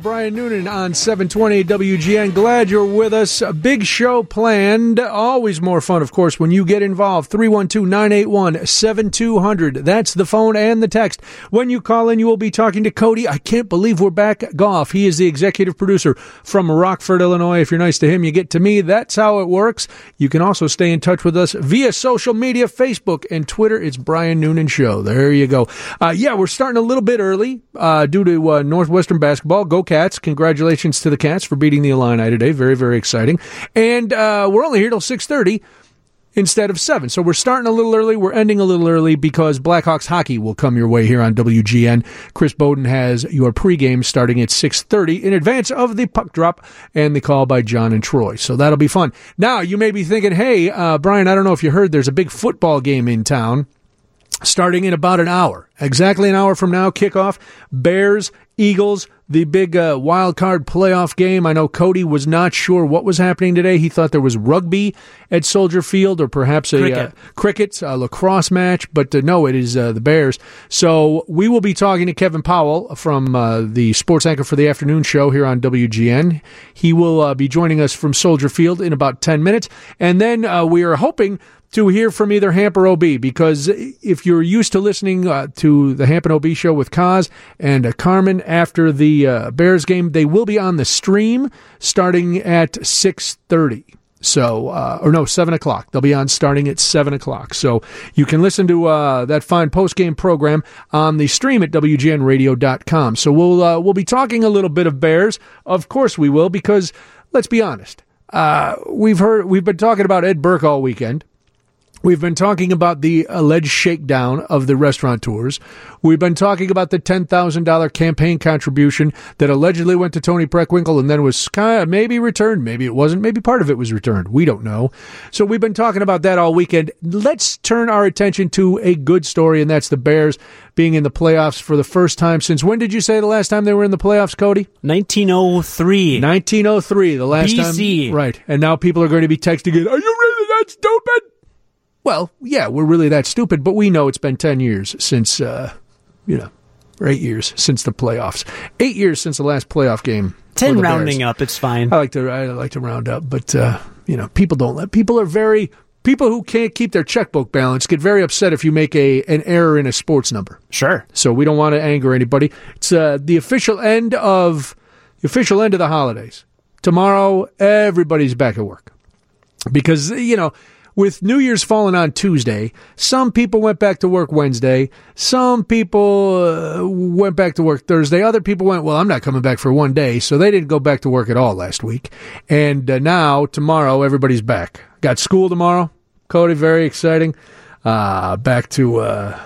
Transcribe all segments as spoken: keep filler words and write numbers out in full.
Brian Noonan on seven twenty W G N. Glad you're with us. A big show planned. Always more fun, of course, when you get involved. three one two, nine eight one, seven two zero zero. That's the phone and the text. When you call in, you will be talking to Cody. I can't believe we're back Goff. He is the executive producer from Rockford, Illinois. If you're nice to him, you get to me. That's how it works. You can also stay in touch with us via social media, Facebook and Twitter. It's Brian Noonan Show. There you go. Uh, yeah, we're starting a little bit early uh, due to uh, Northwestern basketball. Go Cats. Congratulations to the Cats for beating the Illini today. Very, very exciting. And uh, we're only here till six thirty instead of seven. So we're starting a little early. We're ending a little early because Blackhawks hockey will come your way here on W G N. Chris Bowden has your pregame starting at six thirty in advance of the puck drop and the call by John and Troy. So that'll be fun. Now, you may be thinking, hey, uh, Brian, I don't know if you heard, there's a big football game in town starting in about an hour. Exactly an hour from now, kickoff. Bears, Eagles, the big uh, wild card playoff game. I know Cody was not sure what was happening today. He thought there was rugby at Soldier Field or perhaps a cricket, uh, cricket uh, lacrosse match, but uh, no, it is uh, the Bears. So we will be talking to Kevin Powell from uh, the sports anchor for the afternoon show here on W G N. He will uh, be joining us from Soldier Field in about ten minutes. And then uh, we are hoping to hear from either Hamp or O B, because if you're used to listening uh, to the Hamp and O B show with Kaz and uh, Carmen after the uh, Bears game, they will be on the stream starting at six thirty. So, uh, or no, seven o'clock. They'll be on starting at seven o'clock. So you can listen to uh, that fine post-game program on the stream at W G N radio dot com. So we'll uh, we'll be talking a little bit of Bears. Of course we will, because let's be honest. Uh, we've heard we've been talking about Ed Burke all weekend. We've been talking about the alleged shakedown of the restaurateurs. We've been talking about the ten thousand dollars campaign contribution that allegedly went to Tony Preckwinkle and then was kind of maybe returned. Maybe it wasn't. Maybe part of it was returned. We don't know. So we've been talking about that all weekend. Let's turn our attention to a good story, and that's the Bears being in the playoffs for the first time since, when did you say the last time they were in the playoffs, Cody? nineteen oh three. nineteen oh three, the last B C. time. Right. And now people are going to be texting in, are you really that stupid? Well, yeah, we're really that stupid, but we know it's been ten years since, uh, you know, or eight years since the playoffs. Eight years since the last playoff game. Ten rounding up, it's fine. I like to I like to round up, but, uh, you know, people don't let, people are very, people who can't keep their checkbook balance get very upset if you make a an error in a sports number. Sure. So we don't want to anger anybody. It's uh, the official end of, the official end of the holidays. Tomorrow, everybody's back at work. Because, you know, with New Year's falling on Tuesday, some people went back to work Wednesday. Some people uh, went back to work Thursday. Other people went, well, I'm not coming back for one day, so they didn't go back to work at all last week. And uh, now, tomorrow, everybody's back. Got school tomorrow. Cody, very exciting. Uh, back to uh,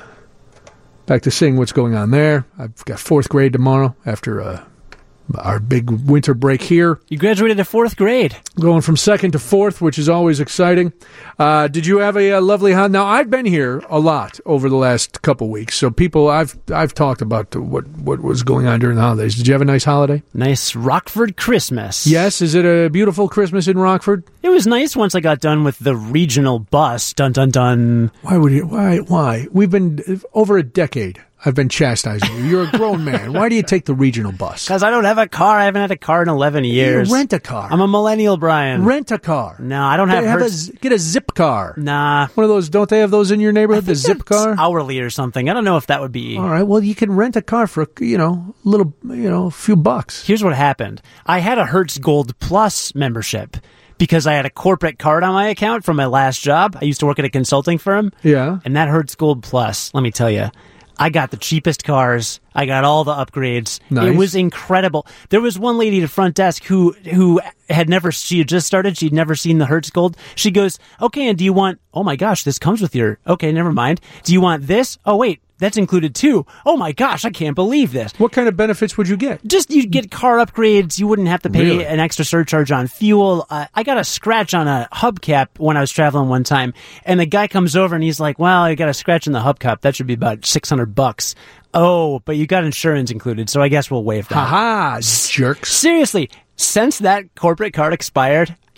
back to seeing what's going on there. I've got fourth grade tomorrow after uh, our big winter break here. You graduated to fourth grade. Going from second to fourth, which is always exciting. Uh, did you have a, a lovely holiday? Now, I've been here a lot over the last couple weeks, so people, I've I've talked about what, what was going on during the holidays. Did you have a nice holiday? Nice Rockford Christmas. Yes. Is it a beautiful Christmas in Rockford? It was nice once I got done with the regional bus. Dun, dun, dun. Why would you? Why? Why? We've been over a decade. I've been chastising you. You're a grown man. Why do you take the regional bus? Because I don't have a car. I haven't had a car in eleven years. You rent a car. I'm a millennial, Brian. Rent a car. No, I don't have, have Hertz. a, Get a zip car. Nah. One of those, don't they have those in your neighborhood, the zip car? Hourly or something. I don't know if that would be. All right, well, you can rent a car for, you know, a little, you know, a few bucks. Here's what happened. I had a Hertz Gold Plus membership because I had a corporate card on my account from my last job. I used to work at a consulting firm. Yeah. And that Hertz Gold Plus, let me tell you, I got the cheapest cars. I got all the upgrades. Nice. It was incredible. There was one lady at the front desk who who had never, she had just started. She'd never seen the Hertz Gold. She goes, okay, and do you want, oh my gosh, this comes with your, okay, never mind. Do you want this? Oh, wait. That's included too. Oh my gosh, I can't believe this. What kind of benefits would you get? Just, you'd get car upgrades. You wouldn't have to pay Really? an extra surcharge on fuel. Uh, I got a scratch on a hubcap when I was traveling one time, and the guy comes over and he's like, well, I got a scratch in the hubcap. That should be about six hundred bucks. Oh, but you got insurance included, so I guess we'll waive that. Ha-ha, jerks. Seriously, since that corporate card expired,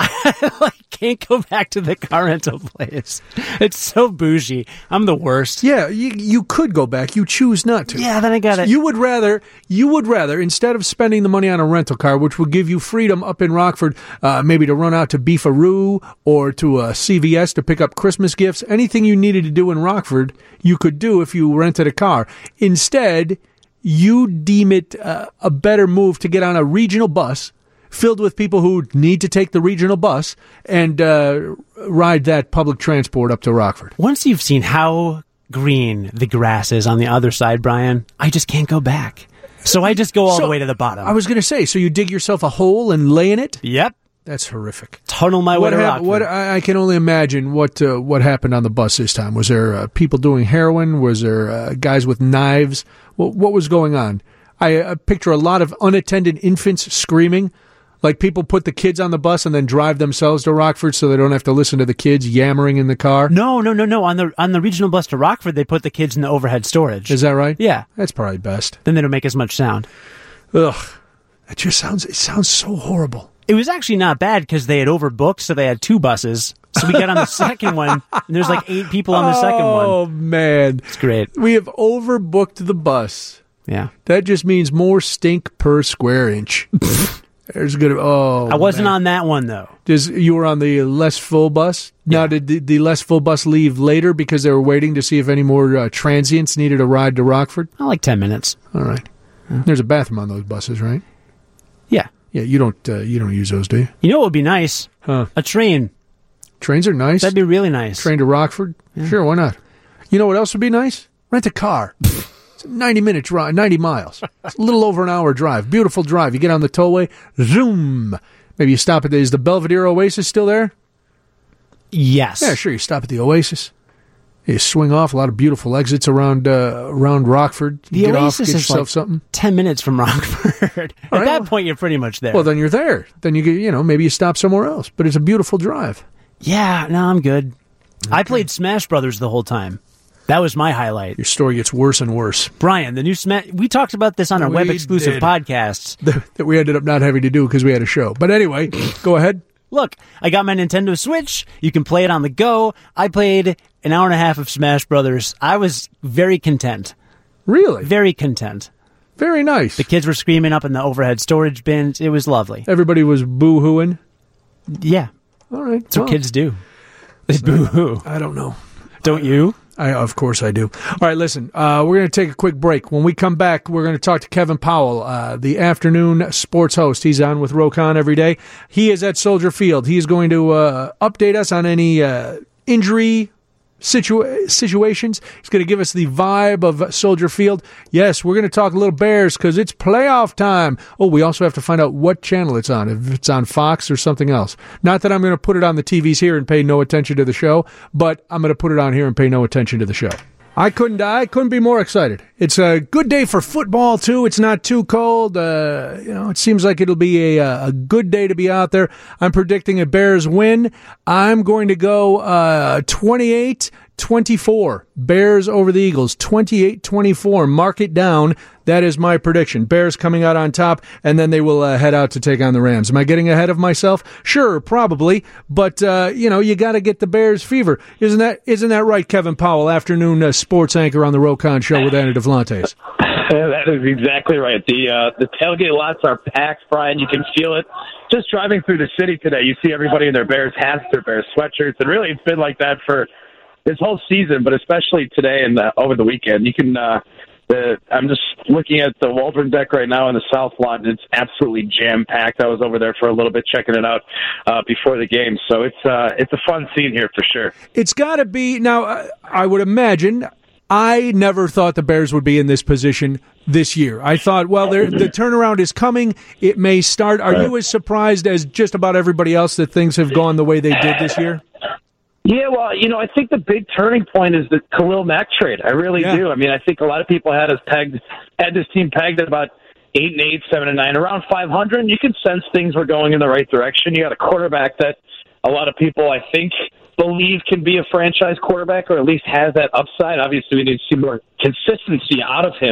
I like, can't go back to the car rental place. It's so bougie. I'm the worst. Yeah, you, you could go back. You choose not to. Yeah, then I got it. You would rather, you would rather, instead of spending the money on a rental car, which would give you freedom up in Rockford, uh, maybe to run out to Beefaroo or to uh, C V S to pick up Christmas gifts, anything you needed to do in Rockford, you could do if you rented a car. Instead, you deem it uh, a better move to get on a regional bus filled with people who need to take the regional bus and uh, ride that public transport up to Rockford. Once you've seen how green the grass is on the other side, Brian, I just can't go back. So I just go all so, the way to the bottom. I was going to say, so you dig yourself a hole and lay in it? Yep. That's horrific. Tunnel my what way to hap- Rockford. What I, I can only imagine what uh, what happened on the bus this time. Was there uh, people doing heroin? Was there uh, guys with knives? What, what was going on? I uh, picture a lot of unattended infants screaming. Like people put the kids on the bus and then drive themselves to Rockford so they don't have to listen to the kids yammering in the car. No, no, no, no. On the on the regional bus to Rockford, they put the kids in the overhead storage. Is that right? Yeah. That's probably best. Then they don't make as much sound. Ugh. It just sounds, it sounds so horrible. It was actually not bad because they had overbooked, so they had two buses. So we got on the second one, and there's like eight people on the second one. Oh, man. It's great. We have overbooked the bus. Yeah. That just means more stink per square inch. There's good. Oh, I wasn't man. on that one, though. Does, you were on the less full bus? Yeah. Now, did the, the less full bus leave later because they were waiting to see if any more uh, transients needed a ride to Rockford? Oh, like ten minutes. All right. There's a bathroom on those buses, right? Yeah. Yeah, you don't uh, you don't use those, do you? You know what would be nice? Huh. A train. Trains are nice. That'd be really nice. Train to Rockford? Yeah. Sure, why not? You know what else would be nice? Rent a car. It's a ninety-minute drive, ninety miles. It's a little over an hour drive. Beautiful drive. You get on the tollway, zoom. Maybe you stop at the, is the Belvedere Oasis still there? Yes. Yeah, sure, you stop at the Oasis. You swing off, a lot of beautiful exits around uh, around Rockford. You The get Oasis off, get is yourself like something. ten minutes from Rockford. At right, that well- point, you're pretty much there. Well, then you're there. Then you get, you know, maybe you stop somewhere else. But it's a beautiful drive. yeah, no, I'm good. I played Smash Brothers the whole time. That was my highlight. Your story gets worse and worse. Brian, the new Smash... We talked about this on our We web-exclusive did. podcasts. That we ended up not having to do because we had a show. But anyway, go ahead. Look, I got my Nintendo Switch. You can play it on the go. I played an hour and a half of Smash Brothers. I was very content. Really? Very content. Very nice. The kids were screaming up in the overhead storage bins. It was lovely. Everybody was boo-hooing. Yeah, All right. that's what well, kids do. They boo-hoo. I don't know. Don't you? I, of course I do. All right, listen, uh, we're going to take a quick break. When we come back, we're going to talk to Kevin Powell, uh, the afternoon sports host. He's on with Rokon every day. He is at Soldier Field. He's going to uh, update us on any uh, injury situa- situations. He's going to give us the vibe of Soldier Field. Yes, we're going to talk a little Bears because it's playoff time. Oh, we also have to find out what channel it's on, if it's on Fox or something else. Not that I'm going to put it on the T Vs here and pay no attention to the show, but I'm going to put it on here and pay no attention to the show. I couldn't I couldn't be more excited. It's a good day for football, too. It's not too cold. Uh, you know, it seems like it'll be a, a good day to be out there. I'm predicting a Bears win. I'm going to go uh, twenty-eight twenty-four. Bears over the Eagles, twenty-eight twenty-four. Mark it down. That is my prediction. Bears coming out on top, and then they will uh, head out to take on the Rams. Am I getting ahead of myself? Sure, probably. But, uh, you know, you got to get the Bears fever. Isn't that isn't that right, Kevin Powell, afternoon uh, sports anchor on the Rokon Show with Anna Devlantes? That is exactly right. The uh, the tailgate lots are packed, Brian. You can feel it. Just driving through the city today, you see everybody in their Bears hats, their Bears sweatshirts, and really it's been like that for this whole season, but especially today and uh, over the weekend. You can. Uh, the, I'm just looking at the Waldron deck right now in the South Lawn. It's absolutely jam packed. I was over there for a little bit checking it out uh, before the game, so it's uh, it's a fun scene here for sure. It's got to be now. Uh, I would imagine. I never thought the Bears would be in this position this year. I thought, well, the turnaround is coming. It may start. Are you as surprised as just about everybody else that things have gone the way they did this year? Yeah, well, you know, I think the big turning point is the Khalil Mack trade. I really Yeah. do. I mean, I think a lot of people had us pegged, had this team pegged at about eight and eight, seven and nine, around five hundred. You could sense things were going in the right direction. You got a quarterback that a lot of people, I think, believe can be a franchise quarterback, or at least has that upside. Obviously, we need to see more consistency out of him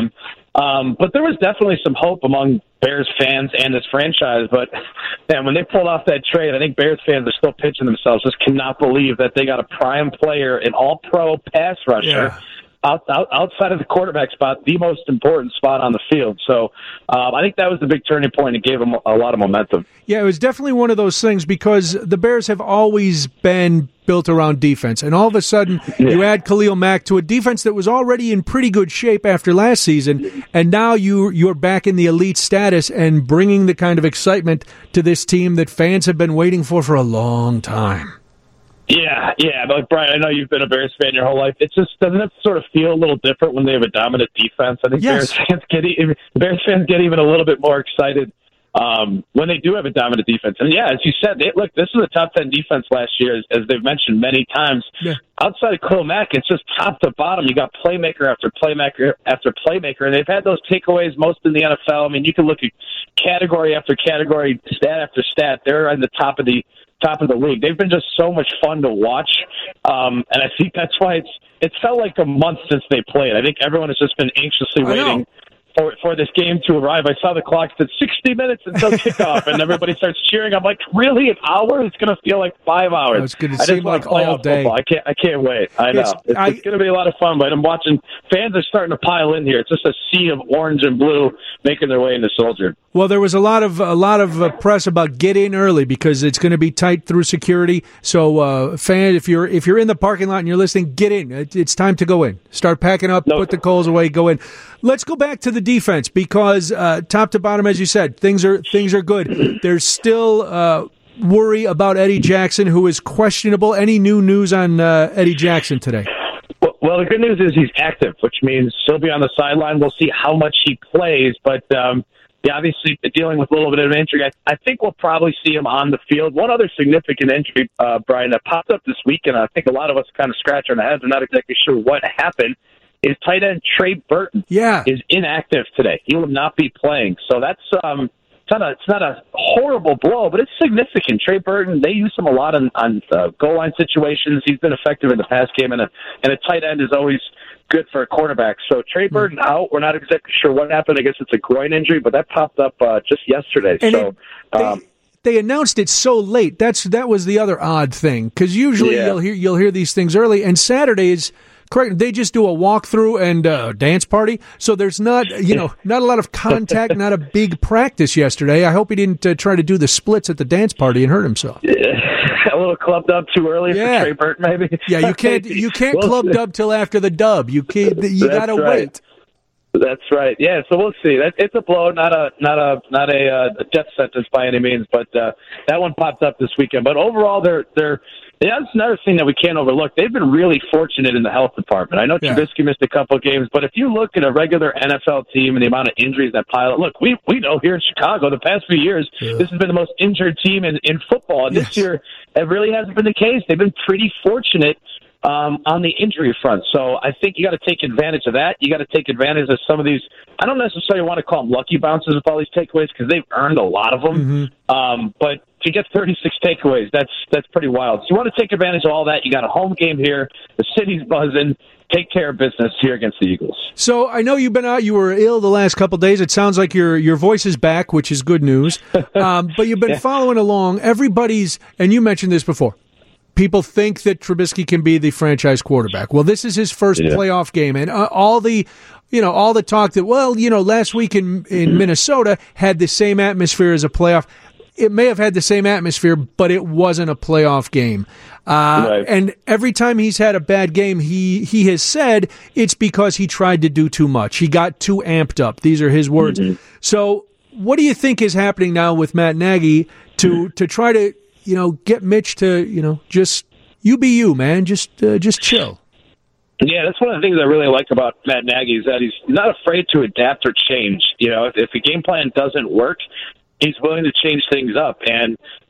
Um, but there was definitely some hope among Bears fans and this franchise. But, man, when they pulled off that trade, I think Bears fans are still pinching themselves. Just cannot believe that they got a prime player, an all-pro pass rusher, Yeah. Out, out, outside of the quarterback spot, the most important spot on the field. So um, I think that was the big turning point and gave them a lot of momentum. Yeah, it was definitely one of those things because the Bears have always been built around defense. And all of a sudden, yeah. you add Khalil Mack to a defense that was already in pretty good shape after last season, and now you, you're back in the elite status and bringing the kind of excitement to this team that fans have been waiting for for a long time. Yeah, yeah, but Brian, I know you've been a Bears fan your whole life. It just doesn't it sort of feel a little different when they have a dominant defense. I think yes. Bears fans get even, Bears fans get even a little bit more excited um, when they do have a dominant defense. And yeah, as you said, they, look, this is a top ten defense last year, as, as they've mentioned many times. Yeah. Outside of Khalil Mack, it's just top to bottom. You got playmaker after playmaker after playmaker, and they've had those takeaways most in the N F L. I mean, you can look at category after category, stat after stat. They're on the top of the top of the league. They've been just so much fun to watch, um, and I think that's why it's it felt like a month since they played. I think everyone has just been anxiously waiting for for this game to arrive. I saw the clock said sixty minutes until kickoff, and everybody starts cheering. I'm like, really, an hour? It's going to feel like five hours. It's going to seem like all day. Football. I can't. I can't wait. I know it's, it's, I, it's going to be a lot of fun. But I'm watching. Fans are starting to pile in here. It's just a sea of orange and blue making their way into Soldier. Well, there was a lot of a lot of uh, press about get in early because it's going to be tight through security. So, uh, fan, if you're if you're in the parking lot and you're listening, get in. It, it's time to go in. Start packing up. No. Put the coals away. Go in. Let's go back to the defense because uh, top to bottom, as you said, things are things are good. There's still uh, worry about Eddie Jackson, who is questionable. Any new news on uh, Eddie Jackson today? Well, well, the good news is he's active, which means he'll be on the sideline. We'll see how much he plays, but. Um, Yeah, obviously dealing with a little bit of an injury. I, I think we'll probably see him on the field. One other significant injury, uh, Brian, that popped up this weekend, I think a lot of us kind of scratch our heads. We're not exactly sure what happened, is tight end Trey Burton yeah. is inactive today. He will not be playing. So that's um, it's, not a, it's not a horrible blow, but it's significant. Trey Burton, they use him a lot on, on uh, goal line situations. He's been effective in the pass game, and a, and a tight end is always good for a quarterback. So Trey Burton out. We're not exactly sure what happened. I guess it's a groin injury, but that popped up uh, just yesterday. And so it, they, um, they announced it so late. That's that was the other odd thing because usually yeah. you'll hear you'll hear these things early. And Saturdays, correct? They just do a walkthrough and a dance party. So there's not you know not a lot of contact, not a big practice yesterday. I hope he didn't uh, try to do the splits at the dance party and hurt himself. Yeah. A little clubbed up too early yeah. for Trey Burton, maybe. Yeah, you can't you can't we'll club dub till after the dub. You can't, you got to right. wait. That's right. Yeah, so we'll see. That it's a blow, not a not a not a, uh, a death sentence by any means, but uh, that one popped up this weekend. But overall, they're they're that's another thing that we can't overlook. They've been really fortunate in the health department. I know yeah. Trubisky missed a couple of games, but if you look at a regular N F L team and the amount of injuries that pile up, look, we we know here in Chicago the past few years yeah. this has been the most injured team in, in football, and yes. this year it really hasn't been the case. They've been pretty fortunate um, on the injury front. So I think you got to take advantage of that. You got to take advantage of some of these. I don't necessarily want to call them lucky bounces with all these takeaways because they've earned a lot of them. Mm-hmm. Um, but to get thirty-six takeaways, that's that's pretty wild. So you want to take advantage of all that. You got a home game here. The city's buzzing. Take care of business here against the Eagles. So I know you've been out. You were ill the last couple of days. It sounds like your your voice is back, which is good news. Um, but you've been yeah. following along. Everybody's, and you mentioned this before, people think that Trubisky can be the franchise quarterback. Well, this is his first yeah. playoff game, and uh, all the, you know, all the talk that, well, you know, last week in, in Minnesota had the same atmosphere as a playoff. It may have had the same atmosphere, but it wasn't a playoff game. Uh, right. And every time he's had a bad game, he, he has said it's because he tried to do too much. He got too amped up. These are his words. Mm-hmm. So what do you think is happening now with Matt Nagy to, mm-hmm. to try to, you know, get Mitch to, you know, just, you be you, man. Just, uh, just chill. Yeah, that's one of the things I really like about Matt Nagy is that he's not afraid to adapt or change. You know, if, if a game plan doesn't work, he's willing to change things up. And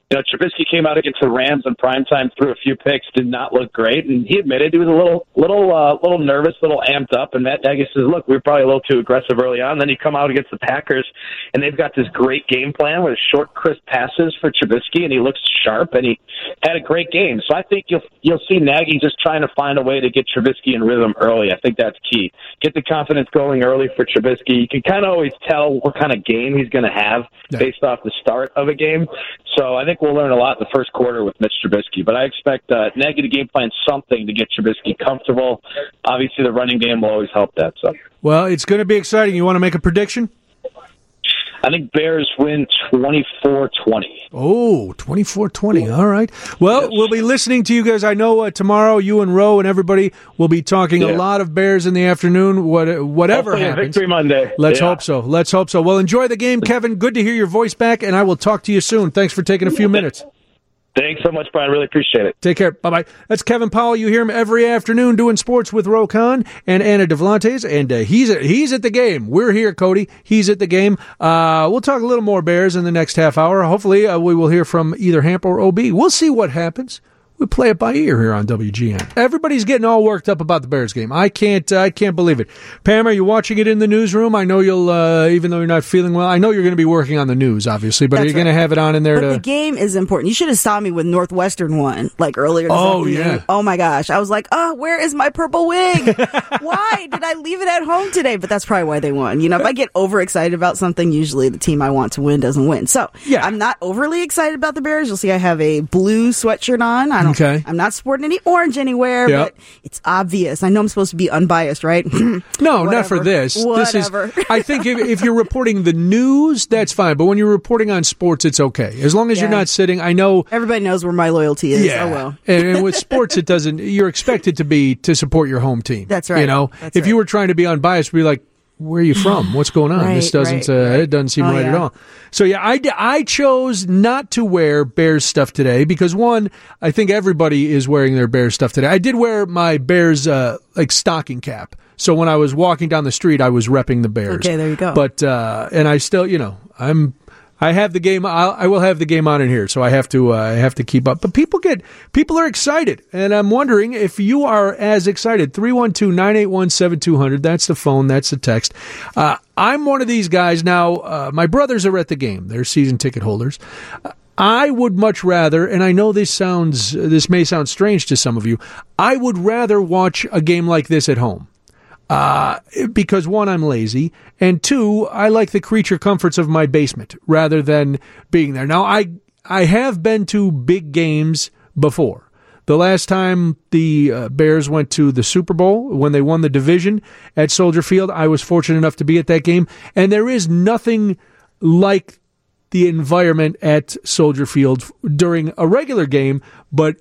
You know, Trubisky came out against the Rams in primetime, threw a few picks, did not look great, and he admitted he was a little, little, uh, little nervous, little amped up. And Matt Nagy says, "Look, we were probably a little too aggressive early on." And then you come out against the Packers, and they've got this great game plan with short, crisp passes for Trubisky, and he looks sharp, and he had a great game. So I think you'll you'll see Nagy just trying to find a way to get Trubisky in rhythm early. I think that's key. Get the confidence going early for Trubisky. You can kind of always tell what kind of game he's going to have based off the start of a game. So I think we'll learn a lot in the first quarter with Mitch Trubisky. But I expect uh, Nagy to game plan something to get Trubisky comfortable. Obviously, the running game will always help that. So, well, it's going to be exciting. You want to make a prediction? I think Bears win twenty-four twenty. Oh, twenty-four twenty. All right. Well, yes. We'll be listening to you guys. I know uh, tomorrow you and Roe and everybody will be talking yeah. a lot of Bears in the afternoon. What, whatever Hopefully happens. Victory Monday. Let's yeah. hope so. Let's hope so. Well, enjoy the game, Kevin. Good to hear your voice back, and I will talk to you soon. Thanks for taking a few minutes. Thanks so much, Brian. Really appreciate it. Take care. Bye-bye. That's Kevin Powell. You hear him every afternoon doing sports with Ro Khan and Anna Devlantes, and uh, he's at, he's at the game. We're here, Cody. He's at the game. Uh, we'll talk a little more Bears in the next half hour. Hopefully, uh, we will hear from either Hamp or O B. We'll see what happens. We play it by ear here on W G N. Everybody's getting all worked up about the Bears game. I can't, uh, I can't believe it. Pam, are you watching it in the newsroom? I know you'll, uh, even though you're not feeling well, I know you're going to be working on the news, obviously, but That's are you right. going to have it on in there? But to... the game is important. You should have saw me with Northwestern one, like earlier this Oh, afternoon. yeah. Oh, my gosh. I was like, oh, where is my purple wig? Why did I leave it at home today? But that's probably why they won. You know, if I get overexcited about something, usually the team I want to win doesn't win. So yeah. I'm not overly excited about the Bears. You'll see I have a blue sweatshirt on. I don't, okay. I'm not sporting any orange anywhere, yep. but it's obvious. I know I'm supposed to be unbiased, right? No, not for this. Whatever. This is, I think if, if you're reporting the news, that's fine. But when you're reporting on sports, it's okay. As long as yeah. you're not sitting, I know. Everybody knows where my loyalty is. Yeah. Oh, well. and, and with sports, it doesn't, you're expected to be, to support your home team. That's right. You know, that's if right. you were trying to be unbiased, be like, where are you from? What's going on? Right, this doesn't, right, uh, right. it doesn't seem oh, right yeah. at all. So yeah, I, I chose not to wear Bears stuff today because one, I think everybody is wearing their Bears stuff today. I did wear my Bears, uh, like stocking cap. So when I was walking down the street, I was repping the Bears. Okay, there you go. But, uh, and I still, you know, I'm, I have the game. I'll, I will have the game on in here, so I have to. Uh, I have to keep up. But people get people are excited, and I'm wondering if you are as excited. three one two, nine eight one, seven two zero zero. That's the phone. That's the text. Uh, I'm one of these guys now. Uh, my brothers are at the game. They're season ticket holders. Uh, I would much rather, and I know this sounds. This may sound strange to some of you. I would rather watch a game like this at home. Uh, because one, I'm lazy, and two, I like the creature comforts of my basement rather than being there. Now, I, I have been to big games before. The last time the uh, Bears went to the Super Bowl, when they won the division at Soldier Field, I was fortunate enough to be at that game, and there is nothing like the environment at Soldier Field during a regular game, but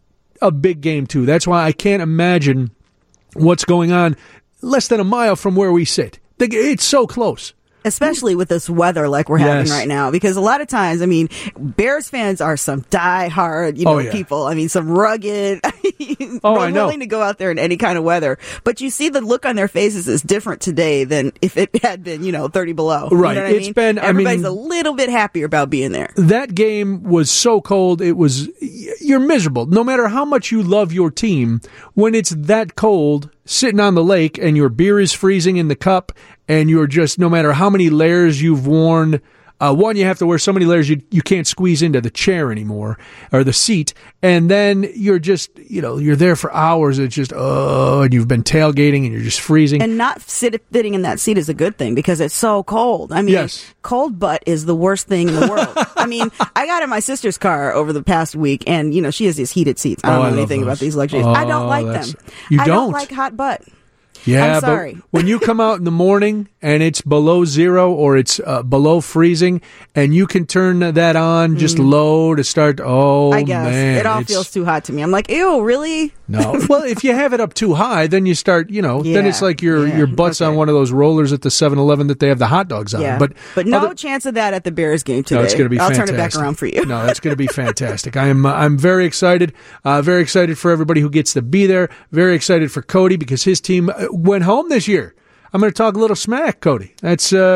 a big game too. That's why I can't imagine what's going on less than a mile from where we sit. It's so close. Especially with this weather like we're having yes. right now. Because a lot of times, I mean, Bears fans are some die-hard, you know, oh, yeah. people. I mean, some rugged, oh, I know. willing to go out there in any kind of weather. But you see the look on their faces is different today than if it had been, you know, thirty below. Right. You know what It's I mean? been, I Everybody's mean, a little bit happier about being there. That game was so cold, it was, you're miserable. No matter how much you love your team, when it's that cold, sitting on the lake and your beer is freezing in the cup and you're just, no matter how many layers you've worn, uh, one, you have to wear so many layers you, you can't squeeze into the chair anymore or the seat. And then you're just, you know, you're there for hours. It's just, oh, and you've been tailgating and you're just freezing. And not sit, sitting in that seat is a good thing because it's so cold. I mean, yes. cold butt is the worst thing in the world. I mean, I got in my sister's car over the past week and, you know, she has these heated seats. I don't oh, know I anything about these luxuries. Oh, I don't like them. You I don't? don't like hot butt. Yeah, I'm sorry. But when you come out in the morning and it's below zero or it's uh, below freezing and you can turn that on just mm. low to start, oh, I guess. man. It all feels too hot to me. I'm like, ew, really? No. Well, if you have it up too high, then you start, you know, yeah, then it's like your, yeah, your butt's okay. on one of those rollers at the seven eleven that they have the hot dogs on. Yeah. But, but no other, chance of that at the Bears game today. No, it's going to be I'll fantastic. turn it back around for you. No, that's going to be fantastic. I am uh, I'm very excited. Uh, very excited for everybody who gets to be there. Very excited for Cody because his team went home this year. I'm going to talk a little smack, Cody. That's uh,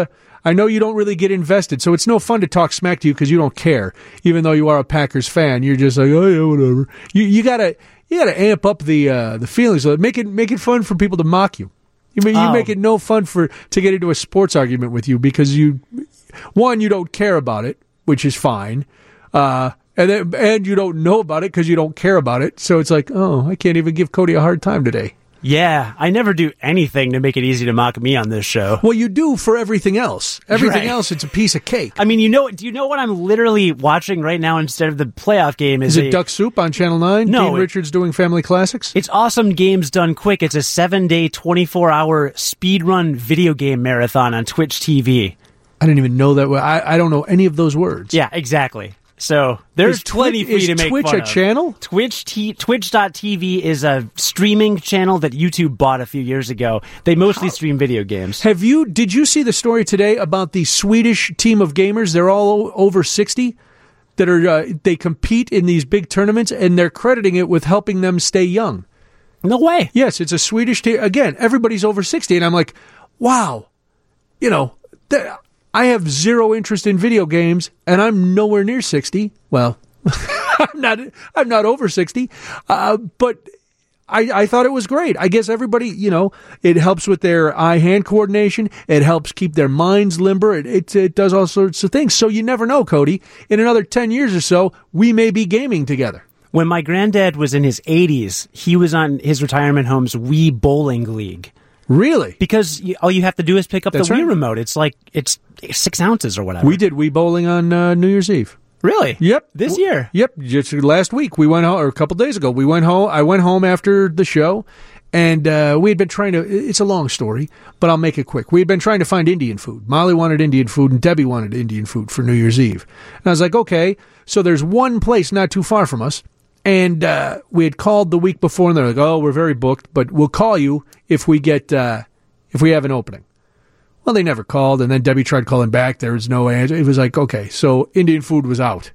I know you don't really get invested, so it's no fun to talk smack to you because you don't care. Even though you are a Packers fan, you're just like, oh yeah, whatever. You you gotta you gotta amp up the uh, the feelings. So make it make it fun for people to mock you. You mean you Oh. make it no fun for to get into a sports argument with you because you, one, you don't care about it, which is fine, uh, and then, and you don't know about it because you don't care about it. So it's like, oh, I can't even give Cody a hard time today. Yeah, I never do anything to make it easy to mock me on this show. Well, you do for everything else. Everything Right. else, it's a piece of cake. I mean, you know, do you know what I'm literally watching right now instead of the playoff game? Is a, it Duck Soup on Channel nine? No, Dean it- Richards doing Family Classics? It's Awesome Games Done Quick. It's a seven-day, twenty-four hour speedrun video game marathon on Twitch T V. I didn't even know that. I, I don't know any of those words. Yeah, exactly. So there's Is Twi- plenty for you is to make Twitch fun a of. channel? Twitch t- Twitch dot T V is a streaming channel that YouTube bought a few years ago. They mostly stream video games. Have you? Did you see the story today about the Swedish team of gamers? They're all o- over sixty that are uh, they compete in these big tournaments, and they're crediting it with helping them stay young. No way. Yes, it's a Swedish team. Again, everybody's over sixty, and I'm like, wow, you know, th- I have zero interest in video games, and I'm nowhere near sixty. Well, I'm not. I'm not over sixty, uh, but. I, I thought it was great. I guess everybody, you know, it helps with their eye-hand coordination. It helps keep their minds limber. It, it it does all sorts of things. So you never know, Cody. In another ten years or so, we may be gaming together. When my granddad was in his eighties, he was on his retirement home's Wii Bowling League. Really? Because you, all you have to do is pick up That's the Wii right. remote. It's like, it's six ounces or whatever. We did Wii bowling on uh, New Year's Eve. Really? Yep. This year? Yep. Just last week we went home, or a couple days ago we went home. I went home after the show, and uh, we had been trying to. It's a long story, but I'll make it quick. We had been trying to find Indian food. Molly wanted Indian food, and Debbie wanted Indian food for New Year's Eve. And I was like, okay. So there's one place not too far from us, and uh, we had called the week before, and they're like, oh, we're very booked, but we'll call you if we get uh, if we have an opening. Well, they never called, and then Debbie tried calling back. There was no answer. It was like, okay, so Indian food was out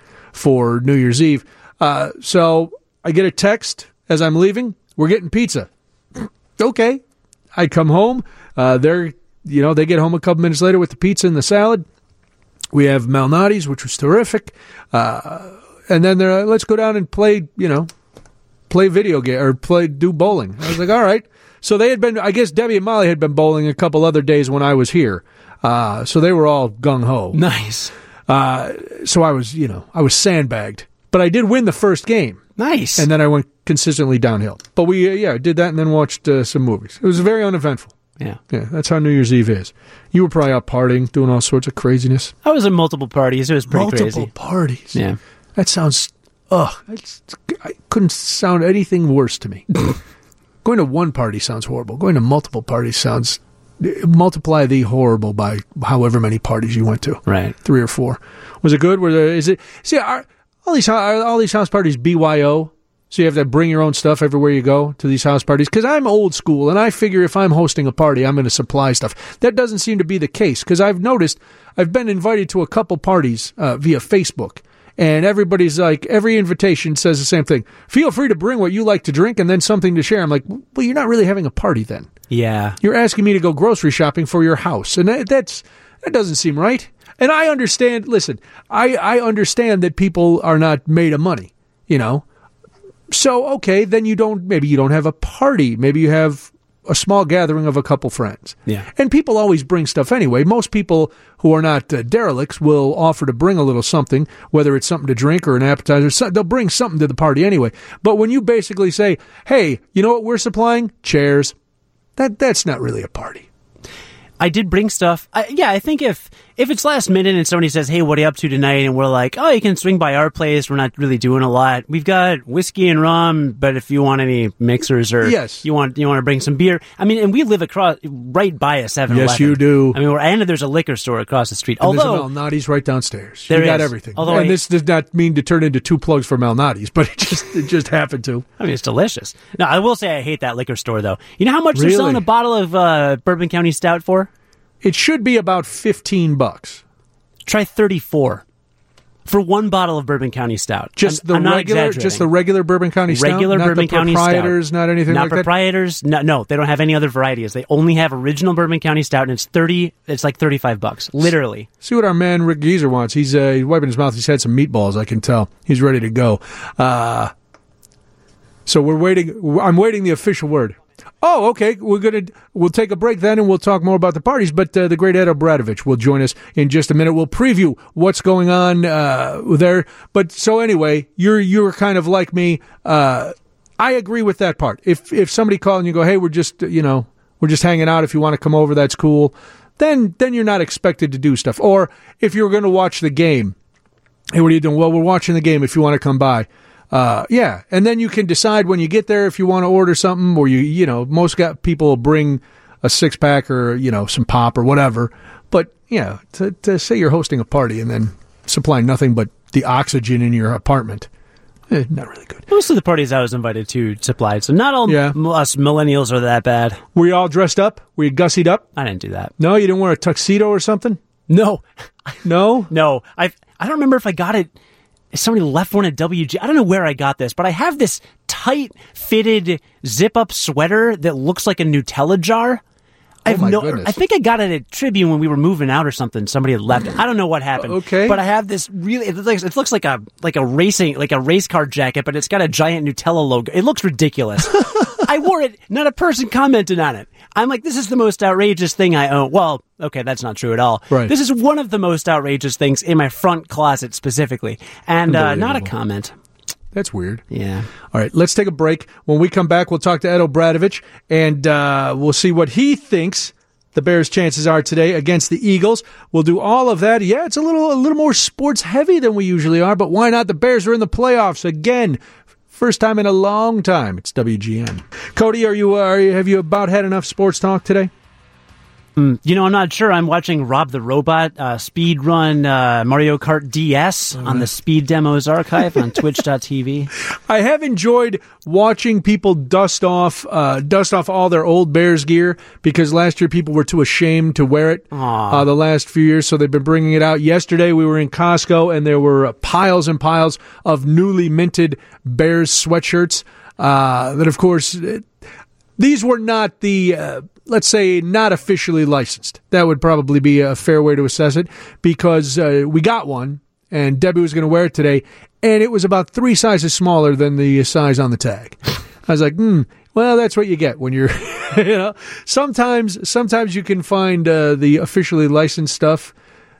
for New Year's Eve. Uh, so I get a text as I'm leaving. We're getting pizza. Okay. I come home. Uh, they're, you know, they get home a couple minutes later with the pizza and the salad. We have Malnati's, which was terrific. Uh, and then they're like, let's go down and play, you know, play video game or play, do bowling. I was like, all right. So they had been, I guess Debbie and Molly had been bowling a couple other days when I was here. Uh, so they were all gung-ho. Nice. Uh, so I was, you know, I was sandbagged, but I did win the first game, Nice. and then I went consistently downhill. But we, uh, yeah, did that and then watched uh, some movies. It was very uneventful. yeah. Yeah, that's how New Year's Eve is. You were probably out partying, doing all sorts of craziness. I was in multiple parties. It was pretty Multiple crazy. parties. Yeah. That sounds, ugh, it's, I couldn't sound anything worse to me. Going to one party sounds horrible. Going to multiple parties sounds, multiply the horrible by however many parties you went to. Right. Three or four. Was it good? Were there, is it, see, are all these, are all these house parties B Y O? So you have to bring your own stuff everywhere you go to these house parties? Because I'm old school, and I figure if I'm hosting a party, I'm going to supply stuff. That doesn't seem to be the case, because I've noticed, I've been invited to a couple parties uh, via Facebook, and everybody's like, every invitation says the same thing. Feel free to bring what you like to drink and then something to share. I'm like, well, you're not really having a party then. Yeah. You're asking me to go grocery shopping for your house, and that, that's that doesn't seem right. And I understand. Listen, I I understand that people are not made of money, you know. So okay, then you don't. Maybe you don't have a party. Maybe you have a small gathering of a couple friends. Yeah. And people always bring stuff anyway. Most people who are not uh, derelicts will offer to bring a little something, whether it's something to drink or an appetizer. So they'll bring something to the party anyway. But when you basically say, "Hey, you know what we're supplying? Chairs." That that's not really a party. I did bring stuff. I, yeah, I think if if it's last minute and somebody says, "Hey, what are you up to tonight?" and we're like, "Oh, you can swing by our place. We're not really doing a lot. We've got whiskey and rum, but if you want any mixers or Yes. you want you want to bring some beer." I mean, and we live across right by a seven eleven. Yes, you do. I mean, we're, and there's a liquor store across the street. And Although there's a Malnati's right downstairs. There you got is. everything. Although and I- this does not mean to turn into two plugs for Malnati's, but it just it just happened to. I mean, it's delicious. No, I will say I hate that liquor store though. You know how much Really? they're selling a bottle of uh, Bourbon County Stout for? It should be about fifteen bucks. Try thirty-four. For one bottle of Bourbon County Stout. Just I'm, the I'm not regular, exaggerating. just the regular Bourbon County Stout, regular not Bourbon the County proprietors, Stout. not anything not like that. proprietors. No, no, they don't have any other varieties. They only have original Bourbon County Stout, and it's thirty. It's like thirty-five bucks, literally. See what our man Rick Geezer wants. He's, uh, he's wiping his mouth. He's had some meatballs. I can tell. He's ready to go. Uh, so we're waiting. I'm waiting the official word. Oh, okay. We're gonna we'll take a break then, and we'll talk more about the parties. But uh, the great Ed Obradovich will join us in just a minute. We'll preview what's going on uh, there. But so anyway, you're you're kind of like me. Uh, I agree with that part. If if somebody calls and you go, hey, we're just you know we're just hanging out. If you want to come over, that's cool. Then then you're not expected to do stuff. Or if you're going to watch the game, hey, what are you doing? Well, we're watching the game. If you want to come by. Uh, yeah, and then you can decide when you get there if you want to order something, or you, you know, most got people bring a six pack or you know some pop or whatever. But yeah, to, to say you're hosting a party and then supplying nothing but the oxygen in your apartment, eh, not really good. Most of the parties I was invited to supplied, so not all Yeah. m- us millennials are that bad. Were you all dressed up? Were you gussied up? I didn't do that. No, you didn't wear a tuxedo or something. No, No, no. I I don't remember if I got it. Somebody left one at W G. I don't know where I got this, but I have this tight fitted zip up sweater that looks like a Nutella jar. I have Oh my no, goodness. I think I got it at Tribune when we were moving out or something. Somebody had left it. I don't know what happened. Okay. But I have this really, it looks, it looks like a, like a racing, like a race car jacket, but it's got a giant Nutella logo. It looks ridiculous. I wore it. Not a person commented on it. I'm like, this is the most outrageous thing I own. Well, okay, that's not true at all. Right. This is one of the most outrageous things in my front closet specifically. And uh, not a Unbelievable. comment. that's weird. Yeah. All right, let's take a break. When we come back, we'll talk to Ed Obradovich, and uh, we'll see what he thinks the Bears' chances are today against the Eagles. We'll do all of that. Yeah, it's a little a little more sports heavy than we usually are, but why not? The Bears are in the playoffs again. First time in a long time. It's W G N. Cody, are you, are you have you about had enough sports talk today? Mm, you know, I'm not sure. I'm watching Rob the Robot uh, speed run uh, Mario Kart D S on the Speed Demos archive on twitch dot t v. I have enjoyed watching people dust off uh, dust off all their old Bears gear because last year people were too ashamed to wear it uh, the last few years, so they've been bringing it out. Yesterday we were in Costco and there were piles and piles of newly minted Bears sweatshirts uh, that, of course, it, these were not the... Uh, let's say, not officially licensed. That would probably be a fair way to assess it because uh, we got one, and Debbie was going to wear it today, and it was about three sizes smaller than the size on the tag. I was like, hmm, well, that's what you get when you're, you know, sometimes, sometimes you can find uh, the officially licensed stuff,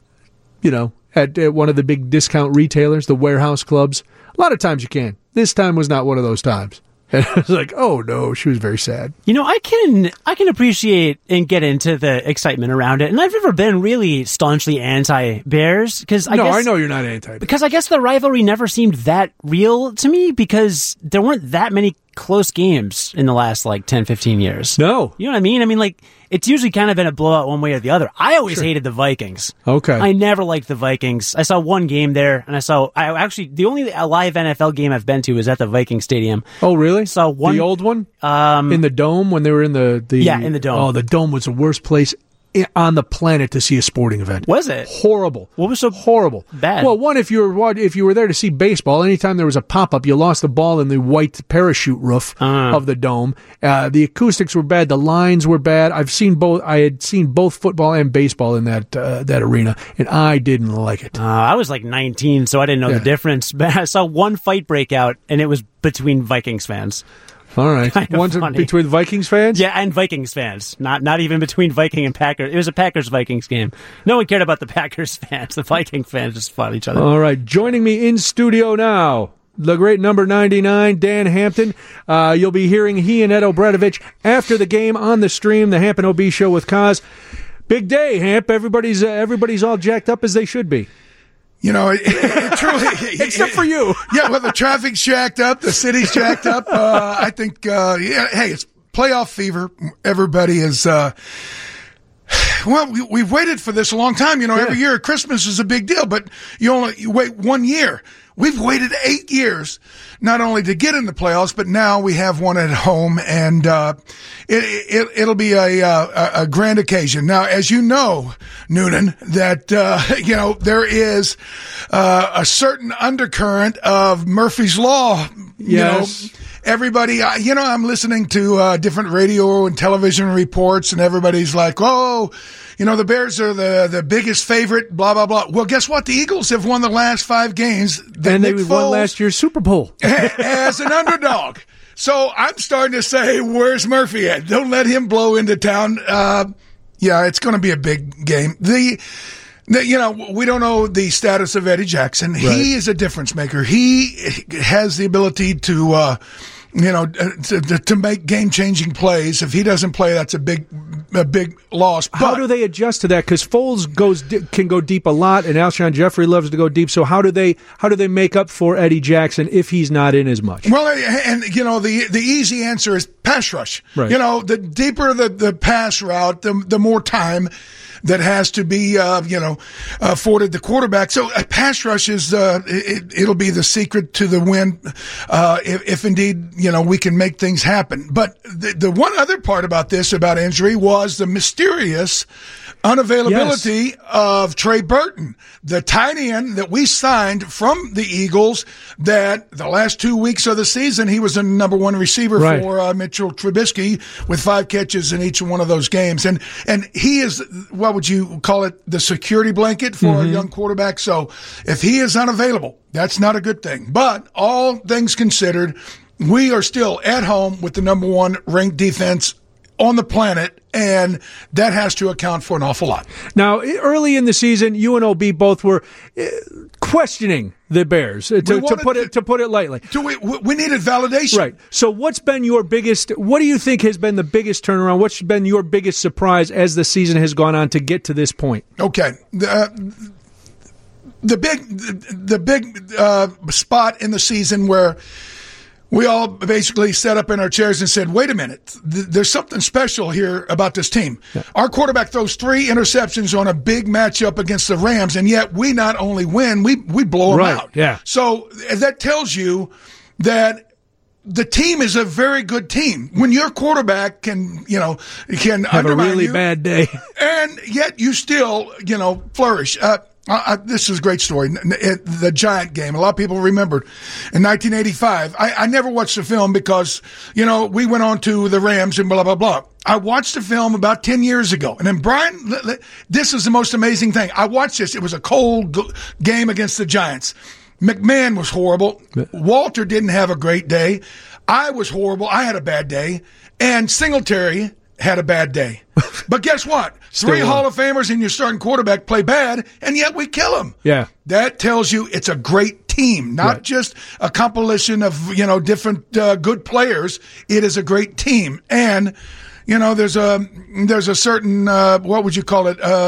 you know, at, at one of the big discount retailers, the warehouse clubs. A lot of times you can. This time was not one of those times. And I was like, oh, no, she was very sad. You know, I can I can appreciate and get into the excitement around it, and I've never been really staunchly anti-Bears because I no, guess, I know you're not anti. because I guess the rivalry never seemed that real to me because there weren't that many close games in the last like ten, fifteen years. No. You know what I mean? I mean, like, it's usually kind of been a blowout one way or the other. I always Sure. hated the Vikings. Okay. I never liked the Vikings. I saw one game there, and I saw, I actually, the only live N F L game I've been to was at the Viking Stadium. Oh, really? So one- the old one Um, in the dome when they were in the, the Yeah, in the dome. Oh, the dome was the worst place i- on the planet to see a sporting event. Was it? Horrible. What was so horrible? bad? Well, one, if you were wa- if you were there to see baseball, anytime there was a pop up, you lost the ball in the white parachute roof Uh. of the dome. Uh, the acoustics were bad. The lines were bad. I've seen both. I had seen both football and baseball in that uh, that arena, and I didn't like it. Uh, I was like nineteen, so I didn't know Yeah. the difference. But I saw one fight break out, and it was between Vikings fans. All right, kind of one's funny. between Vikings fans. Yeah, and Vikings fans. Not not even between Viking and Packers. It was a Packers-Vikings game. No one cared about the Packers fans. The Viking fans just fought each other. All right, joining me in studio now, the great number ninety-nine, Dan Hampton. Uh, you'll be hearing he and Ed Obradovich after the game on the stream, the Hampton O B Show with Kaz. Big day, Hamp. Everybody's uh, everybody's all jacked up as they should be. You know, it, it truly, Except for you. Yeah, well, the traffic's jacked up, the city's jacked up. Uh, I think, uh, yeah, hey, it's playoff fever. Everybody is, uh, well, we, we've waited for this a long time. You know, Yeah. every year Christmas is a big deal, but you only you wait one year. We've waited eight years, not only to get in the playoffs, but now we have one at home, and uh, it, it, it'll be a, uh, a grand occasion. Now, as you know, Noonan, that uh, you know there is uh, a certain undercurrent of Murphy's Law. You Yes. know, everybody, uh, you know, I'm listening to uh, different radio and television reports, and everybody's like, "Oh, you know, the Bears are the the biggest favorite." Blah blah blah. Well, guess what? The Eagles have won the last five games. And they Nick won Foles last year's Super Bowl. as an underdog. So I'm starting to say, where's Murphy at? Don't let him blow into town. Uh, yeah, it's going to be a big game. The, the, you know, we don't know the status of Eddie Jackson. Right. He is a difference maker. He has the ability to, uh, you know, to, to make game-changing plays. If he doesn't play, that's a big, a big loss. How But do they adjust to that? Because Foles goes di- can go deep a lot, and Alshon Jeffrey loves to go deep. So how do they how do they make up for Eddie Jackson if he's not in as much? Well, and you know the the easy answer is pass rush. Right. You know, the deeper the, the pass route, the the more time that has to be uh, you know afforded the quarterback. So a pass rush is uh, it, it'll be the secret to the win uh, if, if indeed you know we can make things happen. But the, the one other part about this about injury was the mysterious unavailability Yes. of Trey Burton, the tight end that we signed from the Eagles, that the last two weeks of the season, he was the number one receiver Right. for uh, Mitchell Trubisky with five catches in each one of those games. And, and he is, what would you call it, the security blanket for Mm-hmm. a young quarterback. So if he is unavailable, that's not a good thing. But all things considered, we are still at home with the number one ranked defense on the planet, and that has to account for an awful lot. Now, i- early in the season, you and O B both were uh, questioning the Bears, uh, to, to wanted put to- it to put it lightly. Do we, we needed validation. Right. So, what's been your biggest? What do you think has been the biggest turnaround? What's been your biggest surprise as the season has gone on to get to this point? Okay. The, uh, the big, the, the big uh, spot in the season where we all basically sat up in our chairs and said, wait a minute, th- there's something special here about this team. Yeah. Our quarterback throws three interceptions on a big matchup against the Rams, and yet we not only win, we, we blow them Right, out. yeah. So that tells you that the team is a very good team. When your quarterback can, you know, can Have a undermine really you, bad day. and yet you still, you know, flourish. Uh, Uh, this is a great story. It, the Giant game. A lot of people remembered in nineteen eighty-five. I, I never watched the film because, you know, we went on to the Rams and blah, blah, blah. I watched the film about ten years ago. And then Brian, this is the most amazing thing. I watched this. It was a cold game against the Giants. McMahon was horrible. Walter didn't have a great day. I was horrible. I had a bad day. And Singletary had a bad day. But guess what? Three won. Hall of Famers and your starting quarterback play bad, and yet we kill them. Yeah. That tells you it's a great team, not Right. just a compilation of, you know, different uh, good players. It is a great team. And, you know, there's a there's a certain, uh, what would you call it, uh,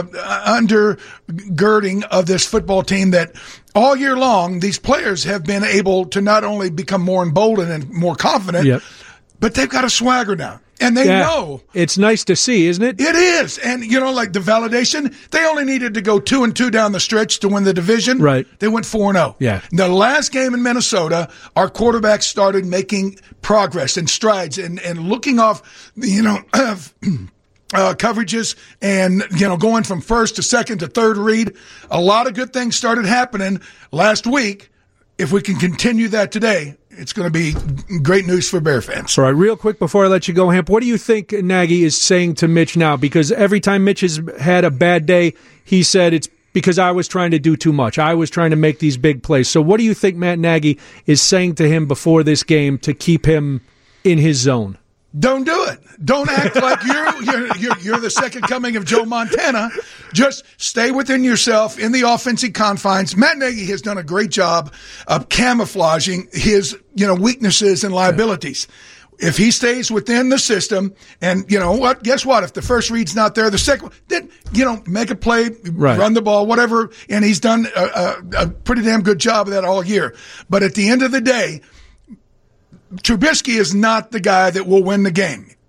undergirding of this football team that all year long, these players have been able to not only become more emboldened and more confident, Yep. but they've got a swagger now. And they Yeah. know. It's nice to see, isn't it? It is. And, you know, like the validation, they only needed to go two and two down the stretch to win the division. Right. They went four and oh. Yeah. The last game in Minnesota, our quarterback started making progress and strides and, and looking off, you know, uh, coverages and, you know, going from first to second to third read. A lot of good things started happening last week. If we can continue that today, it's going to be great news for Bear fans. All right, real quick before I let you go, Hamp, what do you think Nagy is saying to Mitch now? Because every time Mitch has had a bad day, he said it's because I was trying to do too much. I was trying to make these big plays. So what do you think Matt Nagy is saying to him before this game to keep him in his zone? Don't do it. Don't act like you're, you're you're you're the second coming of Joe Montana. Just stay within yourself in the offensive confines. Matt Nagy has done a great job of camouflaging his, you know, weaknesses and liabilities. If he stays within the system, and you know what, guess what? If the first read's not there, the second, then you know, make a play, Right. run the ball, whatever. And he's done a, a, a pretty damn good job of that all year. But at the end of the day, Trubisky is not the guy that will win the game.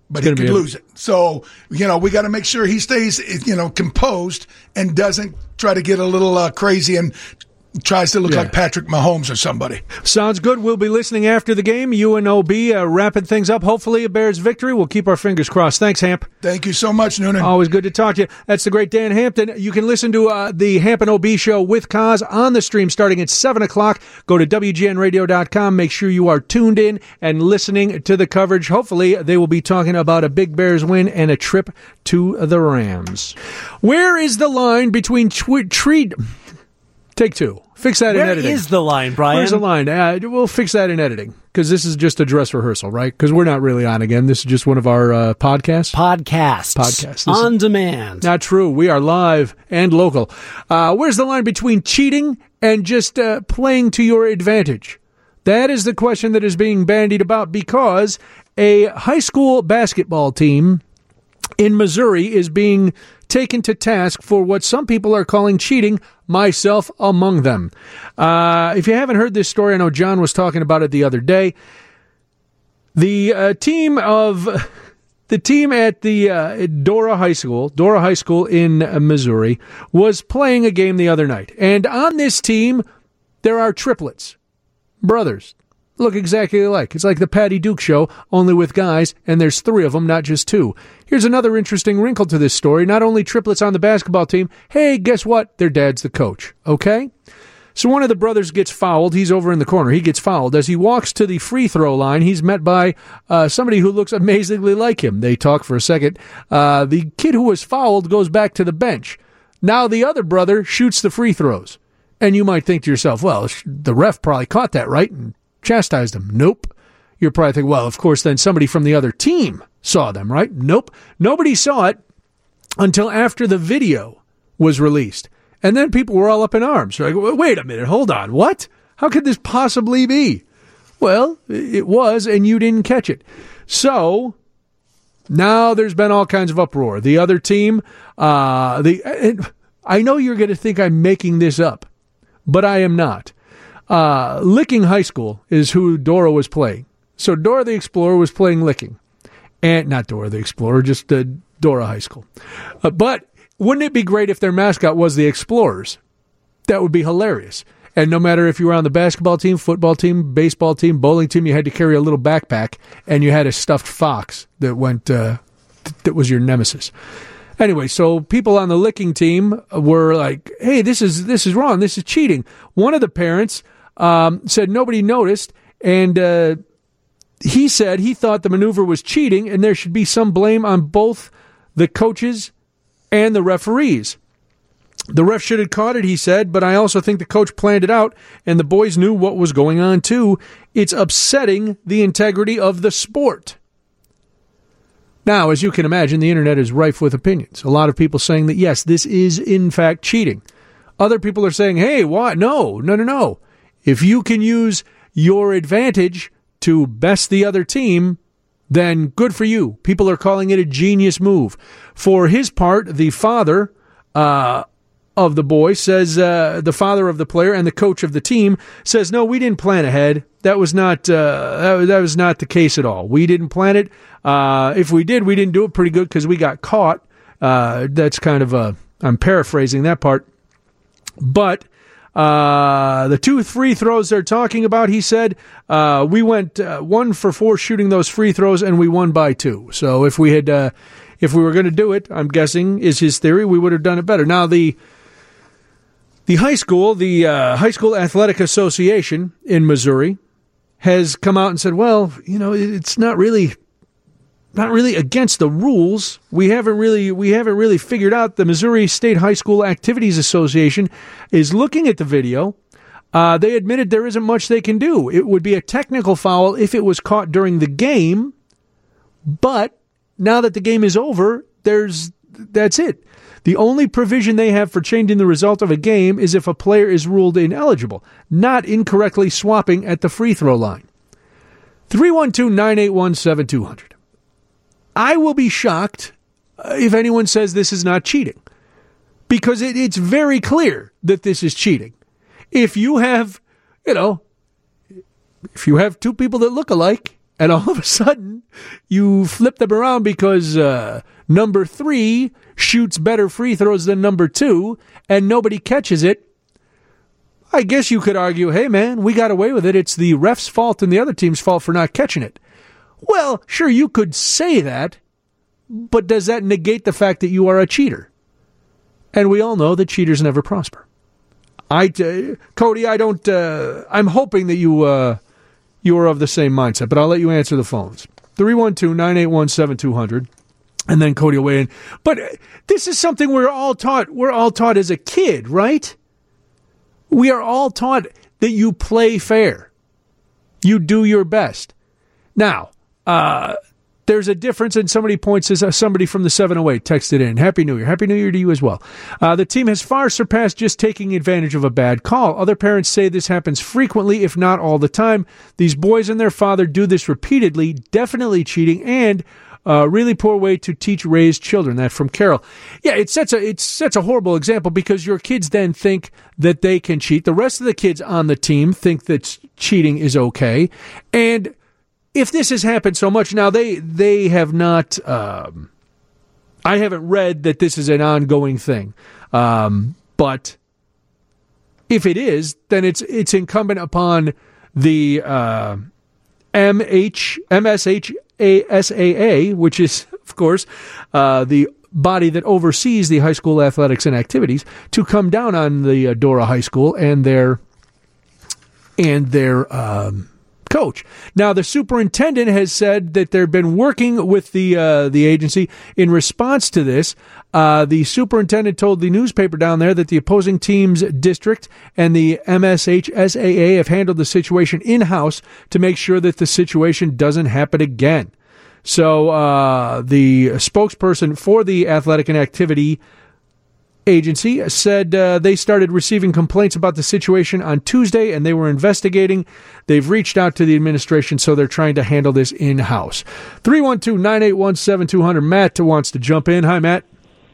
but he could lose it. So, you know, we got to make sure he stays, you know, composed and doesn't try to get a little uh, crazy and tries to look yeah. like Patrick Mahomes or somebody. Sounds good. We'll be listening after the game. U N O B uh, wrapping things up. Hopefully a Bears victory. We'll keep our fingers crossed. Thanks, Hamp. Thank you so much, Noonan. Always good to talk to you. That's the great Dan Hampton. You can listen to uh, the Hampton O B Show with Kaz on the stream starting at seven o'clock. Go to W G N radio dot com. Make sure you are tuned in and listening to the coverage. Hopefully they will be talking about a big Bears win and a trip to the Rams. Where is the line between tw- treat... Take two. Fix that Where in editing. Where is the line, Brian? Where's the line? Uh, we'll fix that in editing because this is just a dress rehearsal, right? Because we're not really on again. This is just one of our uh, podcasts. Podcasts. Podcasts. On is, demand. Not true. We are live and local. Uh, where's the line between cheating and just uh, playing to your advantage? That is the question that is being bandied about because a high school basketball team in Missouri is being taken to task for what some people are calling cheating, myself among them. Uh, if you haven't heard this story, I know John was talking about it the other day. The uh, team of the team at the uh, Dora High School, Dora High School in uh, Missouri, was playing a game the other night, and on this team there are triplets, brothers. Look exactly alike. It's like the Patty Duke Show, only with guys, and there's three of them, not just two. Here's another interesting wrinkle to this story. Not only triplets on the basketball team, hey, guess what? Their dad's the coach, okay? So one of the brothers gets fouled. He's over in the corner. He gets fouled. As he walks to the free throw line, he's met by uh, somebody who looks amazingly like him. They talk for a second. Uh, the kid who was fouled goes back to the bench. Now the other brother shoots the free throws. And you might think to yourself, well, the ref probably caught that, right? And chastised him. Nope. You're probably thinking, well, of course, then somebody from the other team saw them, right? Nope. Nobody saw it until after the video was released. And then people were all up in arms. Like, wait a minute, hold on. What? How could this possibly be? Well, it was, and you didn't catch it. So now there's been all kinds of uproar. The other team, uh, the and I know you're going to think I'm making this up, but I am not. Uh, Licking High School is who Dora was playing. So Dora the Explorer was playing Licking. And not Dora the Explorer, just uh, Dora High School. Uh, but wouldn't it be great if their mascot was the Explorers? That would be hilarious. And no matter if you were on the basketball team, football team, baseball team, bowling team, you had to carry a little backpack and you had a stuffed fox that went, uh, th- that was your nemesis. Anyway, so people on the Licking team were like, hey, this is this is wrong. This is cheating. One of the parents um, said nobody noticed, and uh, he said he thought the maneuver was cheating, and there should be some blame on both the coaches and the referees. The ref should have caught it, he said, but I also think the coach planned it out, and the boys knew what was going on, too. It's upsetting the integrity of the sport. Now, as you can imagine, the internet is rife with opinions. A lot of people saying that, yes, this is, in fact, cheating. Other people are saying, hey, what? No, no, no, no. If you can use your advantage to best the other team, then good for you. People are calling it a genius move. For his part, the father uh, of the boy says, uh, the father of the player and the coach of the team says, no, we didn't plan ahead. That was not uh, that was not the case at all. We didn't plan it. Uh, if we did, we didn't do it pretty good because we got caught. Uh, that's kind of a, I'm paraphrasing that part. But uh, the two free throws they're talking about, he said, uh, we went uh, one for four shooting those free throws, and we won by two. So if we had, uh, if we were going to do it, I'm guessing is his theory, we would have done it better. Now the. The high school, the uh, High School Athletic Association in Missouri, has come out and said, well, you know, it's not really not really against the rules. We haven't really we haven't really figured out. The Missouri State High School Activities Association is looking at the video. Uh, they admitted there isn't much they can do. It would be a technical foul if it was caught during the game, but now that the game is over, there's that's it. The only provision they have for changing the result of a game is if a player is ruled ineligible, not incorrectly swapping at the free throw line. three one two, nine eight one, seven two zero zero. I will be shocked if anyone says this is not cheating, because it, it's very clear that this is cheating. If you have, you know, if you have two people that look alike and all of a sudden you flip them around because uh, number three shoots better free throws than number two, and nobody catches it, I guess you could argue, hey, man, we got away with it. It's the ref's fault and the other team's fault for not catching it. Well, sure, you could say that, but does that negate the fact that you are a cheater? And we all know that cheaters never prosper. I, uh, Cody, I don't, uh, I'm hoping that you, uh, you are of the same mindset, but I'll let you answer the phones. three one two, nine eight one, seven two zero zero. And then Cody will weigh in. But this is something we're all taught, we're all taught as a kid, right? We are all taught that you play fair. You do your best. Now, uh, there's a difference, and somebody points as uh, somebody from the seven oh eight texted in. Happy New Year. Happy New Year to you as well. Uh, the team has far surpassed just taking advantage of a bad call. Other parents say this happens frequently, if not all the time. These boys and their father do this repeatedly, definitely cheating, and a uh, really poor way to teach raised children. That from Carol. Yeah, it sets a it sets a horrible example because your kids then think that they can cheat. The rest of the kids on the team think that cheating is okay. And if this has happened so much, now they they have not. Um, I haven't read that this is an ongoing thing, um, but if it is, then it's it's incumbent upon the uh, M H M S H A S A A, which is, of course, uh, the body that oversees the high school athletics and activities, to come down on the uh, Dora High School and their and their um, coach. Now, the superintendent has said that they've been working with the uh, the agency in response to this. Uh, the superintendent told the newspaper down there that the opposing team's district and the M S H S A A have handled the situation in-house to make sure that the situation doesn't happen again. So uh, the spokesperson for the athletic and activity agency said uh, they started receiving complaints about the situation on Tuesday, and they were investigating. They've reached out to the administration, so they're trying to handle this in-house. three one two, nine eight one, seven two zero zero. Matt wants to jump in. Hi, Matt.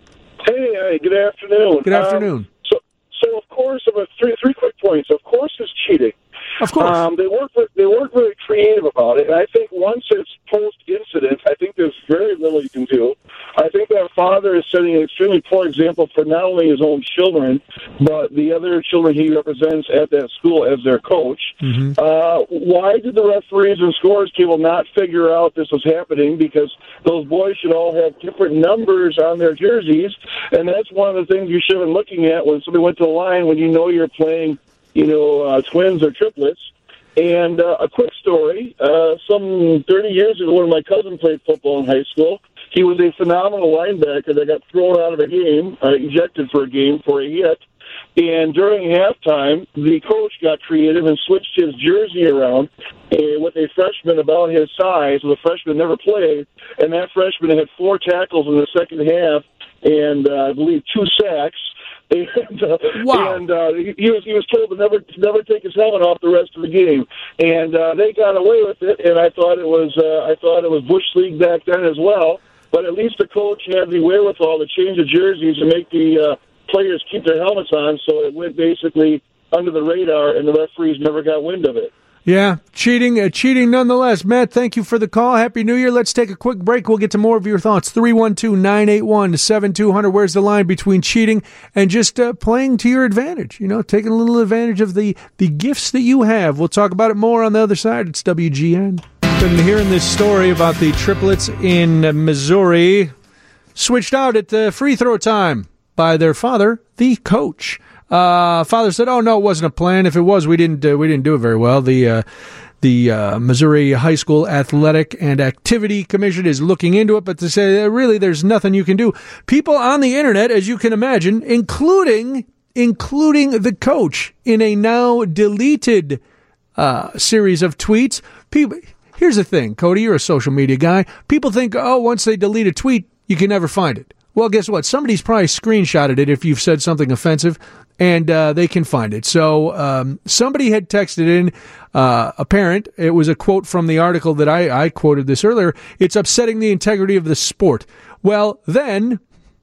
Hey, hey, good afternoon. Good afternoon. Um, so, so of course, about three three quick points. Of course, it's cheating. Of course. Um, they weren't they weren't very creative about it, and I think once it's post incident, I think there's very little you can do. I think that father is setting an extremely poor example for not only his own children, but the other children he represents at that school as their coach. Mm-hmm. Uh, why did the referees and scores table not figure out this was happening? Because those boys should all have different numbers on their jerseys, and that's one of the things you should have been looking at when somebody went to the line when you know you're playing, you know, uh, twins or triplets. And uh, a quick story, uh, some thirty years ago when my cousin played football in high school, he was a phenomenal linebacker that got thrown out of a game, uh, ejected for a game for a hit. And during halftime, the coach got creative and switched his jersey around uh, with a freshman about his size. The freshman never played, and that freshman had four tackles in the second half and uh, I believe two sacks. And, uh, wow. and uh, he, he was he was told to never to never take his helmet off the rest of the game, and uh, they got away with it. And I thought it was uh, I thought it was Bush League back then as well. But at least the coach had the wherewithal to change the jerseys and make the uh, players keep their helmets on, so it went basically under the radar, and the referees never got wind of it. Yeah, cheating, uh, cheating nonetheless. Matt, thank you for the call. Happy New Year. Let's take a quick break. We'll get to more of your thoughts. three one two, nine eight one, seven two zero zero. Where's the line between cheating and just uh, playing to your advantage? You know, taking a little advantage of the, the gifts that you have. We'll talk about it more on the other side. It's W G N. Been hearing this story about the triplets in Missouri switched out at the free throw time by their father, the coach. Uh, father said, "Oh no, it wasn't a plan. If it was, we didn't uh, we didn't do it very well." The uh, the uh, Missouri High School Athletic and Activity Commission is looking into it, but to say uh, really, there's nothing you can do. People on the internet, as you can imagine, including including the coach, in a now deleted uh, series of tweets. People, here's the thing, Cody, you're a social media guy. People think, oh, once they delete a tweet, you can never find it. Well, guess what? Somebody's probably screenshotted it if you've said something offensive, and uh, they can find it. So um, somebody had texted in uh, a parent. It was a quote from the article that I, I quoted this earlier. It's upsetting the integrity of the sport. Well, then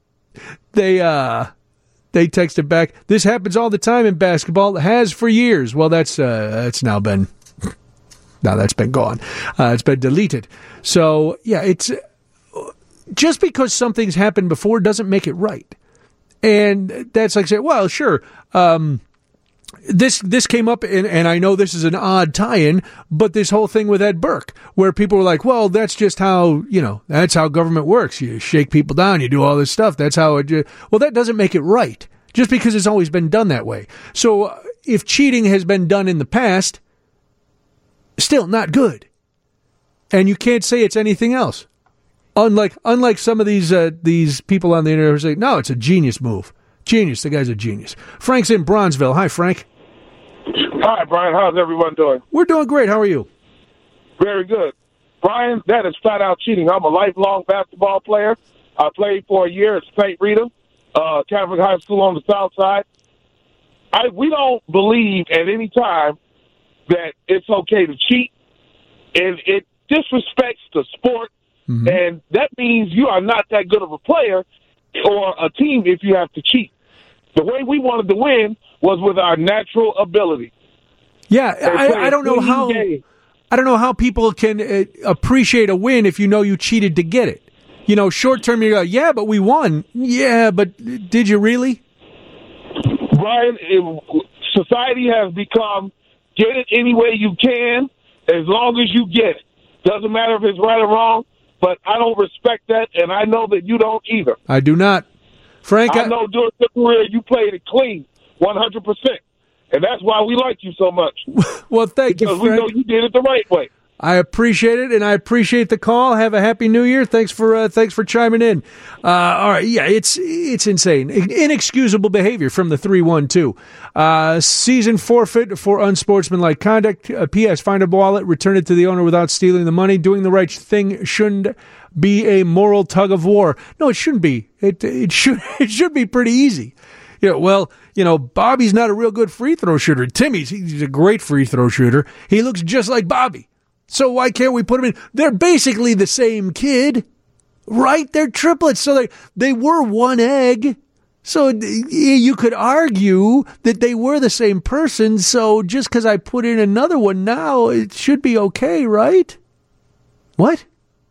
they uh, they texted back, this happens all the time in basketball. It has for years. Well, that's uh, that's now been Now that's been gone. Uh, it's been deleted. So, yeah, it's just because something's happened before doesn't make it right. And that's like saying, well, sure, um, this this came up, and, and I know this is an odd tie-in, but this whole thing with Ed Burke, where people were like, well, that's just how, you know, that's how government works. You shake people down, you do all this stuff. That's how it, well, that doesn't make it right, just because it's always been done that way. So uh, if cheating has been done in the past, still not good. And you can't say it's anything else. Unlike unlike some of these uh, these people on the internet who say, no, it's a genius move. Genius. The guy's a genius. Frank's in Bronzeville. Hi, Frank. Hi, Brian. How's everyone doing? We're doing great. How are you? Very good. Brian, that is flat-out cheating. I'm a lifelong basketball player. I played for a year at Saint Rita, uh, Catholic High School on the south side. I, we don't believe at any time that it's okay to cheat, and it disrespects the sport. Mm-hmm. And that means you are not that good of a player or a team if you have to cheat. The way we wanted to win was with our natural ability. Yeah, I, I don't know how game. I don't know how people can uh, appreciate a win if you know you cheated to get it. You know, short term, you go, yeah, but we won. Yeah, but did you really? Brian, it, society has become get it any way you can as long as you get it. Doesn't matter if it's right or wrong. But I don't respect that, and I know that you don't either. I do not. Frank, I, I know during your career you played it clean, one hundred percent. And that's why we like you so much. Well, thank because you, Frank. Because we know you did it the right way. I appreciate it, and I appreciate the call. Have a happy New Year. Thanks for uh, thanks for chiming in. Uh, all right, yeah, it's it's insane, inexcusable behavior from the three one two. Uh, season forfeit for unsportsmanlike conduct. Uh, P S. Find a wallet, return it to the owner without stealing the money. Doing the right thing shouldn't be a moral tug of war. No, it shouldn't be. It it should it should be pretty easy. You know, well, you know, Bobby's not a real good free throw shooter. Timmy's he's a great free throw shooter. He looks just like Bobby. So why can't we put them in? They're basically the same kid, right? They're triplets. So they, they were one egg. So you could argue that they were the same person. So just because I put in another one now, it should be okay, right? What?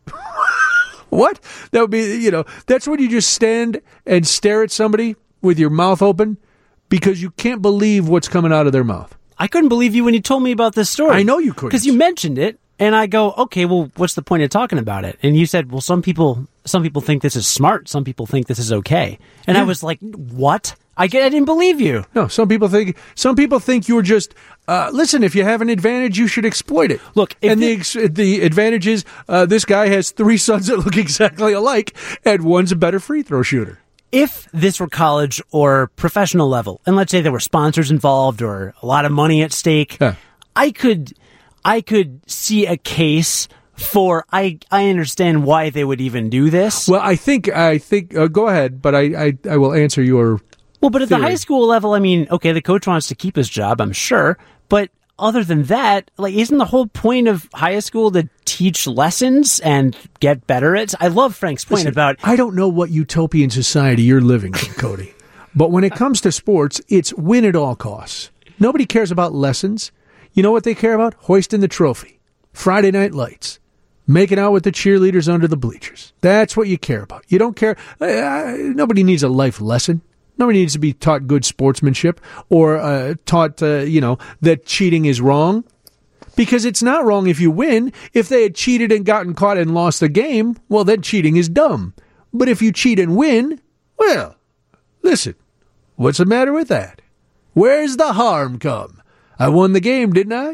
What? That would be, you know, that's when you just stand and stare at somebody with your mouth open because you can't believe what's coming out of their mouth. I couldn't believe you when you told me about this story. I know you couldn't. Because you mentioned it. And I go, okay, well, what's the point of talking about it? And you said, well, some people, some people think this is smart. Some people think this is okay. And yeah. I was like, what? I, I didn't believe you. No, some people think, some people think you're just, uh, listen, if you have an advantage, you should exploit it. Look, and the, the, the advantage is, uh, this guy has three sons that look exactly alike, and one's a better free throw shooter. If this were college or professional level, and let's say there were sponsors involved or a lot of money at stake, yeah. I could, I could see a case for, I I understand why they would even do this. Well, I think, I think, uh, go ahead, but I, I, I will answer your Well, but at theory. the high school level, I mean, okay, the coach wants to keep his job, I'm sure, but other than that, like, isn't the whole point of high school to teach lessons and get better at? I love Frank's point Listen, about... I don't know what utopian society you're living in, Cody, but when it comes to sports, it's win at all costs. Nobody cares about lessons. You know what they care about? Hoisting the trophy. Friday night lights. Making out with the cheerleaders under the bleachers. That's what you care about. You don't care. Uh, nobody needs a life lesson. Nobody needs to be taught good sportsmanship or uh, taught, uh, you know, that cheating is wrong. Because it's not wrong if you win. If they had cheated and gotten caught and lost the game, well, then cheating is dumb. But if you cheat and win, well, listen, what's the matter with that? Where's the harm come? I won the game, didn't I?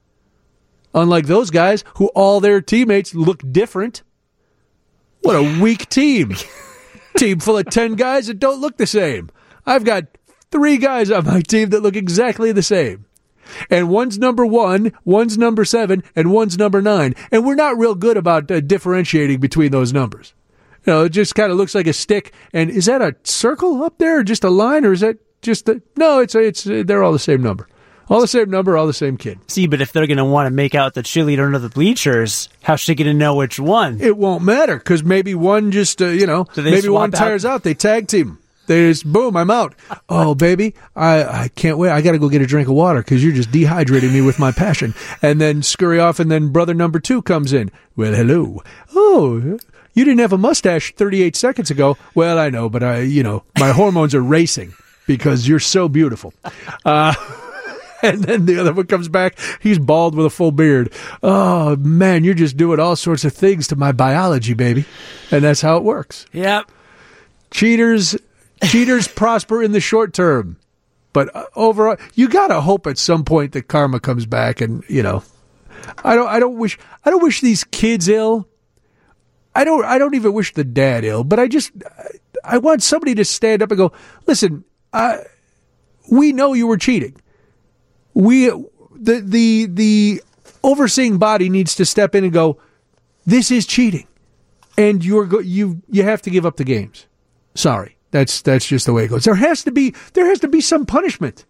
Unlike those guys who all their teammates look different. What a weak team. Team full of ten guys that don't look the same. I've got three guys on my team that look exactly the same. And one's number one, one's number seven, and one's number nine. And we're not real good about uh, differentiating between those numbers. You know, it just kind of looks like a stick. And is that a circle up there or just a line? Or is that just a... No, it's, it's they're all the same number. All the same number, all the same kid. See, but if they're going to want to make out the cheerleader under the bleachers, how's she going to know which one? It won't matter, because maybe one just, uh, you know, maybe one tires out. out. They tag team. They just, boom, I'm out. Oh, baby, I, I can't wait. I got to go get a drink of water because you're just dehydrating me with my passion. And then scurry off, and then brother number two comes in. Well, hello. Oh, you didn't have a mustache thirty-eight seconds ago. Well, I know, but I, you know, my hormones are racing because you're so beautiful. Uh, and then the other one comes back. He's bald with a full beard. Oh, man, you're just doing all sorts of things to my biology, baby. And that's how it works. Yep. Cheaters, cheaters prosper in the short term. But uh, overall, you got to hope at some point that karma comes back. And, you know, I don't, I don't wish, I don't wish these kids ill. I don't I don't even wish the dad ill, but I just, I want somebody to stand up and go, listen, uh, we know you were cheating. We, the, the, the overseeing body needs to step in and go, this is cheating. And you're go, you, you have to give up the games. Sorry. That's, that's just the way it goes. There has to be, there has to be some punishment.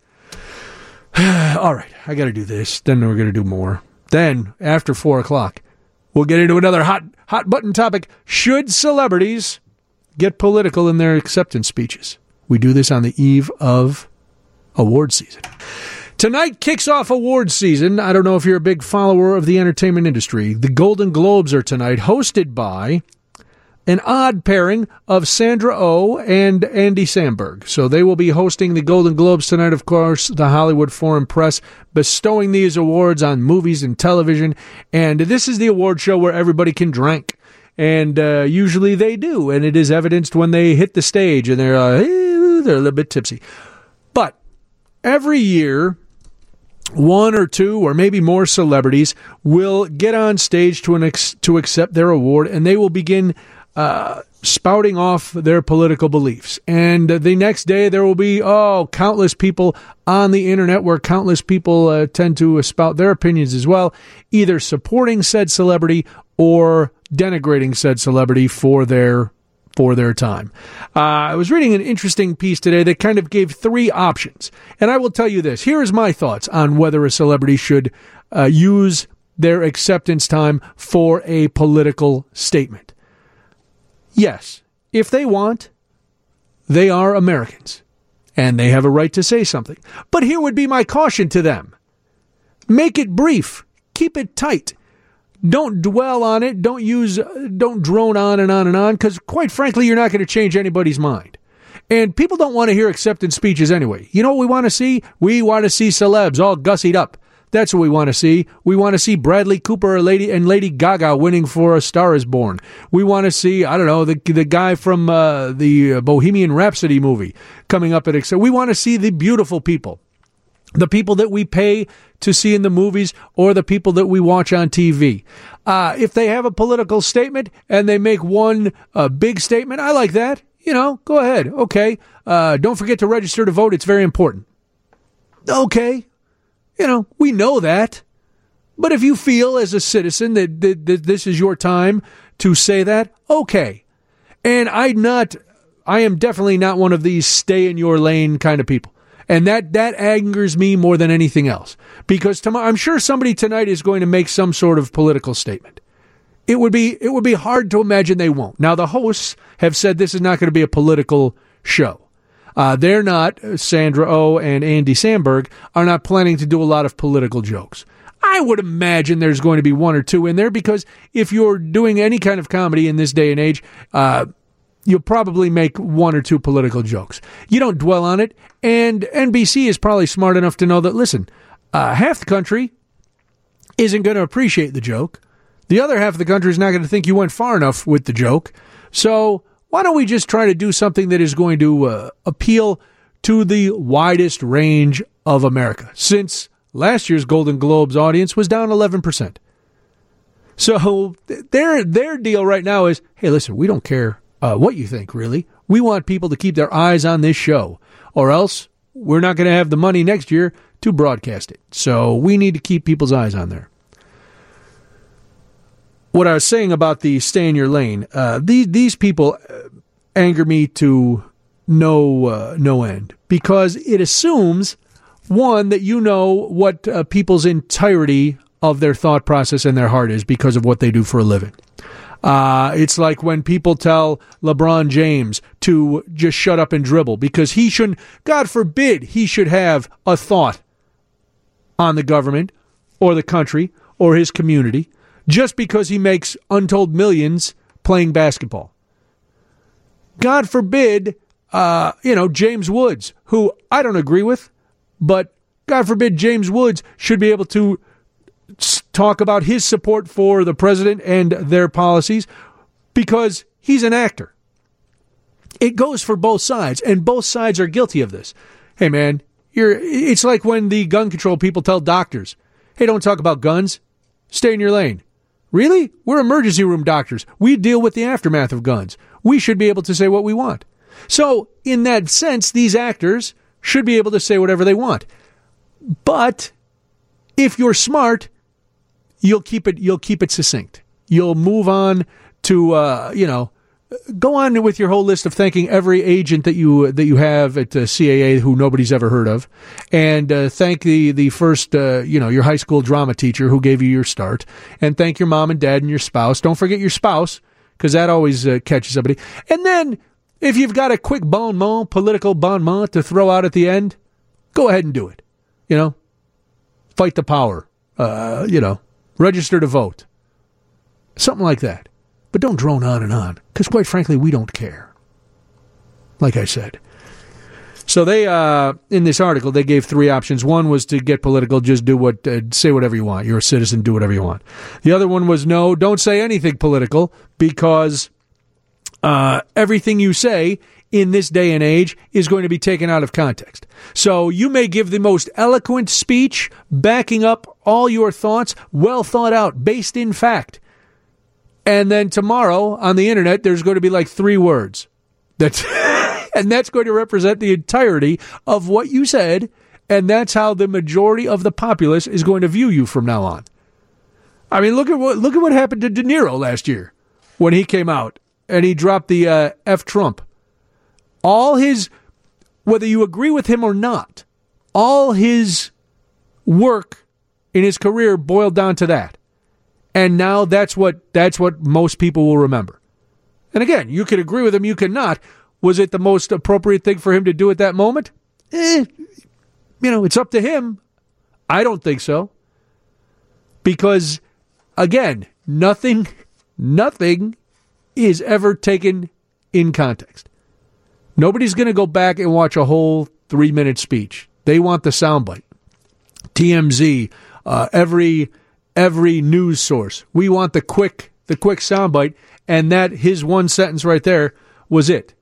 All right. I got to do this. Then we're going to do more. Then after four o'clock, we'll get into another hot, hot button topic. Should celebrities get political in their acceptance speeches? We do this on the eve of award season. Tonight kicks off awards season. I don't know if you're a big follower of the entertainment industry. The Golden Globes are tonight, hosted by an odd pairing of Sandra Oh and Andy Samberg. So they will be hosting the Golden Globes tonight, of course, the Hollywood Foreign Press, bestowing these awards on movies and television. And this is the award show where everybody can drink. And uh, usually they do, and it is evidenced when they hit the stage, and they're, uh, they're a little bit tipsy. But every year, one or two or maybe more celebrities will get on stage to, an ex- to accept their award, and they will begin uh, spouting off their political beliefs. And uh, the next day there will be, oh, countless people on the internet where countless people uh, tend to spout their opinions as well, either supporting said celebrity or denigrating said celebrity for their for their time. Uh, I was reading an interesting piece today that kind of gave three options. And I will tell you this. Here is my thoughts on whether a celebrity should uh, use their acceptance time for a political statement. Yes, if they want, they are Americans, and they have a right to say something. But here would be my caution to them. Make it brief. Keep it tight. Don't dwell on it. Don't use, don't drone on and on and on, because quite frankly, you're not going to change anybody's mind. And people don't want to hear acceptance speeches anyway. You know what we want to see? We want to see celebs all gussied up. That's what we want to see. We want to see Bradley Cooper or Lady and Lady Gaga winning for A Star Is Born. We want to see, I don't know, the the guy from uh, the Bohemian Rhapsody movie coming up at Accept. We want to see the beautiful people. The people that we pay to see in the movies or the people that we watch on T V. Uh, if they have a political statement and they make one uh, big statement, I like that. You know, go ahead. Okay. Uh, don't forget to register to vote. It's very important. Okay. You know, we know that. But if you feel as a citizen that, that, that this is your time to say that, okay. And I'm not, I am definitely not one of these stay in your lane kind of people. And that, that angers me more than anything else. Because tomorrow, I'm sure somebody tonight is going to make some sort of political statement. It would be it would be hard to imagine they won't. Now, the hosts have said this is not going to be a political show. Uh, they're not, Sandra Oh and Andy Samberg, are not planning to do a lot of political jokes. I would imagine there's going to be one or two in there, because if you're doing any kind of comedy in this day and age, uh, you'll probably make one or two political jokes. You don't dwell on it. And N B C is probably smart enough to know that, listen, uh, half the country isn't going to appreciate the joke. The other half of the country is not going to think you went far enough with the joke. So why don't we just try to do something that is going to uh, appeal to the widest range of America? Since last year's Golden Globes audience was down eleven percent. So their their deal right now is, hey, listen, we don't care Uh, what you think, really. We want people to keep their eyes on this show, or else we're not going to have the money next year to broadcast it. So we need to keep people's eyes on there. What I was saying about the stay in your lane, uh, these, these people anger me to no, uh, no end, because it assumes, one, that you know what uh, people's entirety of their thought process and their heart is because of what they do for a living. Uh, it's like when people tell LeBron James to just shut up and dribble because he shouldn't, God forbid, he should have a thought on the government or the country or his community just because he makes untold millions playing basketball. God forbid, uh, you know, James Woods, who I don't agree with, but God forbid James Woods should be able to talk about his support for the president and their policies because he's an actor. It goes for both sides, and both sides are guilty of this. Hey, man, you're. It's like when the gun control people tell doctors, hey, don't talk about guns. Stay in your lane. Really? We're emergency room doctors. We deal with the aftermath of guns. We should be able to say what we want. So, in that sense, these actors should be able to say whatever they want. But if you're smart, you'll keep it. You'll keep it succinct. You'll move on to, uh, you know, go on with your whole list of thanking every agent that you that you have at uh, C A A who nobody's ever heard of, and uh, thank the the first, uh, you know, your high school drama teacher who gave you your start, and thank your mom and dad and your spouse. Don't forget your spouse because that always uh, catches somebody. And then if you've got a quick bon mot, political bon mot to throw out at the end, go ahead and do it. You know, fight the power. Uh, you know, register to vote. Something like that. But don't drone on and on, because quite frankly, we don't care. Like I said. So they, uh, in this article, they gave three options. One was to get political, just do what, uh, say whatever you want. You're a citizen, do whatever you want. The other one was no, don't say anything political, because uh, everything you say in this day and age is going to be taken out of context. So you may give the most eloquent speech, backing up all your thoughts, well thought out, based in fact. And then tomorrow on the internet, there's going to be like three words. That's and that's going to represent the entirety of what you said. And that's how the majority of the populace is going to view you from now on. I mean, look at what look at what happened to De Niro last year when he came out and he dropped the uh, F Trump. All his, whether you agree with him or not, all his work in his career boiled down to that. And now that's what that's what most people will remember. And again, you could agree with him, you cannot. Was it the most appropriate thing for him to do at that moment? Eh, you know, it's up to him. I don't think so. Because, again, nothing, nothing is ever taken in context. Nobody's going to go back and watch a whole three-minute speech. They want the soundbite. T M Z, uh, every... Every news source. We want the quick, the quick soundbite, and that his one sentence right there was it.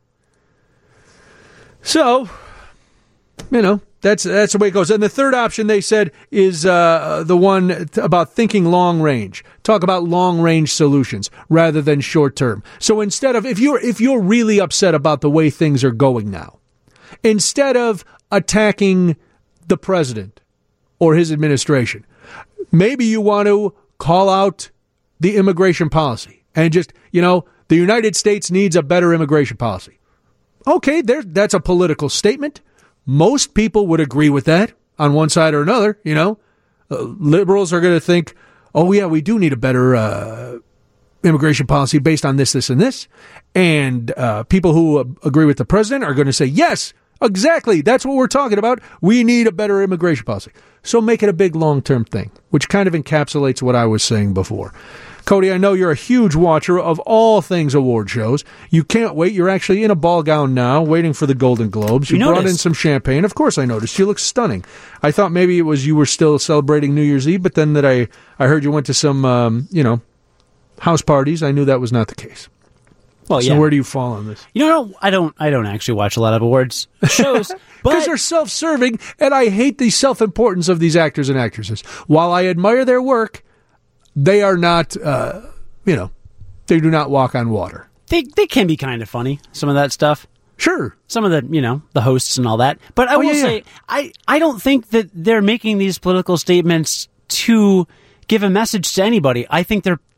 So, you know, that's that's the way it goes. And the third option they said is uh, the one about thinking long range. Talk about long range solutions rather than short term. So instead of if you're if you're really upset about the way things are going now, instead of attacking the president or his administration, maybe you want to call out the immigration policy and just, you know, the United States needs a better immigration policy. Okay, there, that's a political statement. Most people would agree with that on one side or another, you know. Uh, liberals are going to think, oh, yeah, we do need a better uh, immigration policy based on this, this, and this. And uh, people who uh, agree with the president are going to say, yes, exactly, that's what we're talking about. We need a better immigration policy. So make it a big long-term thing, which kind of encapsulates what I was saying before. Cody, I know you're a huge watcher of all things award shows. You can't wait. You're actually in a ball gown now, waiting for the Golden Globes. You, you brought in some champagne. Of course I noticed. You look stunning. I thought maybe it was you were still celebrating New Year's Eve, but then that I, I heard you went to some, um, you know, house parties. I knew that was not the case. Well, so yeah. Where do you fall on this? You know, I don't. I don't actually watch a lot of awards shows because they're self-serving, and I hate the self-importance of these actors and actresses. While I admire their work, they are not. Uh, you know, they do not walk on water. They they can be kind of funny. Some of that stuff. Sure. Some of the, you know, the hosts and all that. But I oh, will yeah, say, yeah. I I don't think that they're making these political statements to give a message to anybody. I think they're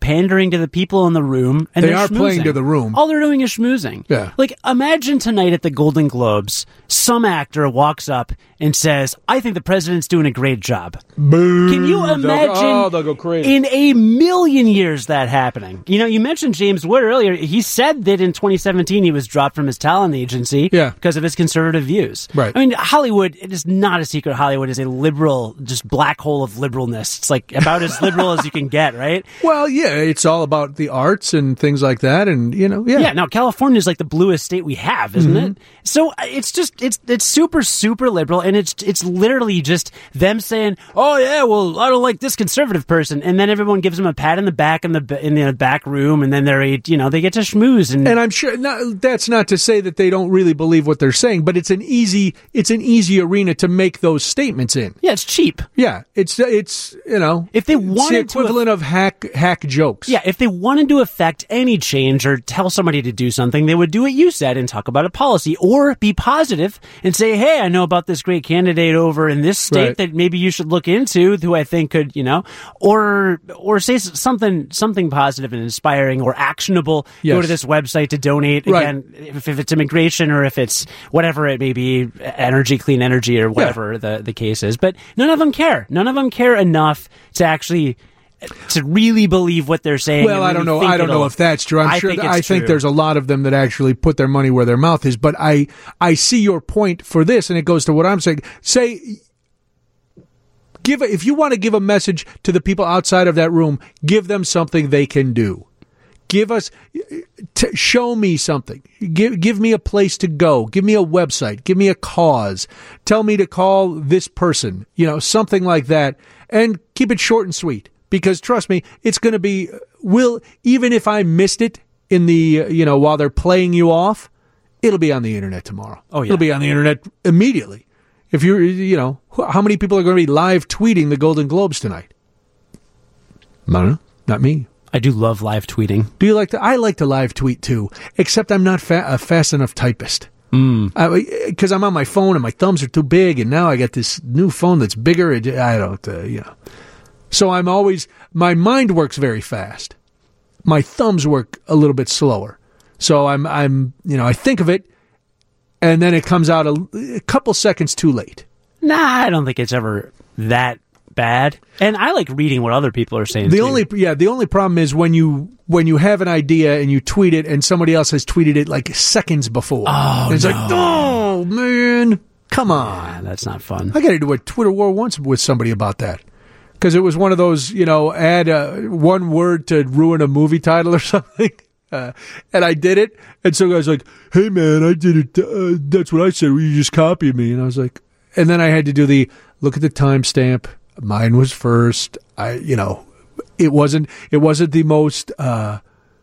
pandering to the people in the room. And They they're are schmoozing. playing to the room. All they're doing is schmoozing. Yeah. Like, imagine tonight at the Golden Globes, some actor walks up and says, I think the president's doing a great job. Boo. Can you They'll- imagine oh, they'll go crazy. in a million years that happening? You know, you mentioned James Wood earlier. He said that in twenty seventeen he was dropped from his talent agency Yeah. because of his conservative views. Right. I mean, Hollywood, it is not a secret. Hollywood is a liberal, just black hole of liberalness. It's like about as liberal as you can get, right? Well, yeah, it's all about the arts and things like that, and you know, yeah, Yeah, now California is like the bluest state we have, isn't Mm-hmm. it? So uh, it's just it's it's super super liberal, and it's it's literally just them saying, "Oh yeah, well I don't like this conservative person," and then everyone gives them a pat in the back in the in the back room, and then they're you know they get to schmooze and. And I'm sure not, that's not to say that they don't really believe what they're saying, but it's an easy it's an easy arena to make those statements in. yeah, it's cheap. Yeah, it's it's you know If they it's the wanted to equivalent of hack hack jokes. Yeah, if they wanted to affect any change or tell somebody to do something, they would do what you said and talk about a policy or be positive and say, hey, I know about this great candidate over in this state Right. that maybe you should look into who I think could, you know, or or say s- something something positive and inspiring or actionable. Yes. Go to this website to donate. Right. Again, if, if it's immigration or if it's whatever it may be, energy, clean energy or whatever the, the case is. But none of them care. None of them care enough to actually to really believe what they're saying. Well, and I don't really know. think I don't know it'll- if that's true. I'm I sure. think that- it's I think true. there's a lot of them that actually put their money where their mouth is. But I, I see your point for this, and it goes to what I'm saying. Say, give a, if you want to give a message to the people outside of that room, give them something they can do. Give us, t- show me something. Give give me a place to go. Give me a website. Give me a cause. Tell me to call this person. You know, something like that, and keep it short and sweet. Because trust me, it's going to be, will, even if I missed it in the, uh, you know, while they're playing you off, it'll be on the internet tomorrow. Oh, yeah. It'll be on the internet immediately. If you're, you know, wh- how many people are going to be live tweeting the Golden Globes tonight? I don't know. Not me. I do love live tweeting. Do you like to? I like to live tweet too, except I'm not fa- a fast enough typist. Because I'm on my phone and my thumbs are too big, and now I got this new phone that's bigger. It, I don't, uh, you know. So I'm always, my mind works very fast. My thumbs work a little bit slower. So I'm, I'm, you know, I think of it, and then it comes out a, a couple seconds too late. Nah, I don't think it's ever that bad. And I like reading what other people are saying. The too. only, yeah, the only problem is when you when you have an idea and you tweet it, and somebody else has tweeted it like seconds before. Oh, and it's no. like, oh man, come on. Yeah, that's not fun. I got to do a Twitter war once with somebody about that. Because it was one of those, you know, add uh, one word to ruin a movie title or something. Uh, and I did it. And some guy's like, hey, man, I did it. Uh, that's what I said. You just copy me. And I was like, and then I had to do the, look at the timestamp. Mine was first. I, you know, it wasn't, it wasn't the most uh,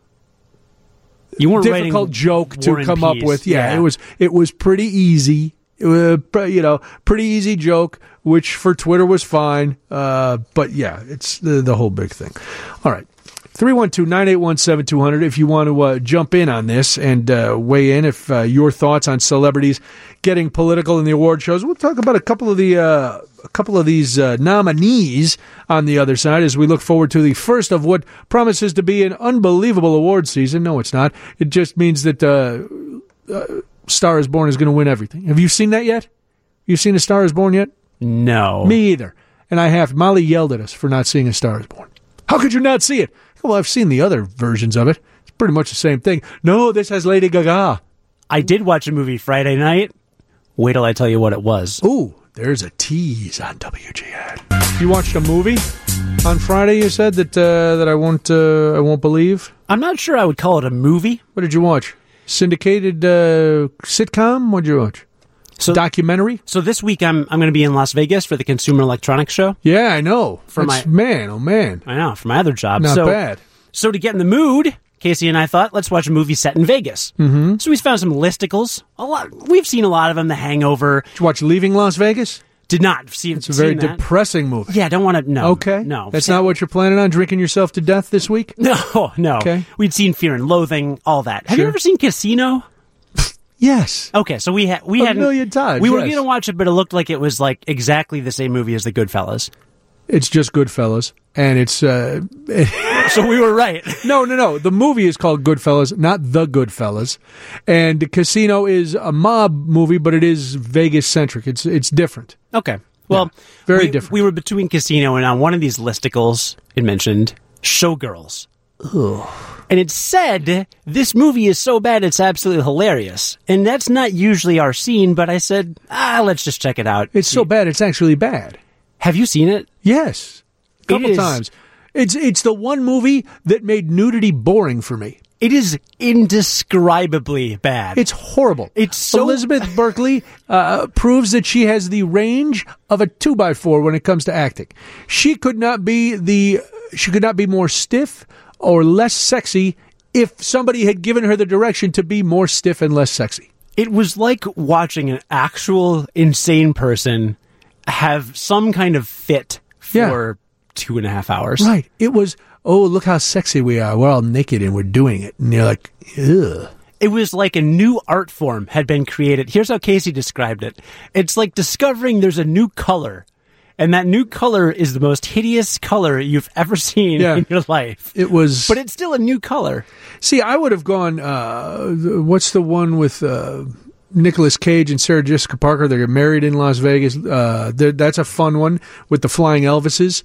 You weren't difficult writing joke to War and come up Peace. with. Yeah, Yeah. it was, it was pretty easy. It was, pre- you know, pretty easy joke, which for Twitter was fine. Uh, but yeah, it's the, the whole big thing. All right. three one two, nine eight one, seven two zero zero if you want to uh, jump in on this and uh, weigh in if uh, your thoughts on celebrities getting political in the award shows. We'll talk about a couple of the uh, a couple of these uh, nominees on the other side as we look forward to the first of what promises to be an unbelievable award season. No, it's not. It just means that uh, uh, Star is Born is going to win everything. Have you seen that yet? You seen A Star is Born yet? No. Me either. And I have. Molly yelled at us for not seeing A Star is Born. How could you not see it? Well, I've seen the other versions of it. It's pretty much the same thing. No, this has Lady Gaga. I did watch a movie Friday night. Wait till I tell you what it was. Ooh, there's a tease on W G N. You watched a movie on Friday, you said, that uh, that I won't uh, I won't believe? I'm not sure I would call it a movie. What did you watch? Syndicated uh, sitcom? What did you watch? So, Documentary? so this week I'm I'm going to be in Las Vegas for the Consumer Electronics Show. Yeah, I know. For That's- my- man, oh man. I know, for my other job. Not so, bad. So to get in the mood, Casey and I thought, let's watch a movie set in Vegas. Mm-hmm. So we found some listicles. A lot. We've seen a lot of them. The Hangover. Did you watch Leaving Las Vegas? Did not see. It's a very seen that. depressing movie. Yeah, I don't want to. No. Okay. No. That's not what you're planning on, drinking yourself to death this week? No. No. Okay. We'd seen Fear and Loathing, all that. Have Sure. you ever seen Casino? Yes. Okay, so we had we A had million times, We were yes. going to watch it, but it looked like it was like exactly the same movie as The Goodfellas. It's just Goodfellas, and it's uh, So we were right. no, no, no. The movie is called Goodfellas, not The Goodfellas, and Casino is a mob movie, but it is Vegas centric. It's it's different. Okay. Well, Yeah, very we, different. We were between Casino and on one of these listicles, it mentioned Showgirls. And it said, this movie is so bad it's absolutely hilarious. And that's not usually our scene, but I said, ah, let's just check it out. It's so bad, it's actually bad. Have you seen it? Yes, a couple It is- times. It's it's the one movie that made nudity boring for me. It is indescribably bad. It's horrible. It's so- Elizabeth Berkley uh, proves that she has the range of a two by four when it comes to acting. She could not be the she could not be more stiff or less sexy if somebody had given her the direction to be more stiff and less sexy. It was like watching an actual insane person have some kind of fit for Yeah. two and a half hours. Right. It was, oh, look how sexy we are. We're all naked and we're doing it. And you're like, ugh. It was like a new art form had been created. Here's how Casey described it. It's like discovering there's a new color, and that new color is the most hideous color you've ever seen Yeah. in your life. It was. But it's still a new color. See, I would have gone, uh, what's the one with uh, Nicolas Cage and Sarah Jessica Parker? They're married in Las Vegas. Uh, they're- that's a fun one with the flying Elvises.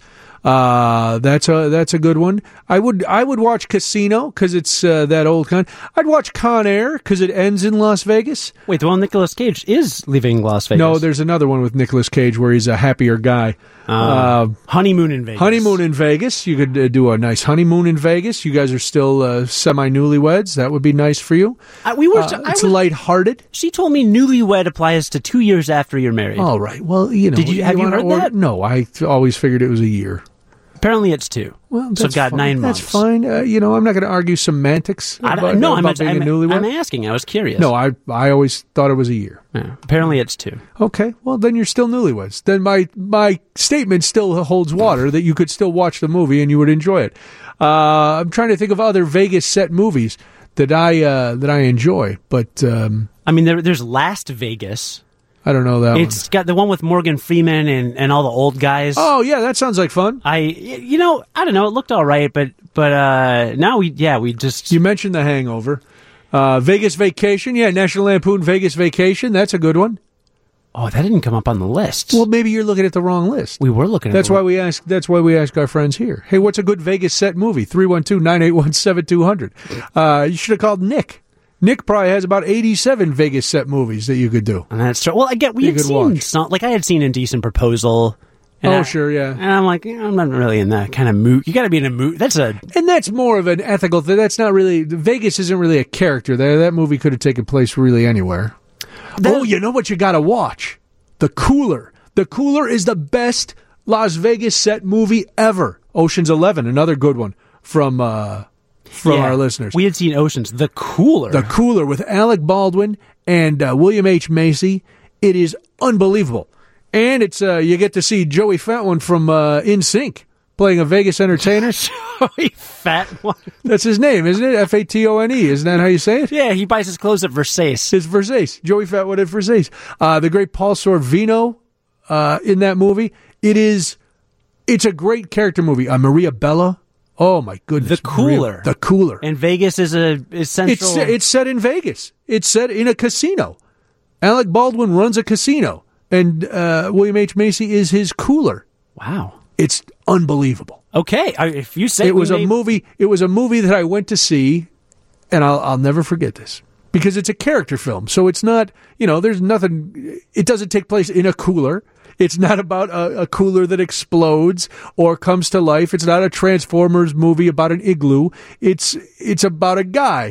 Uh, that's a that's a good one. I would I would watch Casino because it's uh, that old kind. I'd watch Con Air because it ends in Las Vegas. Wait, the one Nicolas Cage is leaving Las Vegas. No, there's another one with Nicolas Cage where he's a happier guy. Uh, Honeymoon in Vegas. honeymoon in Vegas. You could uh, do a nice honeymoon in Vegas. You guys are still uh, semi newlyweds. That would be nice for you. I, we were. Uh, I it's was- lighthearted. She told me newlywed applies to two years after you're married. All right. Well, you know. Did you- have you wanna heard order- that? No, I th- always figured it was a year. Apparently, it's two. Well, so that's got fine. nine months. That's fine. Uh, you know, I'm not going to argue semantics I about, don't, no, about I'm, being I'm, a newlywed. I'm asking. I was curious. no, I I always thought it was a year. Yeah, apparently, it's two. Okay, well then you're still newlyweds. Then my my statement still holds water that you could still watch the movie and you would enjoy it. Uh, I'm trying to think of other Vegas set movies that I uh, that I enjoy, but um, I mean, there, there's Last Vegas. I don't know that It's one. got the one with Morgan Freeman and, and all the old guys. Oh yeah, that sounds like fun. I, you know, I don't know. It looked all right, but but uh, now we, yeah, we just. You mentioned The Hangover, uh, Vegas Vacation. Yeah, National Lampoon Vegas Vacation. That's a good one. Oh, that didn't come up on the list. Well, maybe you're looking at the wrong list. we were looking at. That's the- why we ask. That's why we ask our friends here. Hey, what's a good Vegas set movie? three one two, nine eight one, seven two zero zero. Uh, you should have called Nick. Nick probably has about eighty-seven Vegas set movies that you could do. And that's true. Well, I get we You had could seen watch. some, like I had seen Indecent Proposal. and Oh, I- sure, yeah. And I'm like, yeah, I'm not really in that kind of mood. You got to be in a mood. That's a. And that's more of an ethical thing. That's not really. Vegas isn't really a character there. That movie could have taken place really anywhere. oh, you know what you got to watch? The Cooler. The Cooler is the best Las Vegas set movie ever. Ocean's Eleven, another good one from uh, from yeah. our listeners. We had seen Oceans. The Cooler. The Cooler with Alec Baldwin and uh, William H. Macy. It is unbelievable. And it's uh, you get to see Joey Fatone from uh, In Sync playing a Vegas entertainer. Joey Fat one. That's his name, isn't it? F A T O N E. Isn't that how you say it? Yeah, he buys his clothes at Versace. It's Versace. Joey Fatone at Versace. Uh, the great Paul Sorvino uh, in that movie. It is, it's a great character movie. Uh, Maria Bella. Oh my goodness. The Cooler. Maria- the Cooler. And Vegas is a is central. It's it's set in Vegas. It's set in a casino. Alec Baldwin runs a casino, and uh, William H. Macy is his cooler. wow. It's unbelievable. Okay, I- if you say It was we a may- movie. It was a movie that I went to see, and I'll I'll never forget this because it's a character film. So it's not, you know, there's nothing. It doesn't take place in a cooler. It's not about a, a cooler that explodes or comes to life. It's not a Transformers movie about an igloo. It's it's about a guy.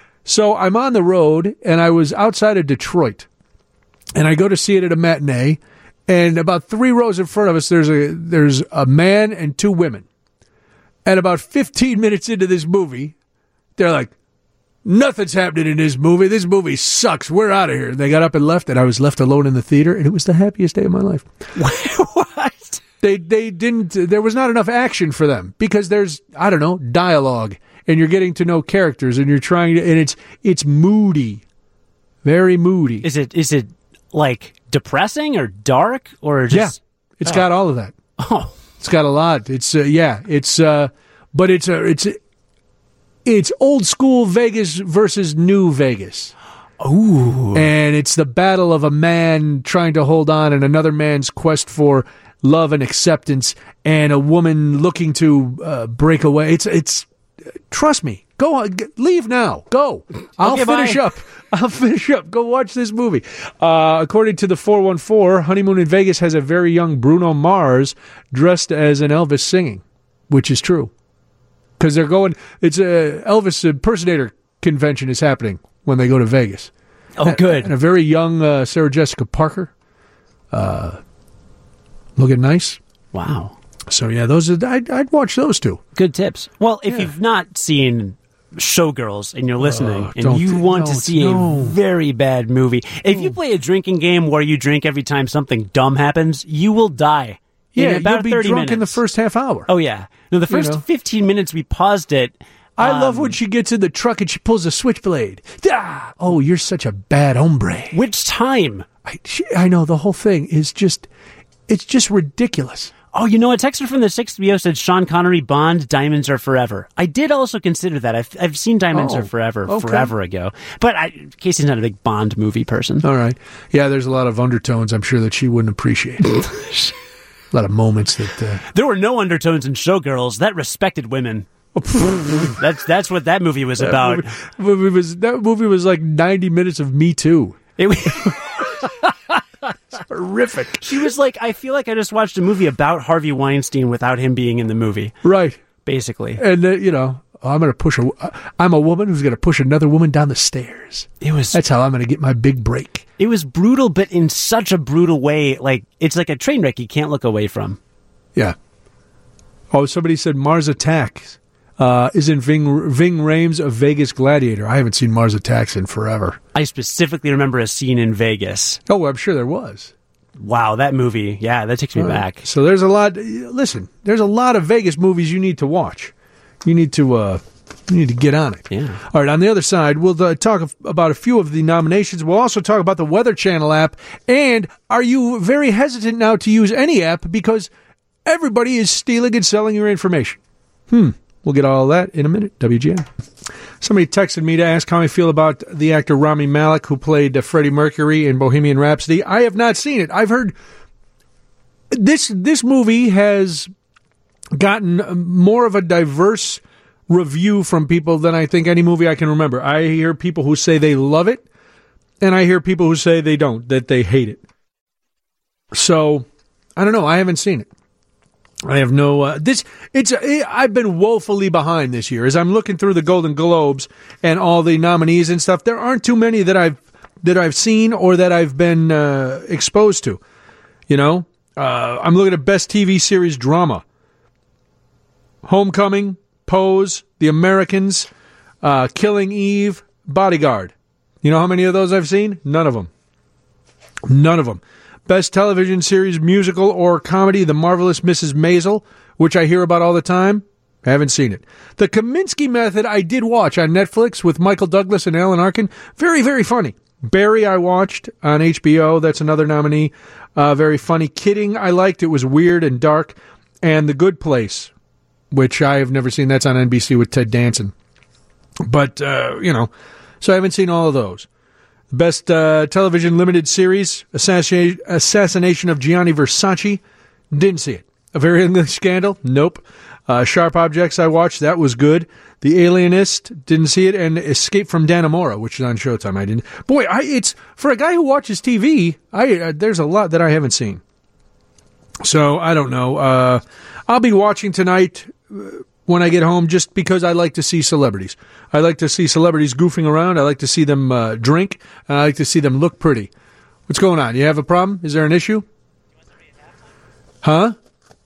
So I'm on the road, and I was outside of Detroit, and I go to see it at a matinee, and about three rows in front of us, there's a there's a man and two women. And about fifteen minutes into this movie, they're like, nothing's happening in this movie. This movie sucks. We're out of here. They got up and left, and I was left alone in the theater, and it was the happiest day of my life. what? They they didn't. There was not enough action for them because there's I don't know dialogue, and you're getting to know characters, and you're trying to, and it's it's moody, very moody. Is it is it like depressing or dark or yeah, just? it's got all of that. Oh, It's got a lot. It's uh, yeah. It's uh, but it's a it's it's old school Vegas versus new Vegas. Ooh. And it's the battle of a man trying to hold on and another man's quest for love and acceptance, and a woman looking to uh, break away. It's it's. Trust me. Go on. G- leave now. Go. I'll Okay, finish bye. up. I'll finish up. Go watch this movie. Uh, according to the four one four, Honeymoon in Vegas has a very young Bruno Mars dressed as an Elvis singing, which is true. Because they're going, it's a Elvis impersonator convention is happening when they go to Vegas. Oh, good. And a very young uh, Sarah Jessica Parker. Uh, looking nice. Wow. So, yeah, those are, I'd, I'd watch those two. Good tips. Well, if Yeah. you've not seen Showgirls and you're listening Oh, and don't you th- want no, to see no. a very bad movie, if you play a drinking game where you drink every time something dumb happens, you will die. Yeah, in about you'll be thirty drunk minutes. in the first half hour. Oh, yeah. No, the first know. fifteen minutes we paused it. I um, love when she gets in the truck and she pulls a switchblade. Ah! Oh, you're such a bad hombre. Which time? I, she, I know, the whole thing is just, it's just ridiculous. Oh, you know, a texter from the sixth B O said Sean Connery, Bond, Diamonds Are Forever. I did also consider that. I've, I've seen Diamonds Oh, Are Forever okay. forever ago. But I, Casey's not a big Bond movie person. All right. Yeah, there's a lot of undertones I'm sure that she wouldn't appreciate. a lot of moments that... Uh, There were no undertones in Showgirls. That respected women. that's that's what that movie was about. That movie, movie was, that movie was like ninety minutes of Me Too. It was, Horrific. she was like, I feel like I just watched a movie about Harvey Weinstein without him being in the movie, Right. basically. And, uh, you know, I'm going to push a... I'm a woman who's going to push another woman down the stairs. It was That's how I'm going to get my big break. it was brutal, but in such a brutal way. Like, it's like a train wreck you can't look away from. Yeah. Oh, somebody said Mars Attacks uh, is in Ving, Ving Rhames of Vegas Gladiator. I haven't seen Mars Attacks in forever. I specifically remember a scene in Vegas. Oh, I'm sure there was. Wow, that movie. Yeah, that takes me All right. back. So there's a lot. Listen, there's a lot of Vegas movies you need to watch. You need to uh, you need to get on it. Yeah. All right. On the other side, we'll uh, talk of, about a few of the nominations. We'll also talk about the Weather Channel app. And are you very hesitant now to use any app because everybody is stealing and selling your information? Hmm. We'll get all that in a minute. W G N. Somebody texted me to ask how I feel about the actor Rami Malek, who played uh, Freddie Mercury in Bohemian Rhapsody. I have not seen it. I've heard this this movie has gotten more of a diverse review from people than I think any movie I can remember. I hear people who say they love it, and I hear people who say they don't, that they hate it. So, I don't know. I haven't seen it. I have no, uh, this, it's, it, I've been woefully behind this year. As I'm looking through the Golden Globes and all the nominees and stuff, there aren't too many that I've, that I've seen or that I've been, uh, exposed to. You know, uh, I'm looking at Best T V Series Drama. Homecoming, Pose, The Americans, uh, Killing Eve, Bodyguard. You know how many of those I've seen? None of them. None of them. Best Television Series, Musical, or Comedy, The Marvelous Missus Maisel, which I hear about all the time. Haven't seen it. The Kaminsky Method I did watch on Netflix with Michael Douglas and Alan Arkin. Very, very funny. Barry I watched on H B O. That's another nominee. Uh, very funny. Kidding I liked. It was weird and dark. And The Good Place, which I have never seen. That's on N B C with Ted Danson. But, uh, you know, so I haven't seen all of those. Best uh, Television Limited Series, Assassination, Assassination of Gianni Versace. Didn't see it. A Very English Scandal. Nope. Uh, Sharp Objects I watched. That was good. The Alienist. Didn't see it. And Escape from Dannemora, which is on Showtime. I didn't. Boy, I, it's for a guy who watches T V, I, uh, there's a lot that I haven't seen. So, I don't know. Uh, I'll be watching tonight uh, when I get home just because I like to see celebrities. I like to see celebrities goofing around. I like to see them uh, drink. And I like to see them look pretty. What's going on? You have a problem? Is there an issue? Huh?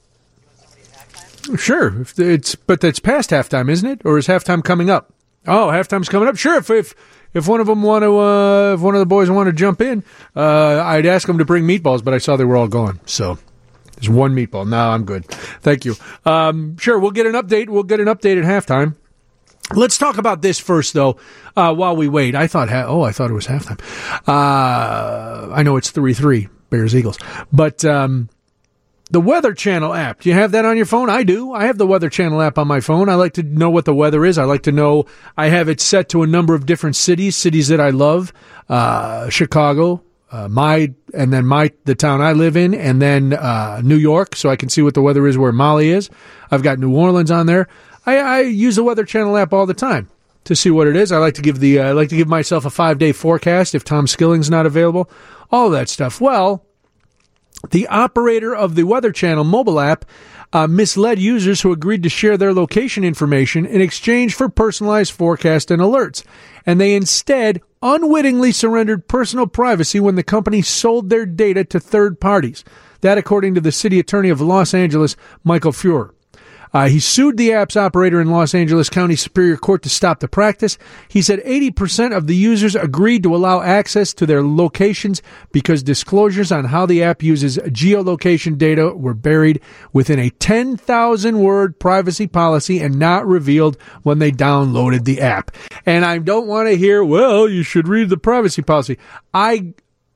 Sure. If it's But it's past halftime, isn't it? Or is halftime coming up? Oh, halftime's coming up. Sure. If if, if one of them want to, uh, if one of the boys want to jump in, uh, I'd ask them to bring meatballs, but I saw they were all gone. So there's one meatball. No, I'm good. Thank you. Um, sure, we'll get an update. We'll get an update at halftime. Let's talk about this first, though, uh, while we wait. I thought, ha- oh, I thought it was halftime. Uh, I know it's three three, Bears-Eagles. But um, The Weather Channel app. Do you have that on your phone? I do. I have the Weather Channel app on my phone. I like to know what the weather is. I like to know. I have it set to a number of different cities, cities that I love. Uh, Chicago, uh, my, and then my, the town I live in, and then uh, New York, so I can see what the weather is where Molly is. I've got New Orleans on there. I, I use the Weather Channel app all the time to see what it is. I like to give the, uh, I like to give myself a five-day forecast if Tom Skilling's not available. All that stuff. Well, the operator of the Weather Channel mobile app uh, misled users who agreed to share their location information in exchange for personalized forecast and alerts. And they instead unwittingly surrendered personal privacy when the company sold their data to third parties. That according to the city attorney of Los Angeles, Michael Feuer. Uh, he sued the app's operator in Los Angeles County Superior Court to stop the practice. He said eighty percent of the users agreed to allow access to their locations because disclosures on how the app uses geolocation data were buried within a ten thousand word privacy policy and not revealed when they downloaded the app. And I don't want to hear, well, you should read the privacy policy. I,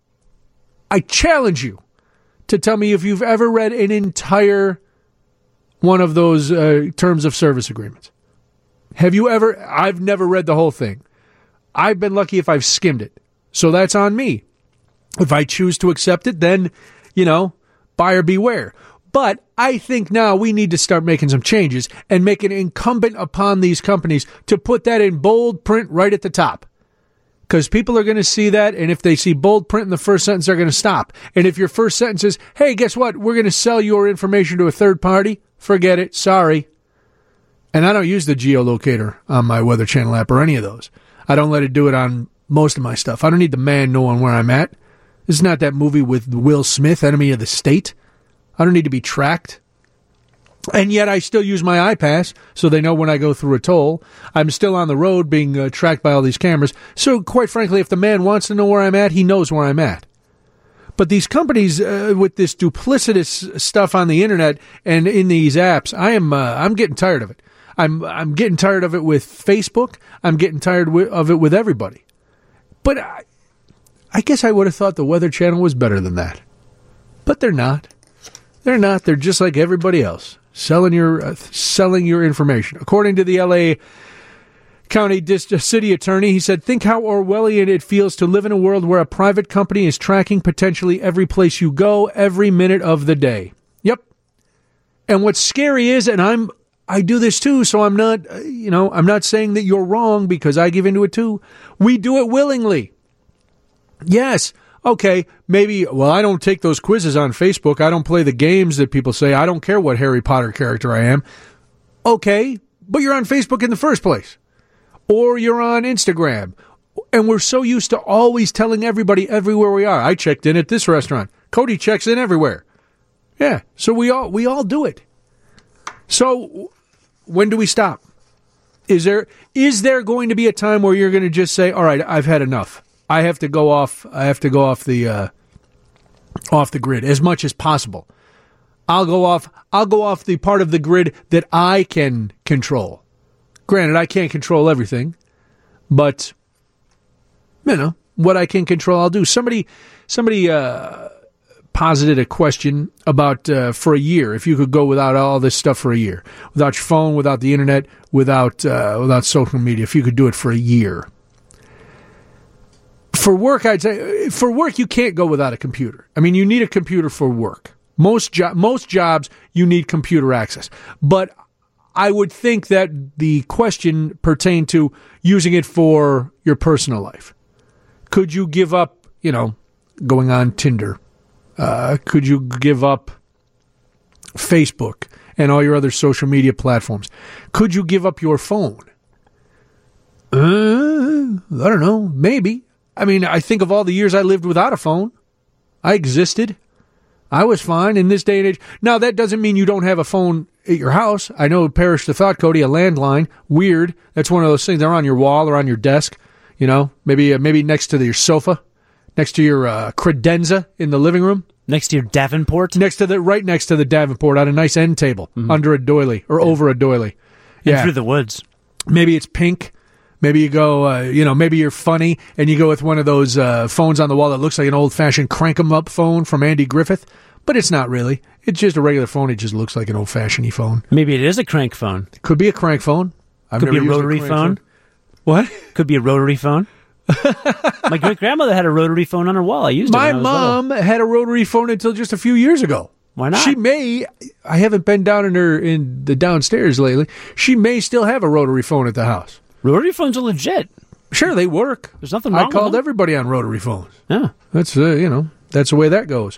I challenge you to tell me if you've ever read an entire one of those uh, terms of service agreements. Have you ever? I've never read the whole thing. I've been lucky if I've skimmed it. So that's on me. If I choose to accept it, then, you know, buyer beware. But I think now we need to start making some changes and make it incumbent upon these companies to put that in bold print right at the top. Because people are going to see that, and if they see bold print in the first sentence, they're going to stop. And if your first sentence is, hey, guess what? We're going to sell your information to a third party. Forget it. Sorry. And I don't use the geolocator on my Weather Channel app or any of those. I don't let it do it on most of my stuff. I don't need the man knowing where I'm at. This is not that movie with Will Smith, Enemy of the State. I don't need to be tracked. And yet I still use my iPass so they know when I go through a toll. I'm still on the road being uh, tracked by all these cameras. So quite frankly, if the man wants to know where I'm at, he knows where I'm at. But these companies uh, with this duplicitous stuff on the internet and in these apps, I am uh, I'm getting tired of it. I'm I'm getting tired of it with Facebook. I'm getting tired wi- of it with everybody. But I, I guess I would have thought the Weather Channel was better than that. But they're not. They're not. They're just like everybody else, selling your uh, selling your information. According to the L A County Dist- City Attorney, he said, think how Orwellian it feels to live in a world where a private company is tracking potentially every place you go, every minute of the day. Yep. And what's scary is, and I'm, I do this too, so I'm not, uh, you know, I'm not saying that you're wrong because I give into it too. We do it willingly. Yes. Okay. Maybe, well, I don't take those quizzes on Facebook. I don't play the games that people say. I don't care what Harry Potter character I am. Okay. But you're on Facebook in the first place. Or you're on Instagram. And we're so used to always telling everybody everywhere we are. I checked in at this restaurant. Cody checks in everywhere. Yeah. So we all we all do it. So when do we stop? Is there is there going to be a time where you're going to just say, all right, I've had enough. I have to go off I have to go off the uh, off the grid as much as possible. I'll go off I'll go off the part of the grid that I can control. Granted, I can't control everything, but, you know, what I can control, I'll do. Somebody somebody uh, posited a question about, uh, for a year, if you could go without all this stuff for a year, without your phone, without the internet, without uh, without social media, if you could do it for a year. For work, I'd say, for work, you can't go without a computer. I mean, you need a computer for work. Most jo- most jobs, you need computer access. But I would think that the question pertained to using it for your personal life. Could you give up, you know, going on Tinder? Uh, could you give up Facebook and all your other social media platforms? Could you give up your phone? Uh, I don't know. Maybe. I mean, I think of all the years I lived without a phone. I existed. I was fine in this day and age. Now, that doesn't mean you don't have a phone at your house. I know, perish the thought, Cody, a landline. Weird. That's one of those things. They're on your wall or on your desk. You know, maybe uh, maybe next to the, your sofa, next to your uh, credenza in the living room. Next to your Davenport? Next to the Right next to the Davenport on a nice end table, mm-hmm. under a doily or yeah. over a doily. Yeah. And through the woods. Maybe it's pink. Maybe you go, uh, you know, maybe you're funny and you go with one of those uh, phones on the wall that looks like an old-fashioned crank-em-up phone from Andy Griffith, but it's not really. It's just a regular phone. It just looks like an old-fashioned phone. Maybe it is a crank phone. It could be a crank phone. I've Could be a never used rotary crank phone. What? Could be a rotary phone. My great-grandmother had a rotary phone on her wall. I used My it when I was mom little. had a rotary phone until just a few years ago. Why not? She may. I haven't been down in her in the downstairs lately. She may still have a rotary phone at the house. Rotary phones are legit. Sure, they work. There's nothing wrong I with called them. everybody on rotary phones. Yeah. That's uh, you know that's the way that goes.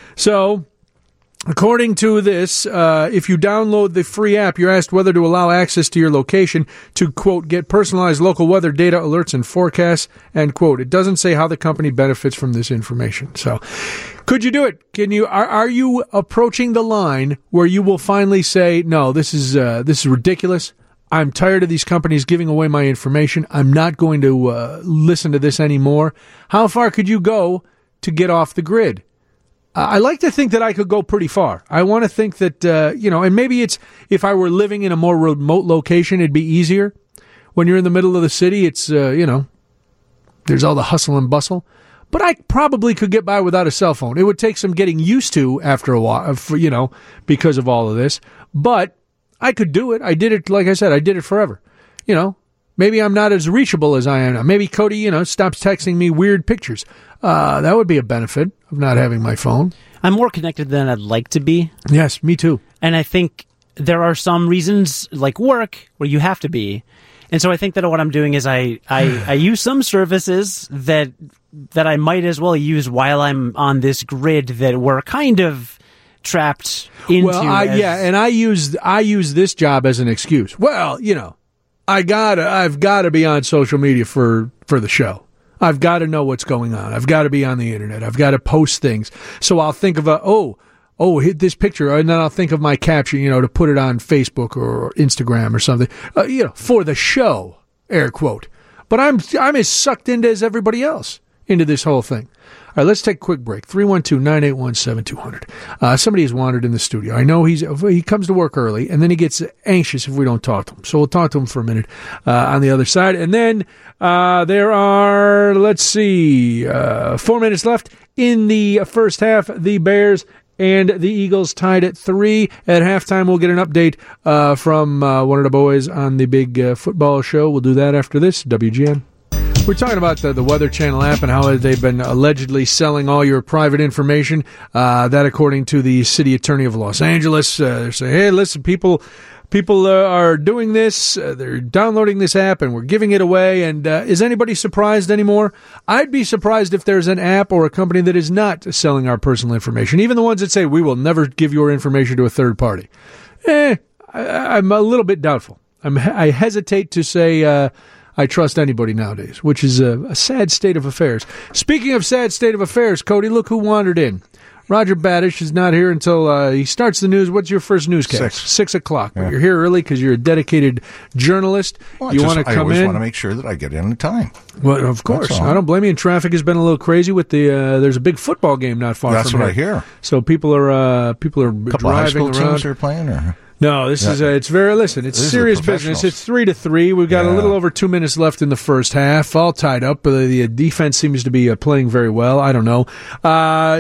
So, according to this, uh, if you download the free app, you're asked whether to allow access to your location to, quote, get personalized local weather data, alerts, and forecasts, end quote. It doesn't say how the company benefits from this information. So, could you do it? Can you? Are, are you approaching the line where you will finally say, no, this is uh, this is ridiculous. I'm tired of these companies giving away my information. I'm not going to uh, listen to this anymore. How far could you go to get off the grid? Uh, I like to think that I could go pretty far. I want to think that, uh, you know, and maybe it's if I were living in a more remote location, it'd be easier. When you're in the middle of the city, it's, uh, you know, there's all the hustle and bustle. But I probably could get by without a cell phone. It would take some getting used to after a while, you know, because of all of this. But I could do it. I did it, like I said, I did it forever. You know, maybe I'm not as reachable as I am now. Maybe Cody, you know, stops texting me weird pictures. Uh, that would be a benefit of not having my phone. I'm more connected than I'd like to be. Yes, me too. And I think there are some reasons, like work, where you have to be. And so I think that what I'm doing is I, I, I use some services that that I might as well use while I'm on this grid that we're kind of trapped into. Well, I, as, yeah, and I use I use this job as an excuse. Well, you know, I gotta I've got to be on social media for for the show. I've got to know what's going on. I've got to be on the internet. I've got to post things. So I'll think of a oh oh hit this picture, and then I'll think of my caption, you know, to put it on Facebook or Instagram or something, uh, you know, for the show, air quote. But I'm I'm as sucked into as everybody else into this whole thing. All right, let's take a quick break. three one two, nine eight one, seven two zero zero. Uh, somebody has wandered in the studio. I know he's he comes to work early, and then he gets anxious if we don't talk to him. So we'll talk to him for a minute uh, on the other side. And then uh, there are, let's see, uh, four minutes left in the first half. The Bears and the Eagles tied at three. At halftime, we'll get an update uh, from uh, one of the boys on the big uh, football show. We'll do that after this. W G N. We're talking about the, the Weather Channel app and how they've been allegedly selling all your private information. Uh, that, according to the city attorney of Los Angeles, uh, they're saying, hey, listen, people people uh, are doing this. Uh, they're downloading this app, and we're giving it away. And uh, is anybody surprised anymore? I'd be surprised if there's an app or a company that is not selling our personal information, even the ones that say, we will never give your information to a third party. Eh, I, I'm a little bit doubtful. I'm, I hesitate to say... Uh, I trust anybody nowadays, which is a, a sad state of affairs. Speaking of sad state of affairs, Cody, look who wandered in. Roger Badish is not here until uh, he starts the news. What's your first newscast? Six. Six o'clock. Yeah. But you're here early because you're a dedicated journalist. Well, you want to come I always in. want to make sure that I get in on time. Well, of course. I don't blame you. And traffic has been a little crazy with the. Uh, there's a big football game not far That's from what here. I hear. So people are uh, people are A couple of high driving school around. teams are playing, or No, this Yeah. is uh, it's very listen. It's These are serious professionals. business. It's three to three. We've got a Yeah. little over two minutes left in the first half, all tied up. Uh, the defense seems to be uh, playing very well. I don't know. Uh,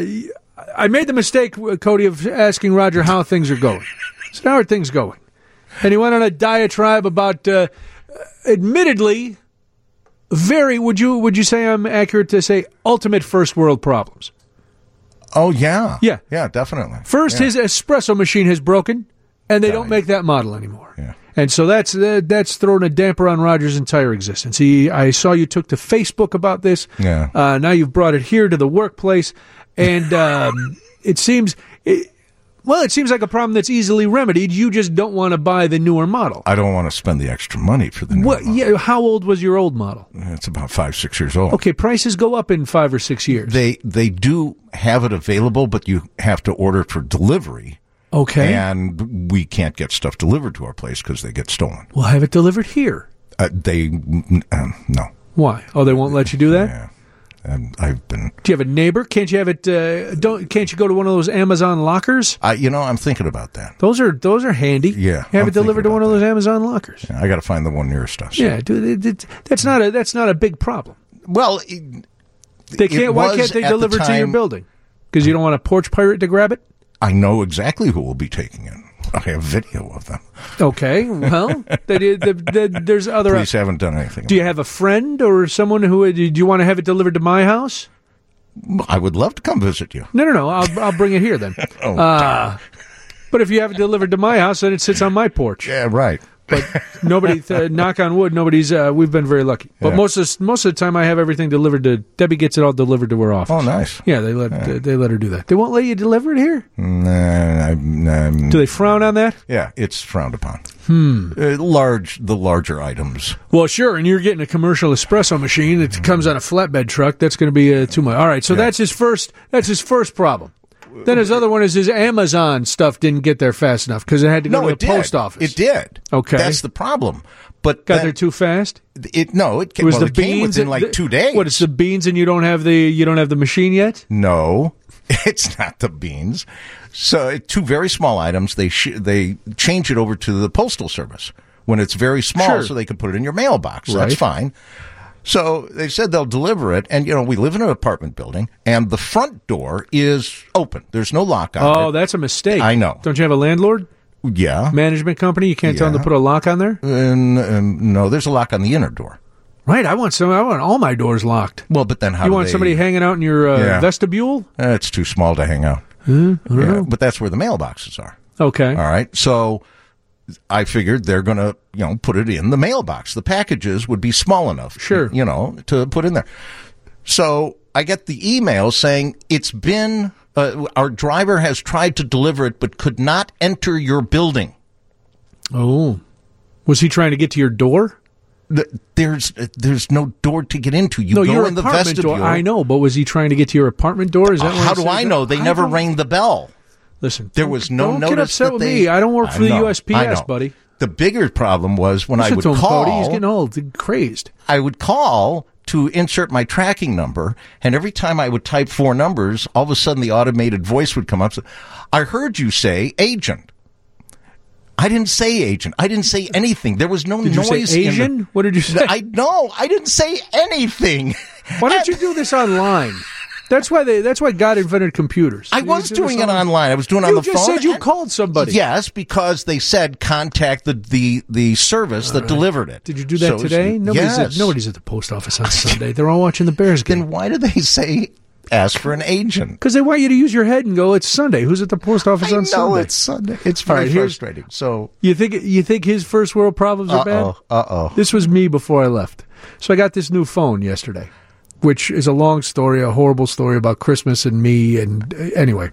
I made the mistake, Cody, of asking Roger how things are going. So how are things going? And he went on a diatribe about, uh, admittedly, very. Would you would you say I'm accurate to say ultimate first world problems? oh yeah, Yeah. yeah, definitely. First, yeah. his espresso machine has broken, and they don't Dying. make that model anymore. Yeah. And so that's uh, that's thrown a damper on Roger's entire existence. He, I saw you took to Facebook about this. Yeah. Uh, now you've brought it here to the workplace, and um, it seems, it, well, it seems like a problem that's easily remedied. You just don't want to buy the newer model. I don't want to spend the extra money for the new What? model. Yeah. How old was your old model? It's about five, six years old. Okay, prices go up in five or six years. They they do have it available, but you have to order it for delivery. Okay. And we can't get stuff delivered to our place because they get stolen. We'll have it delivered here. Uh, they, um, no. Why? Oh, they won't let you do that? Yeah. And I've been, Do you have a neighbor? Can't you have it? Uh, don't can't you go to one of those Amazon lockers? I, you know, I'm thinking about that. Those are those are handy. Yeah, have I'm it delivered to thinking one of about those Amazon lockers. I got to find the one nearest us. Yeah, dude, it, it, that's not a that's not a big problem. Well, it, They can't. it Why was can't they at the deliver to your time- building? Because you don't want a porch pirate to grab it. I know exactly who will be taking it. I have video of them. Okay, well, they, they, they, there's other... Police haven't done anything. Do you have a friend or someone who... Do you want to have it delivered to my house? I would love to come visit you. No, no, no. I'll, I'll bring it here then. oh, uh, but if you have it delivered to my house, then it sits on my porch. Yeah, right. But nobody, uh, knock on wood, nobody's, uh, we've been very lucky. But Yeah. most of most of the time I have everything delivered to, Debbie gets it all delivered to her office. Oh, nice. Yeah, they let Yeah. uh, they let her do that. They won't let you deliver it here? Nah, nah, Do they frown on that? Yeah, it's frowned upon. Hmm. Uh, large, the larger items. Well, sure, and you're getting a commercial espresso machine that comes on a flatbed truck. That's going to be uh, too much. All right, so Yeah. that's his first. That's his first problem. Then his other one is his Amazon stuff didn't get there fast enough because it had to go No, to it the did. post office. It did. Okay. That's the problem. But Got then- there too fast. It no, it, It came, was well, the it came beans within and- like the- two days. What? It's the beans, and you don't have the you don't have the machine yet. No, it's not the beans. So it, two very small items. They sh- they change it over to the postal service when it's very small, Sure. so they can put it in your mailbox. Right. That's fine. So they said they'll deliver it, and you know we live in an apartment building, and the front door is open. There's no lock on Oh, it. that's a mistake. I know. Don't you have a landlord Yeah, management company? You can't tell them Yeah. to put a lock on there. and, um, no, there's a lock on the inner door. Right. I want some. I want all my doors locked. Well, but then how You do want they- somebody hanging out in your uh, Yeah. vestibule? Uh, it's too small to hang out. Huh? I don't Yeah, know. but that's where the mailboxes are. Okay. All right. So I figured they're going to, you know, put it in the mailbox. The packages would be small enough, Sure. you know, to put in there. So I get the email saying it's been, uh, our driver has tried to deliver it, but could not enter your building. Oh, was he trying to get to your door? The, there's uh, there's no door to get into. You no, go your in the apartment vestibule. door. I know, but was he trying to get to your apartment door? Is that Uh, why how it do says I that? know? They I never don't- rang the bell. Listen, There was no don't notice get upset that with they, me. I don't work for I the know, U S P I S, know. buddy. The bigger problem was when I Listen would to him, call. Cody. He's getting old, crazed. I would call to insert my tracking number, and every time I would type four numbers, all of a sudden the automated voice would come up. I heard you say agent. I didn't say agent. I didn't say anything. There was no Did you noise. say in Asian? the- What did you say? I no. I didn't say anything. Why don't you do this online? That's why they. That's why God invented computers. I You was do doing this it online. I was doing it on You the just phone. said you and- called somebody. Yes, because they said contact the the, the service that delivered it. Did you do that So it was- today? Nobody's yes. at, nobody's at the post office on Sunday. They're all watching the Bears game. Then why do they say ask for an agent? Because they want you to use your head and go, it's Sunday. Who's at the post office I on know Sunday? it's Sunday. It's All very right, here's- frustrating. So You think you think his first world problems are uh bad? oh, uh oh. This was me before I left. So I got this new phone yesterday, which is a long story, a horrible story about Christmas and me. And uh, anyway,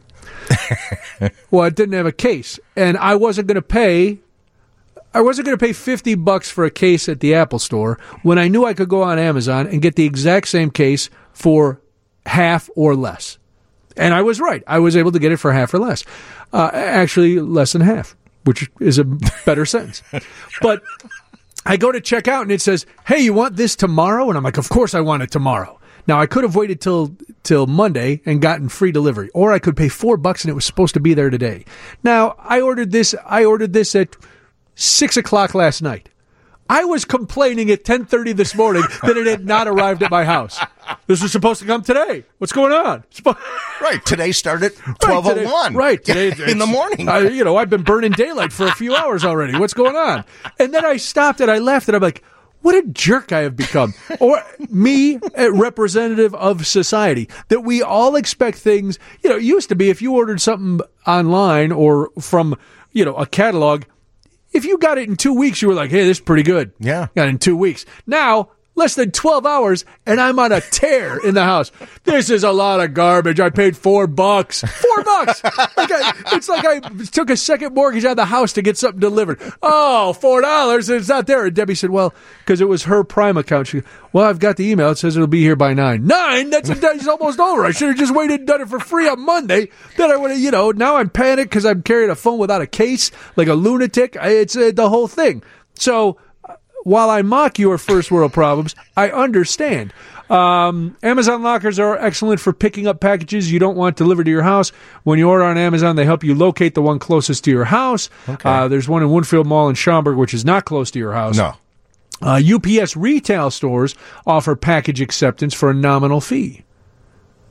well, it didn't have a case, and I wasn't going to pay. I wasn't going to pay fifty bucks for a case at the Apple Store when I knew I could go on Amazon and get the exact same case for half or less. And I was right. I was able to get it for half or less. Uh, actually, less than half, which is a better sentence. But I go to check out and it says, hey, you want this tomorrow? And I'm like, of course I want it tomorrow. Now, I could have waited till till Monday and gotten free delivery, or I could pay four bucks and it was supposed to be there today. Now, I ordered this. I ordered this at six o'clock last night. I was complaining at ten thirty this morning that it had not arrived at my house. This was supposed to come today. What's going on? Sp- Right. Today started Right, twelve today- oh one. Right. Today, in the morning. I, you know, I've been burning daylight for a few hours already. What's going on? And then I stopped and I left and I'm like, what a jerk I have become. Or me, a representative of society, that we all expect things. You know, it used to be if you ordered something online or from, you know, a catalog, if you got it in two weeks, you were like, hey, this is pretty good. Yeah. Got it in two weeks. Now, less than twelve hours, and I'm on a tear in the house. This is a lot of garbage. I paid four bucks. Four bucks. Like I, it's like I took a second mortgage on the house to get something delivered. Oh, four dollars, and it's not there. And Debbie said, well, because it was her Prime account. She, well, I've got the email. It says it'll be here by nine. Nine? That's a day's almost over. I should have just waited and done it for free on Monday. Then I would have, you know, now I'm panicked because I'm carrying a phone without a case like a lunatic. It's uh, the whole thing. So, while I mock your first world problems, I understand. Um, Amazon lockers are excellent for picking up packages you don't want delivered to your house. When you order on Amazon, they help you locate the one closest to your house. Okay. Uh, there's one in Woodfield Mall in Schaumburg, which is not close to your house. No. Uh, U P S retail stores offer package acceptance for a nominal fee.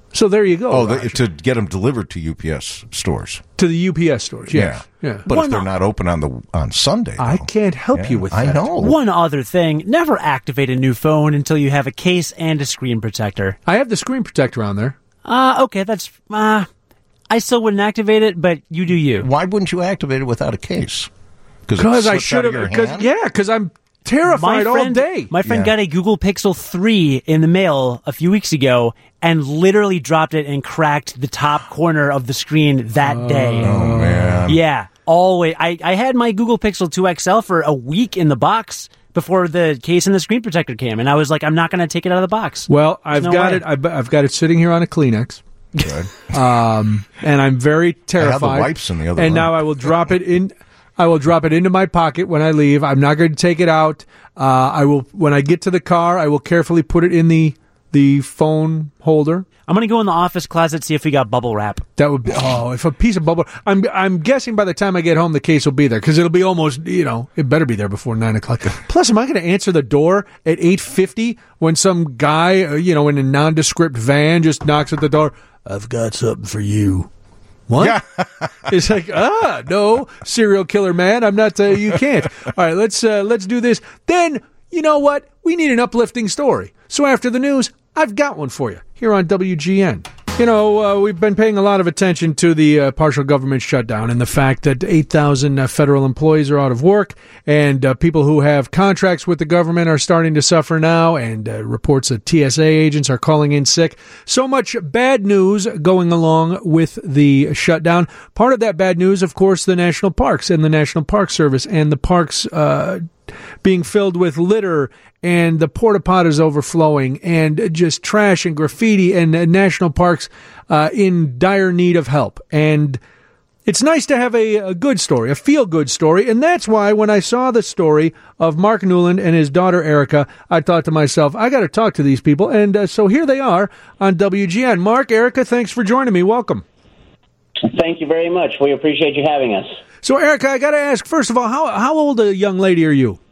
So there you go. Oh, the, to get them delivered to U P S stores. To the U P S stores, yeah. Yeah. yeah. But One if they're o- not open on the on Sunday, I though. can't help Yeah, you with I that. know. One other thing, never activate a new phone until you have a case and a screen protector. I have the screen protector on there. Uh, okay, that's, uh, I still wouldn't activate it, but you do you. Why wouldn't you activate it without a case? Because I should have. Because yeah, because I'm terrified my friend, all day. My friend Yeah. got a Google Pixel three in the mail a few weeks ago and literally dropped it and cracked the top corner of the screen that day. Oh, man. Yeah, always. I, I had my Google Pixel two X L for a week in the box before the case and the screen protector came, and I was like, I'm not going to take it out of the box. Well, I've no got way. it. I've, I've got it sitting here on a Kleenex. Good. Um, and I'm very terrified. I have the wipes in the other And room. now I will drop it in. I will drop it into my pocket when I leave. I'm not going to take it out. Uh, I will when I get to the car. I will carefully put it in the the phone holder. I'm going to go in the office closet, see if we got bubble wrap. That would be oh, if a piece of bubble. I'm I'm guessing by the time I get home, the case will be there because it'll be almost you know it better be there before nine o'clock. Plus, am I going to answer the door at eight fifty when some guy uh, you know in a nondescript van just knocks at the door? I've got something for you. What? It's like, ah, no, serial killer man. I'm not. Uh, you can't. All right, let's uh, let's do this. Then you know what? We need an uplifting story. So after the news, I've got one for you here on W G N. You know, uh, we've been paying a lot of attention to the uh, partial government shutdown and the fact that eight thousand uh, federal employees are out of work and uh, people who have contracts with the government are starting to suffer now, and uh, reports that T S A agents are calling in sick. So much bad news going along with the shutdown. Part of that bad news, of course, the national parks and the National Park Service and the parks uh, being filled with litter and the porta potties overflowing and just trash and graffiti and uh, national parks uh, in dire need of help. And it's nice to have a, a good story, a feel-good story. And that's why when I saw the story of Mark Newland and his daughter Erica, I thought to myself, I got to talk to these people. And uh, so here they are on W G N. Mark, Erica, thanks for joining me. Welcome. Thank you very much. We appreciate you having us. So, Erica, I got to ask, first of all, how how old a young lady are you?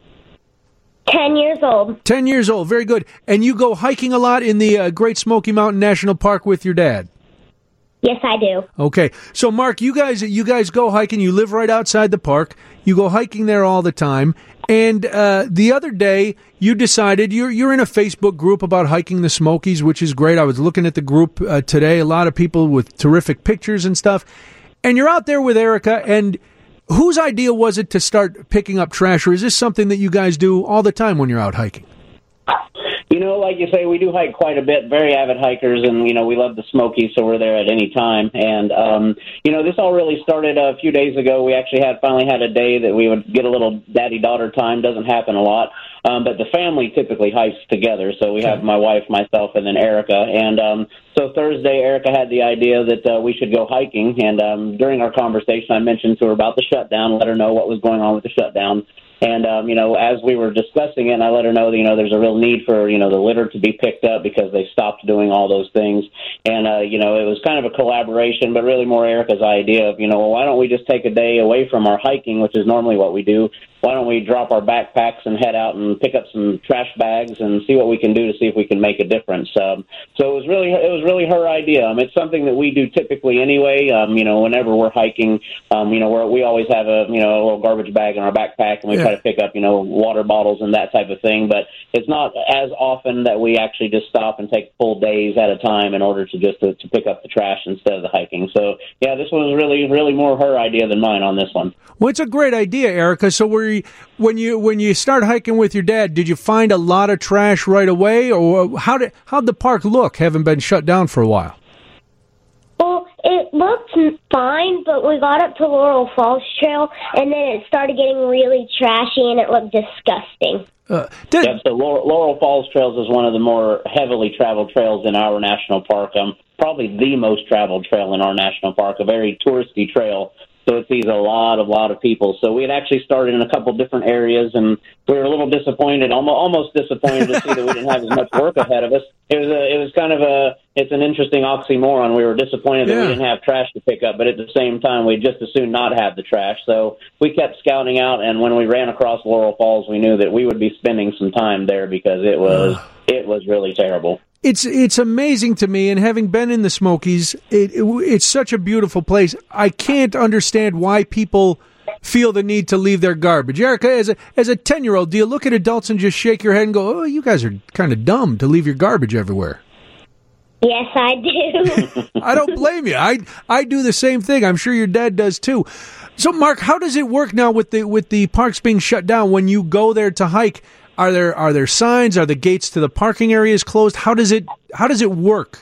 Ten years old. Ten years old. Very good. And you go hiking a lot in the uh, Great Smoky Mountain National Park with your dad? Yes, I do. Okay. So, Mark, you guys you guys go hiking. You live right outside the park. You go hiking there all the time. And uh, the other day, you decided you're you're in a Facebook group about hiking the Smokies, which is great. I was looking at the group uh, today. A lot of people with terrific pictures and stuff. And you're out there with Erica, and whose idea was it to start picking up trash, or is this something that you guys do all the time when you're out hiking? You know, like you say, we do hike quite a bit, very avid hikers, and, you know, we love the Smokies, so we're there at any time. And, um, you know, this all really started a few days ago. We actually had finally had a day that we would get a little daddy-daughter time. Doesn't happen a lot. Um, but the family typically hikes together. So we have my wife, myself, and then Erica. And um, so Thursday, Erica had the idea that uh, we should go hiking. And um, during our conversation, I mentioned to her about the shutdown, let her know what was going on with the shutdown. And, um, you know, as we were discussing it, I let her know that, you know, there's a real need for, you know, the litter to be picked up because they stopped doing all those things. And, uh, you know, it was kind of a collaboration, but really more Erica's idea of, you know, well, why don't we just take a day away from our hiking, which is normally what we do. Why don't we drop our backpacks and head out and pick up some trash bags and see what we can do to see if we can make a difference. Um, so it was really it was really her idea. Um, it's something that we do typically anyway. Um, you know, whenever we're hiking, um, you know, we're, we always have a you know a little garbage bag in our backpack, and we Yeah. try to pick up you know water bottles and that type of thing. But it's not as often that we actually just stop and take full days at a time in order to just to, to pick up the trash instead of the hiking. So yeah, this one was really really more her idea than mine on this one. Well, it's a great idea, Erica. So were you, when you when you start hiking with your dad, did you find a lot of trash right away, or how did how'd the park look, having been shut down for a while? Well, it looked fine, but we got up to Laurel Falls Trail, and then it started getting really trashy, and it looked disgusting. Uh, did, Yeah, so Laurel, Laurel Falls Trails is one of the more heavily traveled trails in our national park. Um, probably the most traveled trail in our national park, a very touristy trail. So it sees a lot, a lot of people. So we had actually started in a couple different areas, and we were a little disappointed, almost, almost disappointed to see that we didn't have as much work ahead of us. It was a, it was kind of a, it's an interesting oxymoron. We were disappointed that Yeah. we didn't have trash to pick up, but at the same time, we'd just as soon not have the trash. So we kept scouting out, and when we ran across Laurel Falls, we knew that we would be spending some time there because it was, it was really terrible. It's it's amazing to me, and having been in the Smokies, it, it it's such a beautiful place. I can't understand why people feel the need to leave their garbage. Erica, as a as a ten-year-old, do you look at adults and just shake your head and go, "Oh, you guys are kind of dumb to leave your garbage everywhere"? Yes, I do. I don't blame you. I I do the same thing. I'm sure your dad does too. So, Mark, how does it work now with the with the parks being shut down? When you go there to hike, are there are there signs? Are the gates to the parking areas closed? How does it how does it work?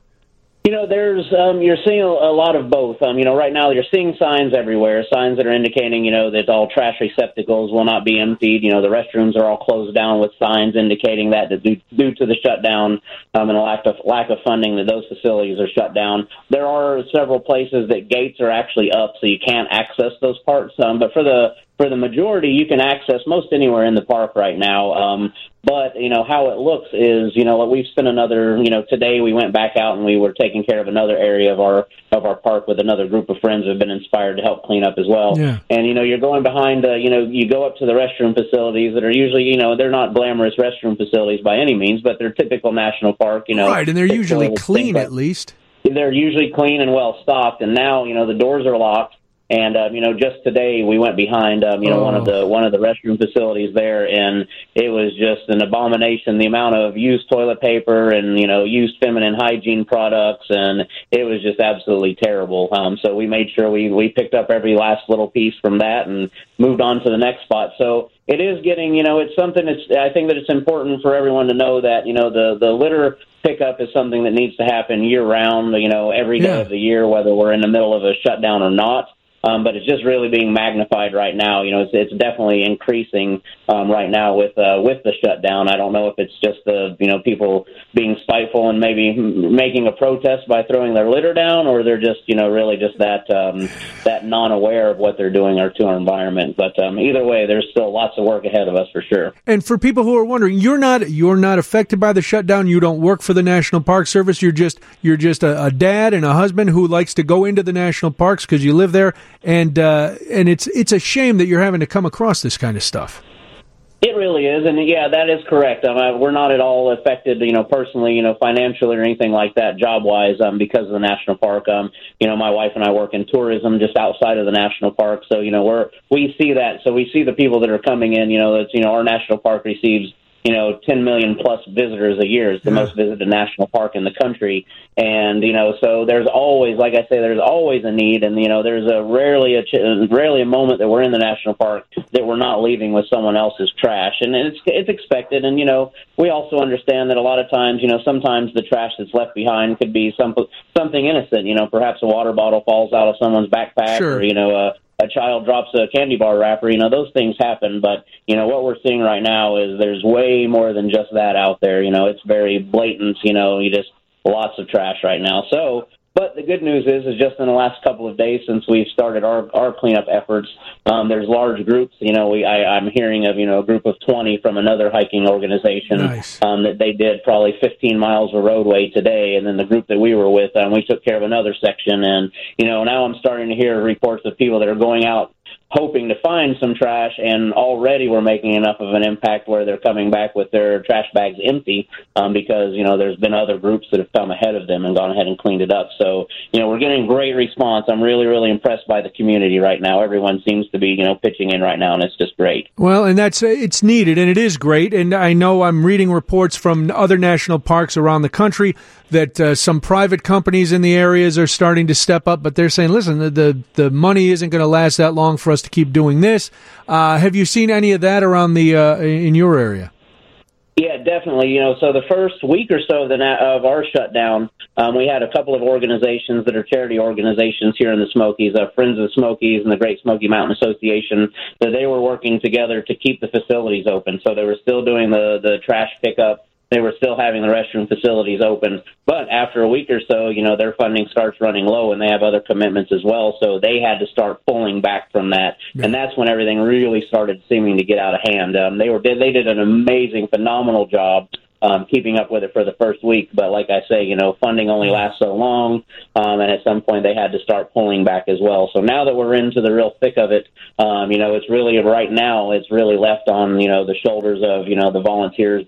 You know, there's um, you're seeing a, a lot of both. Um, you know, right now you're seeing signs everywhere, signs that are indicating, you know, that all trash receptacles will not be emptied. You know, the restrooms are all closed down with signs indicating that due, due to the shutdown um, and a lack of lack of funding, that those facilities are shut down. There are several places that gates are actually up, so you can't access those parts. Um, but for the for the majority, you can access most anywhere in the park right now. Um, But, you know, how it looks is, you know, we've spent another, you know, today we went back out and we were taking care of another area of our of our park with another group of friends who have been inspired to help clean up as well. Yeah. And, you know, you're going behind, uh, you know, you go up to the restroom facilities that are usually, you know, they're not glamorous restroom facilities by any means, but they're typical national park, you know. Right, and they're usually clean at least. They're usually clean and well stocked, and now, you know, the doors are locked. And um, you know, just today we went behind um, you know Oh. one of the one of the restroom facilities there, and it was just an abomination. The amount of used toilet paper and you know used feminine hygiene products, and it was just absolutely terrible. Um, so we made sure we we picked up every last little piece from that and moved on to the next spot. So it is getting you know it's something that's I think that it's important for everyone to know that you know the the litter pickup is something that needs to happen year round. You know every day Yeah. of the year, whether we're in the middle of a shutdown or not. Um, but it's just really being magnified right now. You know, it's, it's definitely increasing um, right now with uh, with the shutdown. I don't know if it's just the you know people being spiteful and maybe making a protest by throwing their litter down, or they're just you know really just that um, that non-aware of what they're doing or to our environment. But um, either way, there's still lots of work ahead of us for sure. And for people who are wondering, you're not you're not affected by the shutdown. You don't work for the National Park Service. You're just you're just a, a dad and a husband who likes to go into the national parks because you live there. And uh, and it's it's a shame that you're having to come across this kind of stuff. It really is, and yeah, that is correct. Um, I, we're not at all affected, you know, personally, you know, financially or anything like that, job-wise, um, because of the national park. Um, you know, my wife and I work in tourism just outside of the national park, so you know, we're we see that. So we see the people that are coming in. You know, that's you know, our national park receives. You know, ten million plus visitors a year. It's the yeah. most visited national park in the country. And, you know, so there's always, like I say, there's always a need. And, you know, there's a rarely a, rarely a moment that we're in the national park that we're not leaving with someone else's trash. And it's, it's expected. And, you know, we also understand that a lot of times, you know, sometimes the trash that's left behind could be some, something innocent. You know, perhaps a water bottle falls out of someone's backpack sure. or, you know, a, a child drops a candy bar wrapper, you know, those things happen. But, you know, what we're seeing right now is there's way more than just that out there. You know, it's very blatant, you know, you just lots of trash right now. So, but the good news is, is just in the last couple of days since we've started our, our cleanup efforts, um, there's large groups. You know, we I, I'm hearing of, you know, a group of twenty from another hiking organization nice. um, that they did probably fifteen miles of roadway today. And then the group that we were with, um, we took care of another section. And, you know, now I'm starting to hear reports of people that are going out hoping to find some trash, and already we're making enough of an impact where they're coming back with their trash bags empty um, because, you know, there's been other groups that have come ahead of them and gone ahead and cleaned it up. So, you know, we're getting great response. I'm really, really impressed by the community right now. Everyone seems to be, you know, pitching in right now, and it's just great. Well, and that's it's needed, and it is great. And I know I'm reading reports from other national parks around the country that uh, some private companies in the areas are starting to step up, but they're saying, listen, the the, the money isn't going to last that long for us to keep doing this. Uh, have you seen any of that around the uh, in your area? Yeah, definitely. You know, so the first week or so of, the na- of our shutdown, um, we had a couple of organizations that are charity organizations here in the Smokies, uh, Friends of the Smokies and the Great Smoky Mountain Association, that they were working together to keep the facilities open. So they were still doing the, the trash pickup. They were still having the restroom facilities open. But after a week or so, you know, their funding starts running low, and they have other commitments as well. So they had to start pulling back from that. Yeah. And that's when everything really started seeming to get out of hand. Um, they were they did an amazing, phenomenal job um, keeping up with it for the first week. But like I say, you know, funding only lasts so long. Um, and at some point they had to start pulling back as well. So now that we're into the real thick of it, um, you know, it's really right now, it's really left on, you know, the shoulders of, you know, the volunteers that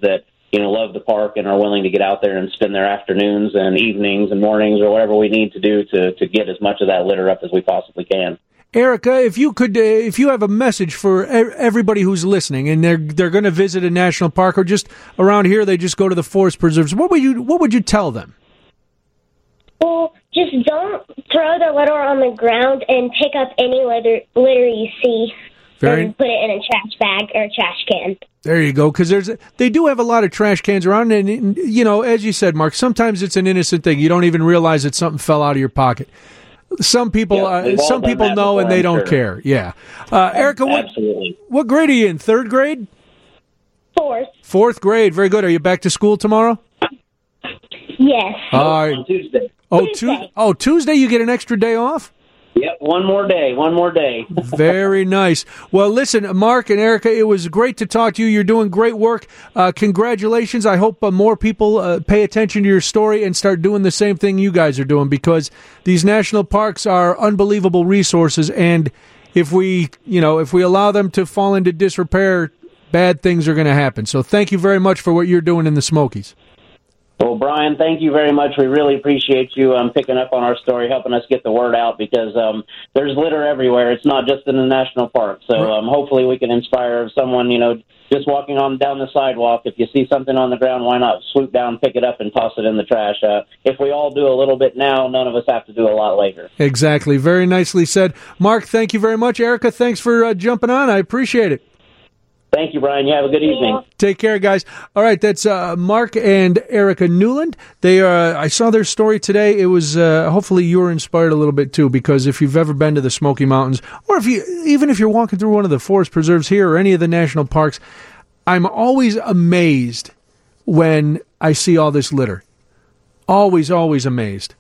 you know, love the park and are willing to get out there and spend their afternoons and evenings and mornings or whatever we need to do to, to get as much of that litter up as we possibly can. Erica, if you could, uh, if you have a message for everybody who's listening and they're they're going to visit a national park or just around here, they just go to the forest preserves. What would you What would you tell them? Well, just don't throw the litter on the ground and pick up any litter litter you see Very, and put it in a trash bag or a trash can. There you go, because there's they do have a lot of trash cans around, and you know, as you said, Mark, sometimes it's an innocent thing. You don't even realize that something fell out of your pocket. Some people, Yeah, uh, we've all some done people that know before, and they I'm don't sure. care. Yeah, uh, Erica, what Absolutely. what grade are you in? Third grade? Fourth. Fourth grade. Very good. Are you back to school tomorrow? Yes. Uh, On Tuesday. oh, Tuesday. Tu- oh, Tuesday. You get an extra day off. Yep, one more day, one more day. Very nice. Well, listen, Mark and Erica, it was great to talk to you. You're doing great work. Uh, congratulations. I hope uh, more people uh, pay attention to your story and start doing the same thing you guys are doing, because these national parks are unbelievable resources. And if we, you know, if we allow them to fall into disrepair, bad things are going to happen. So thank you very much for what you're doing in the Smokies. Well, Brian, thank you very much. We really appreciate you um, picking up on our story, helping us get the word out, because um, there's litter everywhere. It's not just in the national park. So um, hopefully we can inspire someone, you know, just walking on down the sidewalk. If you see something on the ground, why not swoop down, pick it up, and toss it in the trash? Uh, if we all do a little bit now, none of us have to do a lot later. Exactly. Very nicely said. Mark, thank you very much. Erica, thanks for uh, jumping on. I appreciate it. Thank you, Brian. You have a good evening. Take care, guys. All right, that's uh, Mark and Erica Newland. They uh, I saw their story today. It was uh, hopefully you were inspired a little bit too, because if you've ever been to the Smoky Mountains, or if you even if you're walking through one of the forest preserves here or any of the national parks, I'm always amazed when I see all this litter. Always, always amazed.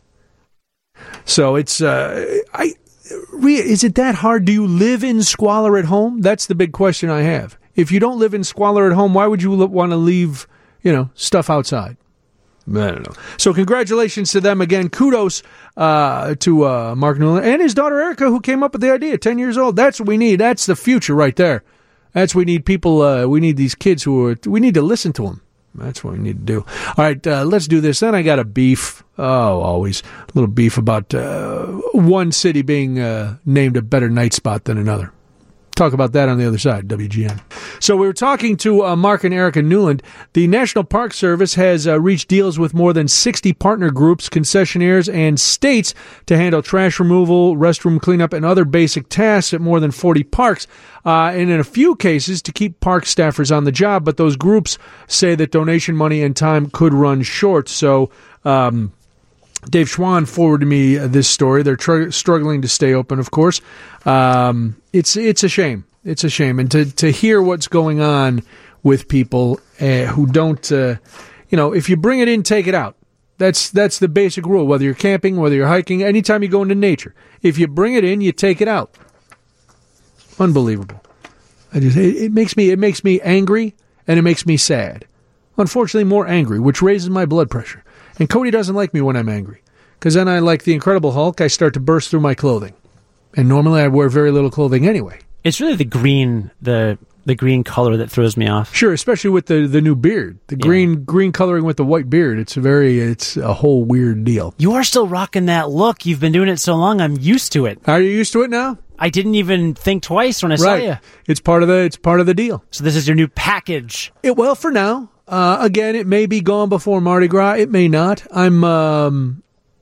So it's uh, I. Is it that hard? Do you live in squalor at home? That's the big question I have. If you don't live in squalor at home, why would you want to leave, you know, stuff outside? I don't know. So congratulations to them again. Kudos uh, to uh, Mark Newland and his daughter Erica, who came up with the idea, ten years old. That's what we need. That's the future right there. That's what we need people, uh, we need these kids who are, we need to listen to them. That's what we need to do. All right, uh, let's do this. Then I got a beef. Oh, always a little beef about uh, one city being uh, named a better night spot than another. Talk about that on the other side, W G N. So we were talking to uh, Mark and Erica Newland. The National Park Service has uh, reached deals with more than sixty partner groups, concessionaires, and states to handle trash removal, restroom cleanup, and other basic tasks at more than forty parks. Uh, and in a few cases, to keep park staffers on the job. But those groups say that donation money and time could run short. So um, Dave Schwann forwarded me this story. They're tr- struggling to stay open, of course. Um, it's it's a shame. It's a shame. And to, to hear what's going on with people uh, who don't, uh, you know, if you bring it in, take it out. That's that's the basic rule, whether you're camping, whether you're hiking, anytime you go into nature. If you bring it in, you take it out. Unbelievable. I just, it, it makes me it makes me angry, and it makes me sad. Unfortunately, more angry, which raises my blood pressure. And Cody doesn't like me when I'm angry, because then I, like the Incredible Hulk, I start to burst through my clothing. And normally I wear very little clothing anyway. It's really the green, the the green color that throws me off. Sure, especially with the, the new beard, the green yeah. green coloring with the white beard. It's a very it's a whole weird deal. You are still rocking that look. You've been doing it so long. I'm used to it. Are you used to it now? I didn't even think twice when I right. saw you. It's part of the it's part of the deal. So this is your new package. It well for now. Uh, again, it may be gone before Mardi Gras. It may not. I'm um,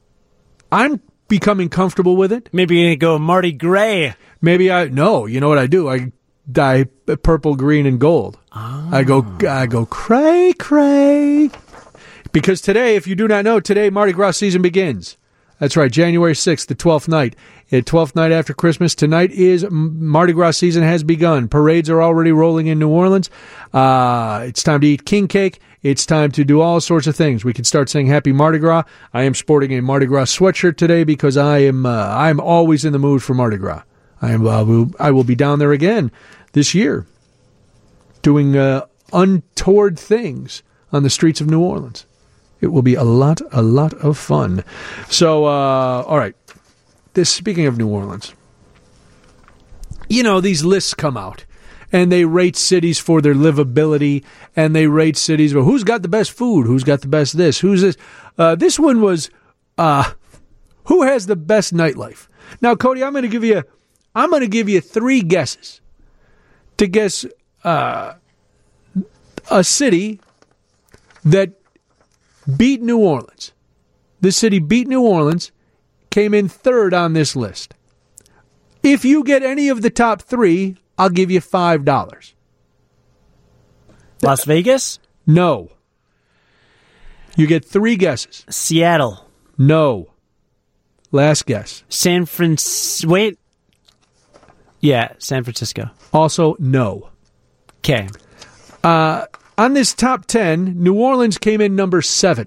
I'm becoming comfortable with it. Maybe you're gonna go Mardi Gras. Maybe I no. You know what I do? I dye purple, green, and gold. Oh. I go I go cray cray. Because today, if you do not know, today Mardi Gras season begins. That's right, January sixth, the twelfth night. The twelfth night after Christmas. Tonight is Mardi Gras season has begun. Parades are already rolling in New Orleans. Uh, it's time to eat king cake. It's time to do all sorts of things. We can start saying Happy Mardi Gras. I am sporting a Mardi Gras sweatshirt today because I am uh, I'm always in the mood for Mardi Gras. I am uh, will, I will be down there again this year doing uh, untoward things on the streets of New Orleans. It will be a lot, a lot of fun. So, uh, all right. This speaking of New Orleans, you know, these lists come out. and they rate cities for their livability, and they rate cities for who's got the best food, who's got the best this, who's this. Uh, this one was uh, who has the best nightlife. Now, Cody, I'm going to give you, I'm going to give you three guesses to guess uh, a city that beat New Orleans. This city beat New Orleans, came in third on this list. If you get any of the top three, I'll give you five dollars. Las Vegas? No. You get three guesses. Seattle? No. Last guess. San Francisco? Wait. Yeah, San Francisco. Also, no. Okay. Uh, on this top ten, New Orleans came in number seven.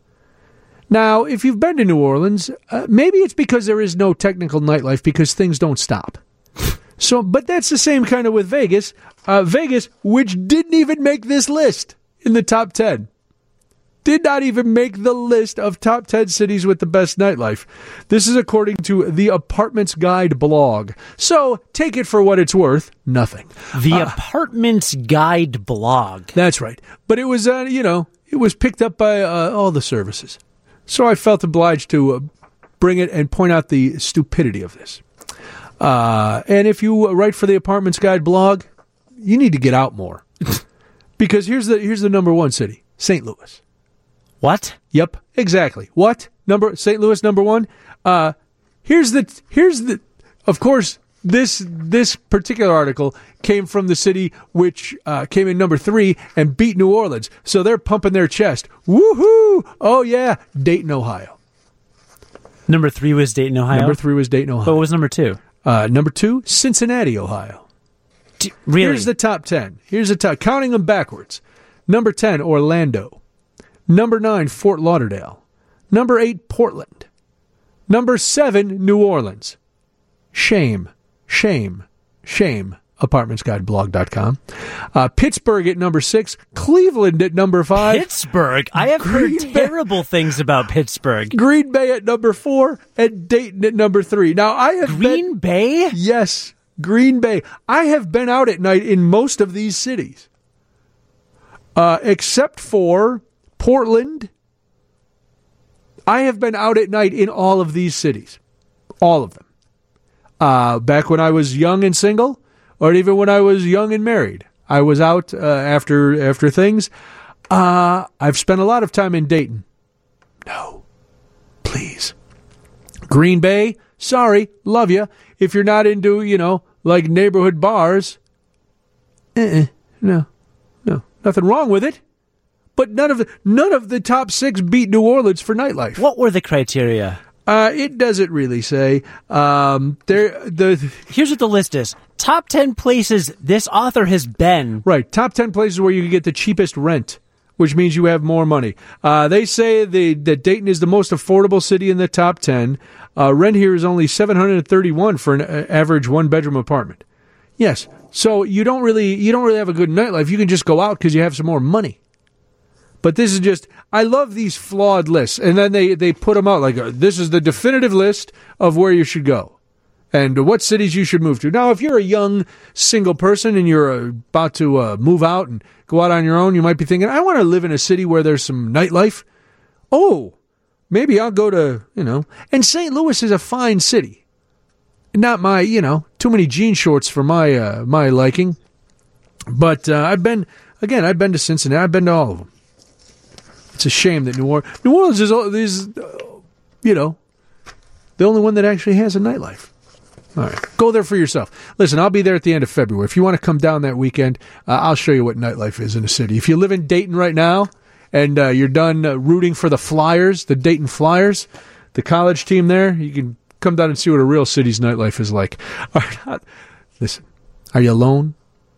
Now, if you've been to New Orleans, uh, maybe it's because there is no technical nightlife because things don't stop. So, but that's the same kind of with Vegas. Uh, Vegas, which didn't even make this list in the top ten. Did not even make the list of top ten cities with the best nightlife. This is according to the Apartments Guide blog. So, take it for what it's worth. Nothing. The Uh, Apartments Guide blog. That's right. But it was, uh, you know, it was picked up by uh, all the services. So I felt obliged to uh, bring it and point out the stupidity of this. Uh, and if you write for the Apartments Guide blog, you need to get out more. Because here's the here's the number one city, Saint Louis. What? Yep, exactly. What? Number Saint Louis number one? Uh, here's the here's the of course this this particular article came from the city which uh, came in number three and beat New Orleans. So they're pumping their chest. Woohoo! Oh yeah, Dayton, Ohio. Number three was Dayton, Ohio? Number three was Dayton, Ohio. But what was number two? Uh, number two, Cincinnati, Ohio. D- really? Here's the top ten. Here's the top, counting them backwards. Number ten, Orlando. Number nine, Fort Lauderdale. Number eight, Portland. Number seven, New Orleans. Shame, shame, shame. Apartments Guide Blog dot com. Uh, Pittsburgh at number six. Cleveland at number five. Pittsburgh? I have Green heard Bay. terrible things about Pittsburgh. Green Bay at number four. And Dayton at number three. Now, I have Green been, Bay? Yes, Green Bay. I have been out at night in most of these cities. Uh, except for Portland. I have been out at night in all of these cities. All of them. Uh, back when I was young and single. Or even when I was young and married, I was out uh, after after things. Uh, I've spent a lot of time in Dayton. No, please. Green Bay, sorry, love you. If you're not into, you know, like neighborhood bars, uh-uh, no, no, nothing wrong with it. But none of the none of the top six beat New Orleans for nightlife. What were the criteria? Uh, it doesn't really say. Um, there, the Here's what the list is. Top ten places this author has been. Right. Top ten places where you can get the cheapest rent, which means you have more money. Uh, they say the, that Dayton is the most affordable city in the top ten. Uh, rent here is only seven hundred thirty-one dollars for an uh, average one-bedroom apartment. Yes. So you don't really you don't really have a good nightlife. You can just go out because you have some more money. But this is just, I love these flawed lists. And then they, they put them out like, uh, this is the definitive list of where you should go and what cities you should move to. Now, if you're a young single person and you're uh, about to uh, move out and go out on your own, you might be thinking, I want to live in a city where there's some nightlife. Oh, maybe I'll go to, you know, and Saint Louis is a fine city. Not my, you know, too many jean shorts for my, uh, my liking. But uh, I've been, again, I've been to Cincinnati. I've been to all of them. It's a shame that New Orleans, New Orleans is, is uh, you know, the only one that actually has a nightlife. All right, go there for yourself. Listen, I'll be there at the end of February. If you want to come down that weekend, uh, I'll show you what nightlife is in a city. If you live in Dayton right now and uh, you're done uh, rooting for the Flyers, the Dayton Flyers, the college team there, you can come down and see what a real city's nightlife is like. All right, listen, are you alone?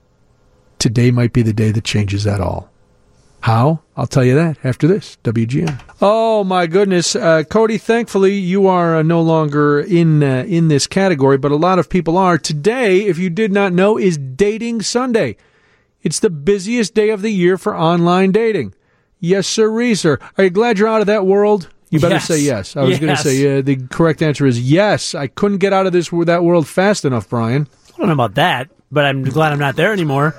Today might be the day that changes that all. How? I'll tell you that after this. W G N. Oh, my goodness. Uh, Cody, thankfully, you are uh, no longer in uh, in this category, but a lot of people are. Today, if you did not know, is Dating Sunday. It's the busiest day of the year for online dating. Yes, sir, sir. Are you glad you're out of that world? You better yes. say yes. I was yes. going to say uh, the correct answer is yes. I couldn't get out of this that world fast enough, Brian. I don't know about that. but I'm glad I'm not there anymore.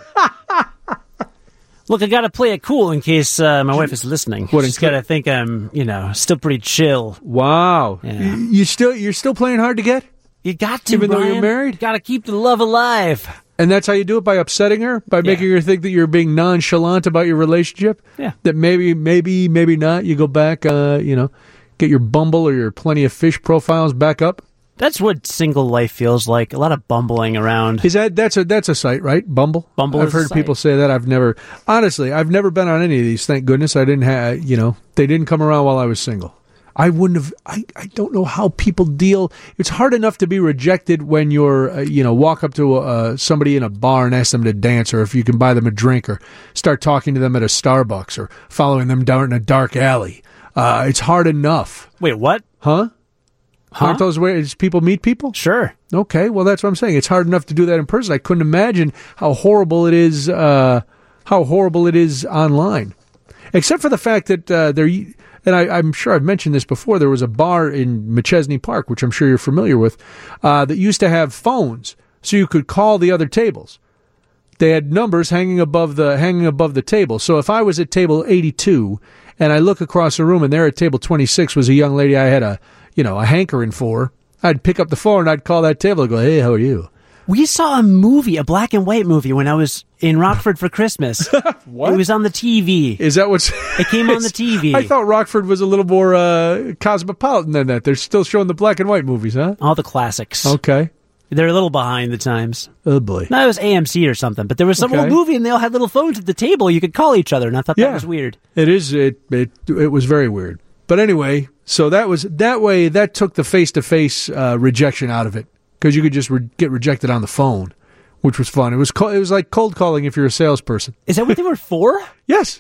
Look, I got to play it cool in case uh, my wife is listening. What, She's got to think I'm, you know, still pretty chill. Wow. Yeah. You, you still you're still playing hard to get? You got to, Even though Brian. you're married? Got to keep the love alive. And that's how you do it, by upsetting her? By Yeah. making her think that you're being nonchalant about your relationship? Yeah. That maybe, maybe, maybe not. You go back, uh, you know, get your Bumble or your Plenty of Fish profiles back up? That's what single life feels like. A lot of bumbling around. Is that that's a that's a site, right? Bumble. Bumble I've is a heard site. people say that. I've never, honestly, I've never been on any of these. Thank goodness I didn't have. You know, they didn't come around while I was single. I wouldn't have. I, I don't know how people deal. It's hard enough to be rejected when you're, uh, you know, walk up to uh, somebody in a bar and ask them to dance, or if you can buy them a drink, or start talking to them at a Starbucks, or following them down in a dark alley. Uh, it's hard enough. Wait, what? Huh? Huh? Aren't those ways people meet people? Sure. Okay, well, that's what I'm saying. It's hard enough to do that in person. I couldn't imagine how horrible it is. Uh, how horrible it is online, except for the fact that uh, there. And I, I'm sure I've mentioned this before. There was a bar in McChesney Park, which I'm sure you're familiar with, uh, that used to have phones, so you could call the other tables. They had numbers hanging above the hanging above the table. So if I was at table eighty-two and I look across the room and there at table twenty-six was a young lady I had a you know a hankering for, I'd pick up the phone and I'd call that table and go, "Hey, how are you?" We saw a movie, a black and white movie, when I was in Rockford for Christmas. What? It was on the T V. Is that what's? It came on the T V. I thought Rockford was a little more uh, cosmopolitan than that. They're still showing the black and white movies, huh? All the classics. Okay. They're a little behind the times. Oh boy. No, it was A M C or something, but there was some Okay. little movie and they all had little phones at the table. You could call each other, and I thought Yeah. that was weird. It is. It it it was very weird. But anyway, so that was that way. That took the face to face rejection out of it, because you could just re- get rejected on the phone, which was fun. It was co- it was like cold calling if you're a salesperson. Is that what they were for? Yes.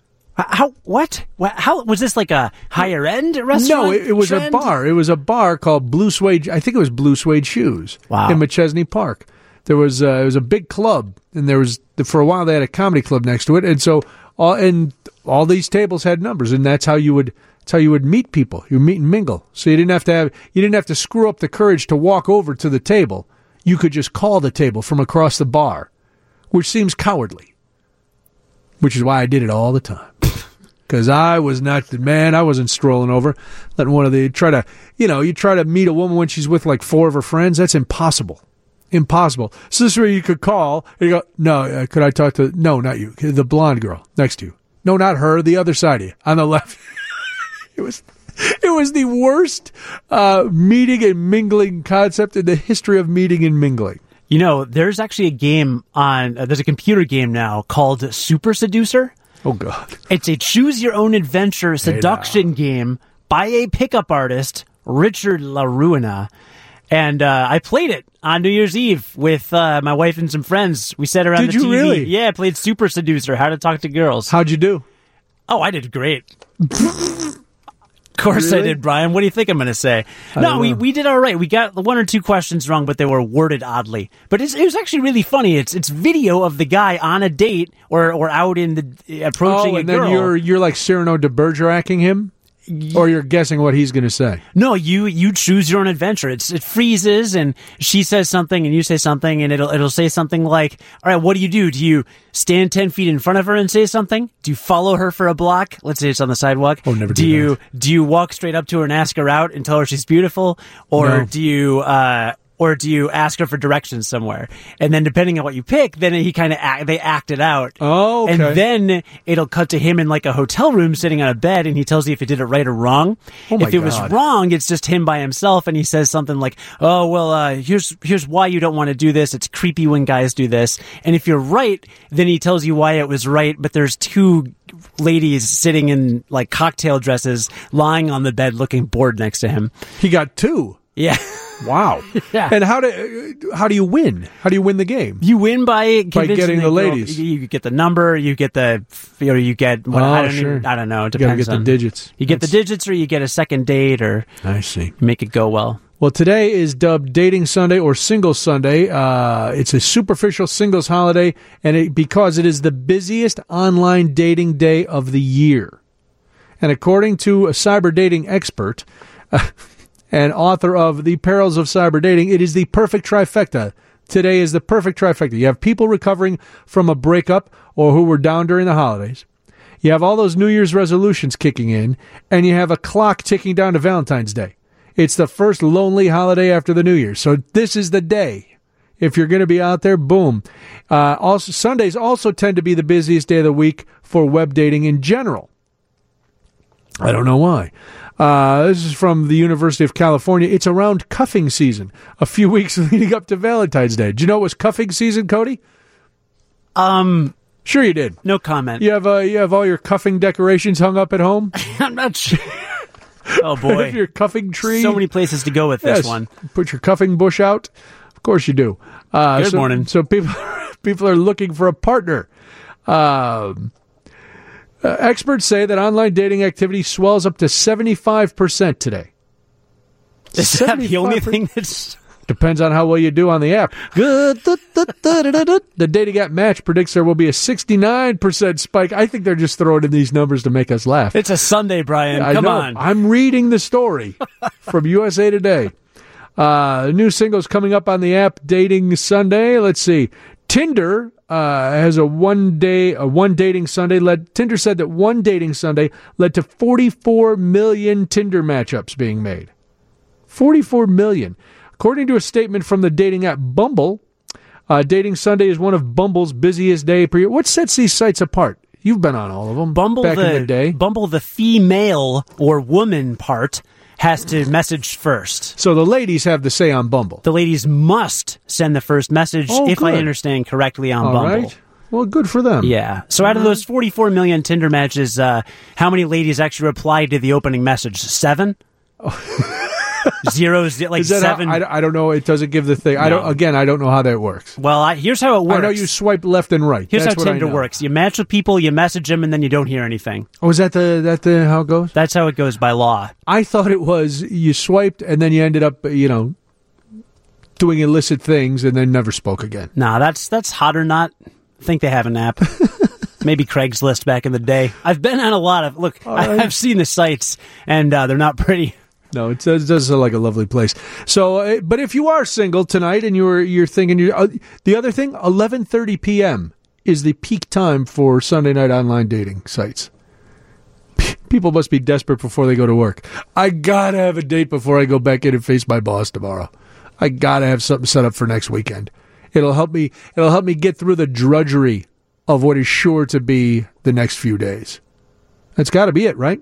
How? What? What? How was this like a higher end restaurant? No, it, it was trend? a bar. It was a bar called Blue Suede. I think it was Blue Suede Shoes. Wow. In McChesney Park. There was uh, it was a big club, and there was for a while they had a comedy club next to it, and so all and all these tables had numbers, and that's how you would that's how you would meet people. You meet and mingle. So you didn't have to have you didn't have to screw up the courage to walk over to the table. You could just call the table from across the bar, which seems cowardly. Which is why I did it all the time. Because I was not the man. I wasn't strolling over, letting one of the try to, you know, you try to meet a woman when she's with like four of her friends. That's impossible. Impossible. So this way you could call and you go, no, uh, could I talk to, no, not you, the blonde girl next to you. No, not her, the other side of you, on the left. It was, it was the worst uh, meeting and mingling concept in the history of meeting and mingling. You know, there's actually a game on, uh, there's a computer game now called Super Seducer. Oh, God. It's a choose-your-own-adventure seduction game by a pickup artist, Richard LaRuina. And uh, I played it on New Year's Eve with uh, my wife and some friends. We sat around Did the you T V. really? Yeah, I played Super Seducer, How to Talk to Girls. How'd you do? Oh, I did great. Of course Really? I did, Brian. What do you think I'm going to say? I No, don't we, know. we did all right. We got one or two questions wrong, but they were worded oddly. But it's, it was actually really funny. It's it's video of the guy on a date or or out in the approaching Oh, a and girl. then you're you're like Cyrano de Bergeracing him, or you're guessing what he's going to say. No, you you choose your own adventure. It's it freezes and she says something and you say something and it'll it'll say something like, "All right, what do you do? Do you stand ten feet in front of her and say something? Do you follow her for a block? Let's say it's on the sidewalk. Oh, never do do you that. do you walk straight up to her and ask her out and tell her she's beautiful, or No. do you uh or do you ask her for directions somewhere? And then depending on what you pick, then he kind of act, they act it out. Oh, okay. And then it'll cut to him in like a hotel room sitting on a bed, and he tells you if he did it right or wrong. Oh my if it was God. wrong, it's just him by himself, and he says something like, "Oh well, uh, here's here's why you don't want to do this. It's creepy when guys do this." And if you're right, then he tells you why it was right. But there's two ladies sitting in like cocktail dresses, lying on the bed, looking bored next to him. He got two. Yeah. Wow. Yeah. And how do how do you win? How do you win the game? You win by convincing getting the girl- ladies. You, you get the number. You get the. You know, you get. What, Oh, I don't sure. even, I don't know. It You gotta depends get the on- digits. You get That's- the digits, or you get a second date, or I see. make it go well. Well, today is dubbed Dating Sunday or Singles Sunday. Uh, it's a superficial singles holiday, and it, because it is the busiest online dating day of the year. And according to a cyber dating expert uh, and author of The Perils of Cyber Dating, it is the perfect trifecta. Today is the perfect trifecta. You have people recovering from a breakup or who were down during the holidays. You have all those New Year's resolutions kicking in, and you have a clock ticking down to Valentine's Day. It's the first lonely holiday after the New Year, so this is the day. If you're going to be out there, boom. Uh, also, Sundays also tend to be the busiest day of the week for web dating in general. I don't know why. Uh, this is from the University of California. It's around cuffing season, a few weeks leading up to Valentine's Day. Did you know it was cuffing season, Cody? Um, sure you did. No comment. You have uh, you have all your cuffing decorations hung up at home? I'm not sure. Oh, boy. Your cuffing tree? So many places to go with this yes. one. Put your cuffing bush out? Of course you do. Uh, Good so, morning. So people, people are looking for a partner. Um... Uh, experts say that online dating activity swells up to seventy-five percent today. Is that the only thing that's... Depends on how well you do on the app. The dating app Match predicts there will be a sixty-nine percent spike. I think they're just throwing in these numbers to make us laugh. It's a Sunday, Brian. I Come know. on. I'm reading the story from U S A Today. Uh, new singles coming up on the app Dating Sunday. Let's see. Tinder uh, has a one day, a one dating Sunday led. Tinder said that one dating Sunday led to forty-four million Tinder matchups being made. forty-four million. According to a statement from the dating app Bumble, uh, Dating Sunday is one of Bumble's busiest day per year. What sets these sites apart? You've been on all of them. Bumble back the, in the day. Bumble, the female or woman part, has to message first. So the ladies have the say on Bumble. The ladies must send the first message, oh, if good. I understand correctly, on All Bumble. Right. Well, good for them. Yeah. So out of those forty-four million Tinder matches, uh, how many ladies actually replied to the opening message? Seven? Zero, z- like Is that seven. How, I, I don't know. It doesn't give the thing. No. I don't. Again, I don't know how that works. Well, I, here's how it works. I know you swipe left and right. Here's That's how what I Tinder know. works. You match with people, you message them, and then you don't hear anything. Oh, is that the that the how it goes? That's how it goes by law. I thought it was you swiped and then you ended up, you know, doing illicit things and then never spoke again. Nah, that's that's hot or not. I think they have an app. Maybe Craigslist back in the day. I've been on a lot of look. right. I've seen the sites, and uh, they're not pretty. No, it does, it does sound like a lovely place. So, uh, but if you are single tonight and you're you're thinking, you're, uh, the other thing, eleven thirty p.m. is the peak time for Sunday night online dating sites. People must be desperate before they go to work. I gotta have a date before I go back in and face my boss tomorrow. I gotta have something set up for next weekend. It'll help me. It'll help me get through the drudgery of what is sure to be the next few days. That's got to be it, right?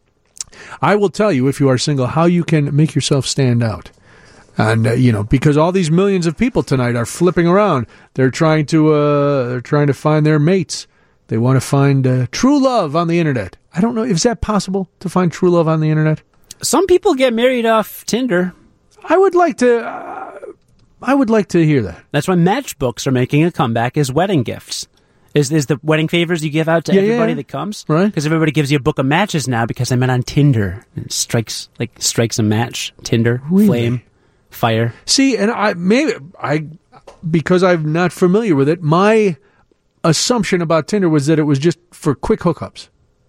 I will tell you, if you are single, how you can make yourself stand out. And, uh, you know, because all these millions of people tonight are flipping around. They're trying to uh, they're trying to find their mates. They want to find uh, true love on the internet. I don't know. Is that possible to find true love on the internet? Some people get married off Tinder. I would like to uh, I would like to hear that. That's why matchbooks are making a comeback as wedding gifts. Is is the wedding favors you give out to Yeah, everybody yeah. that comes? Right. Because everybody gives you a book of matches now because I met on Tinder. It strikes like strikes a match. Tinder, Really? flame, fire. See, and I maybe I because I'm not familiar with it, my assumption about Tinder was that it was just for quick hookups.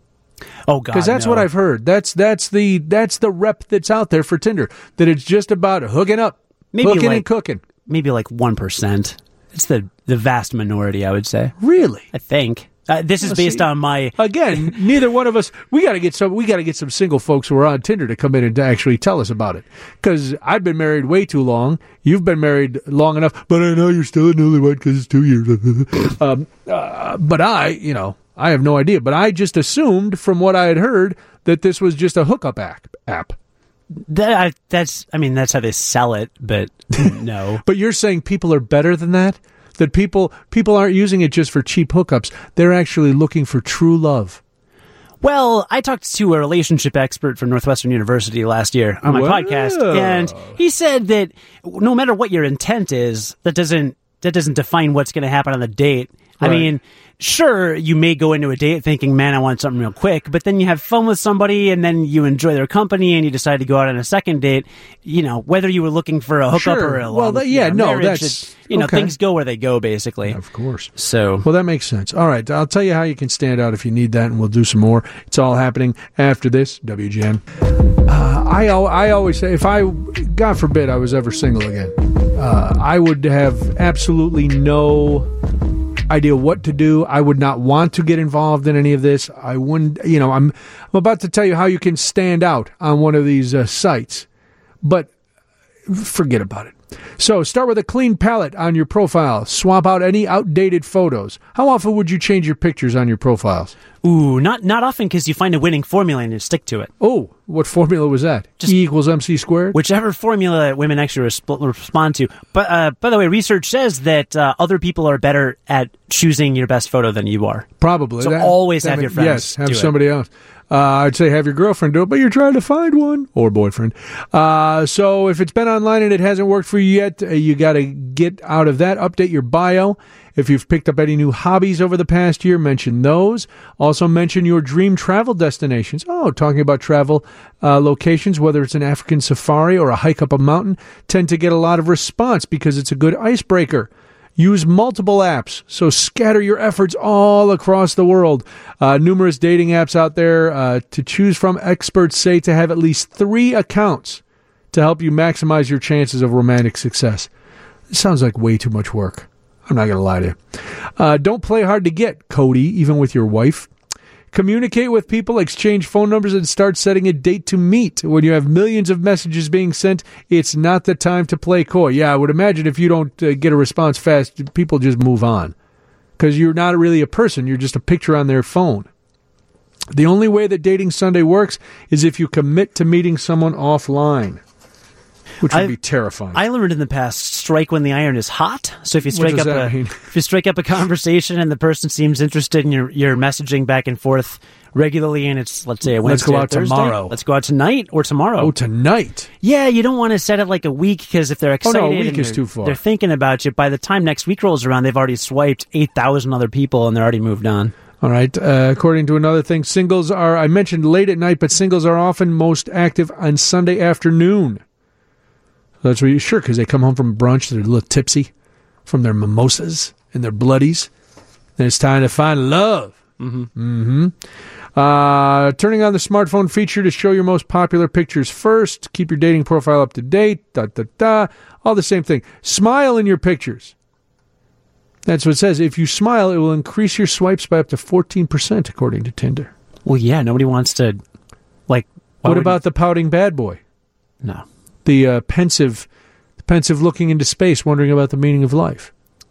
Oh God, Because that's no. what I've heard. That's that's the that's the rep that's out there for Tinder. That it's just about hooking up, Maybe hooking like- and cooking. Maybe like one percent. It's the the vast minority, I would say. Really? I think uh, this is Well, based see, on my. Again, neither one of us. We got to get some. We got to get some single folks who are on Tinder to come in and to actually tell us about it. Because I've been married way too long. You've been married long enough, but I know you're still a newlywed because it's two years. um, uh, but I, you know, I have no idea. But I just assumed from what I had heard that this was just a hookup app. App. That, I, that's. I mean, that's how they sell it, but no. But you're saying people are better than that? That people people aren't using it just for cheap hookups. They're actually looking for true love. Well, I talked to a relationship expert from Northwestern University last year on my Whoa. podcast, and he said that no matter what your intent is, that doesn't that doesn't define what's going to happen on the date. I Right. mean, sure, you may go into a date thinking, man, I want something real quick, but then you have fun with somebody and then you enjoy their company and you decide to go out on a second date. You know, whether you were looking for a hookup Sure. or a Well, long, that- yeah, you know, no, marriage, that's- it- you know, okay. things go where they go, basically. Of course. So, Well, that makes sense. All right, I'll tell you how you can stand out if you need that, and we'll do some more. It's all happening after this, W G N. Uh, I, al- I always say, if I, God forbid, I was ever single again, Uh, I would have absolutely no idea what to do. I would not want to get involved in any of this. I wouldn't, you know, I'm, I'm about to tell you how you can stand out on one of these uh, sites, but forget about it. So start with a clean palette on your profile. Swap out any outdated photos. How often would you change your pictures on your profiles? Ooh, not not often, because you find a winning formula and you stick to it. Oh, what formula was that? Just E equals M C squared? Whichever formula women actually resp- respond to. But uh, by the way, research says that uh, other people are better at choosing your best photo than you are. Probably. So that, always that have may, your friends Yes, have do somebody it. else. Uh, I'd say have your girlfriend do it, but you're trying to find one. Or boyfriend. Uh, so if it's been online and it hasn't worked for you yet, uh, you got to get out of that. Update your bio. If you've picked up any new hobbies over the past year, mention those. Also mention your dream travel destinations. Oh, talking about travel uh, locations, whether it's an African safari or a hike up a mountain, tend to get a lot of response because it's a good icebreaker. Use multiple apps, so scatter your efforts all across the world. Uh, numerous dating apps out there uh, to choose from. Experts say to have at least three accounts to help you maximize your chances of romantic success. This sounds like way too much work. I'm not going to lie to you. Uh, don't play hard to get, Cody, even with your wife. Communicate with people, exchange phone numbers, and start setting a date to meet. When you have millions of messages being sent, it's not the time to play coy. Yeah, I would imagine if you don't uh, get a response fast, people just move on. Because you're not really a person, you're just a picture on their phone. The only way that Dating Sunday works is if you commit to meeting someone offline, which would I've, be terrifying. I learned in the past, strike when the iron is hot. So if you strike What does up that a mean? if you strike up a conversation and the person seems interested in your your messaging back and forth regularly, and it's, let's say, a Let's Wednesday go or out Thursday, tomorrow. Let's go out tonight or tomorrow. Oh, tonight? Yeah, you don't want to set it like a week, because if they're Oh, excited no, a week and is they're, too far. they're thinking about you, by the time next week rolls around, they've already swiped eight thousand other people and they're already moved on. All right. Uh, according to another thing, singles are, I mentioned late at night, but singles are often most active on Sunday afternoon. That's what you, sure, because they come home from brunch, they're a little tipsy from their mimosas and their bloodies. Then it's time to find love. Mm-hmm. Mm-hmm. Uh, turning on the smartphone feature to show your most popular pictures first. Keep your dating profile up to date. Da, da, da. All the same thing. Smile in your pictures. That's what it says. If you smile, it will increase your swipes by up to fourteen percent, according to Tinder. Well, yeah, nobody wants to, like... why What would- about the pouting bad boy? No. The uh, pensive, the pensive looking into space, wondering about the meaning of life.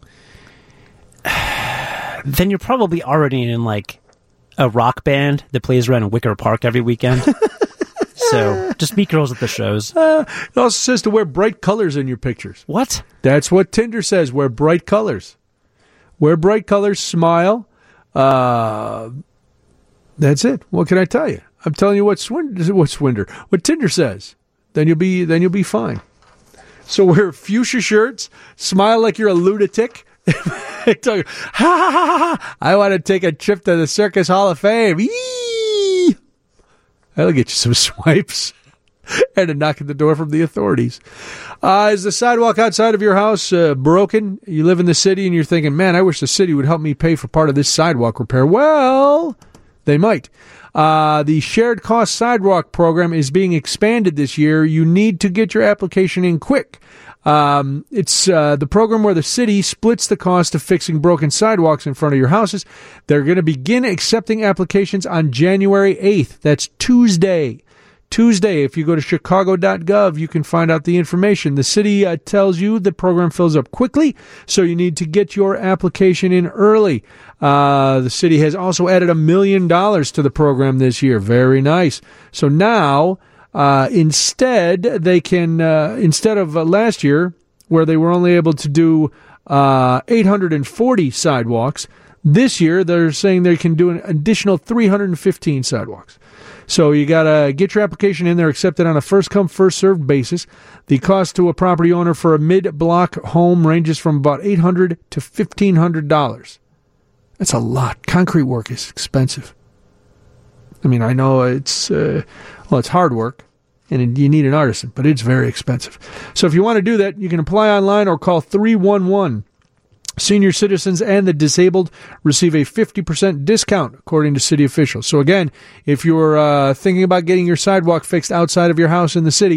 Then you're probably already in, like, a rock band that plays around in Wicker Park every weekend. So, just meet girls at the shows. Uh, it also says to wear bright colors in your pictures. What? That's what Tinder says. Wear bright colors. Wear bright colors, smile. Uh, that's it. What can I tell you? I'm telling you what Swinder, what Swinder, what Tinder says. Then you'll be, then you'll be fine. So wear fuchsia shirts, smile like you're a lunatic. Tell you, ha, ha, ha, ha, I want to take a trip to the Circus Hall of Fame. Eee! That'll get you some swipes and a knock at the door from the authorities. Uh, is the sidewalk outside of your house uh, broken? You live in the city and you're thinking, man, I wish the city would help me pay for part of this sidewalk repair. Well, they might. Uh, the Shared Cost Sidewalk Program is being expanded this year. You need to get your application in quick. Um, it's uh, the program where the city splits the cost of fixing broken sidewalks in front of your houses. They're going to begin accepting applications on January eighth. That's Tuesday. Tuesday, if you go to chicago dot gov, you can find out the information. The city uh, tells you the program fills up quickly, so you need to get your application in early. Uh, the city has also added a million dollars to the program this year. Very nice. So now, uh, instead, they can, uh, instead of uh, last year, where they were only able to do uh, eight hundred forty sidewalks, this year they're saying they can do an additional three hundred fifteen sidewalks. So you got to get your application in there, accepted on a first-come, first-served basis. The cost to a property owner for a mid-block home ranges from about eight hundred dollars to fifteen hundred dollars. That's a lot. Concrete work is expensive. I mean, I know it's, uh, well, it's hard work, and it, you need an artisan, but it's very expensive. So if you want to do that, you can apply online or call three one one. Senior citizens and the disabled receive a fifty percent discount, according to city officials. So again, if you're uh, thinking about getting your sidewalk fixed outside of your house in the city,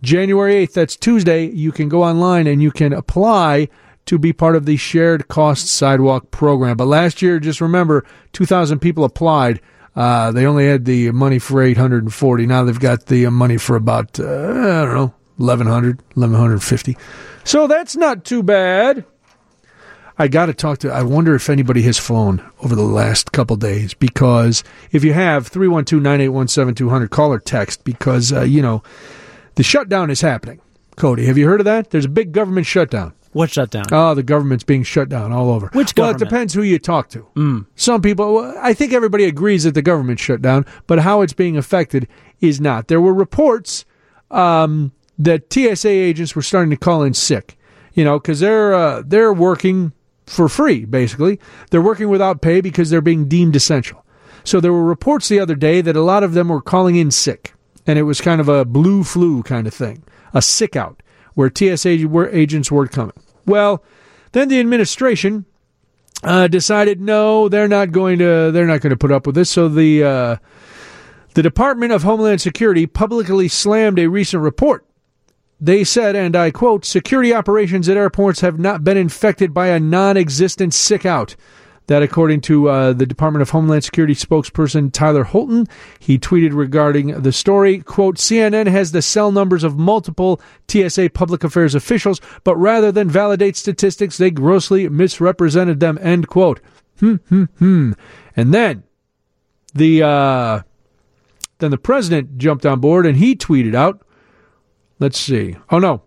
January eighth, that's Tuesday, you can go online and you can apply to be part of the Shared Cost Sidewalk program. But last year, just remember, two thousand people applied. Uh, they only had the money for eight hundred forty. Now they've got the money for about, uh, I don't know, eleven hundred, eleven fifty. So that's not too bad. I got to talk to, I wonder if anybody has flown over the last couple days, because if you have, three one two, nine eight one, seven two zero zero, call or text, because, uh, you know, the shutdown is happening. Cody, have you heard of that? There's a big government shutdown. What shutdown? Oh, the government's being shut down all over. Which government? government? Well, it depends who you talk to. Mm. Some people, well, I think everybody agrees that the government's shut down, but how it's being affected is not. There were reports um, that T S A agents were starting to call in sick, you know, because they're uh, they're working for free, basically. They're working without pay because they're being deemed essential. So there were reports the other day that a lot of them were calling in sick, and it was kind of a blue flu kind of thing, a sick out, where T S A agents weren't coming. Well, then the administration uh, decided no, they're not going to. They're not going to put up with this. So the uh, the Department of Homeland Security publicly slammed a recent report. They said, and I quote, "Security operations at airports have not been infected by a non-existent sick out." That, according to uh, the Department of Homeland Security spokesperson Tyler Holton. He tweeted regarding the story, quote, "C N N has the cell numbers of multiple T S A public affairs officials, but rather than validate statistics, they grossly misrepresented them," end quote. Hmm, hmm, hmm. And then the, uh, then the president jumped on board and he tweeted out, let's see. Oh, no.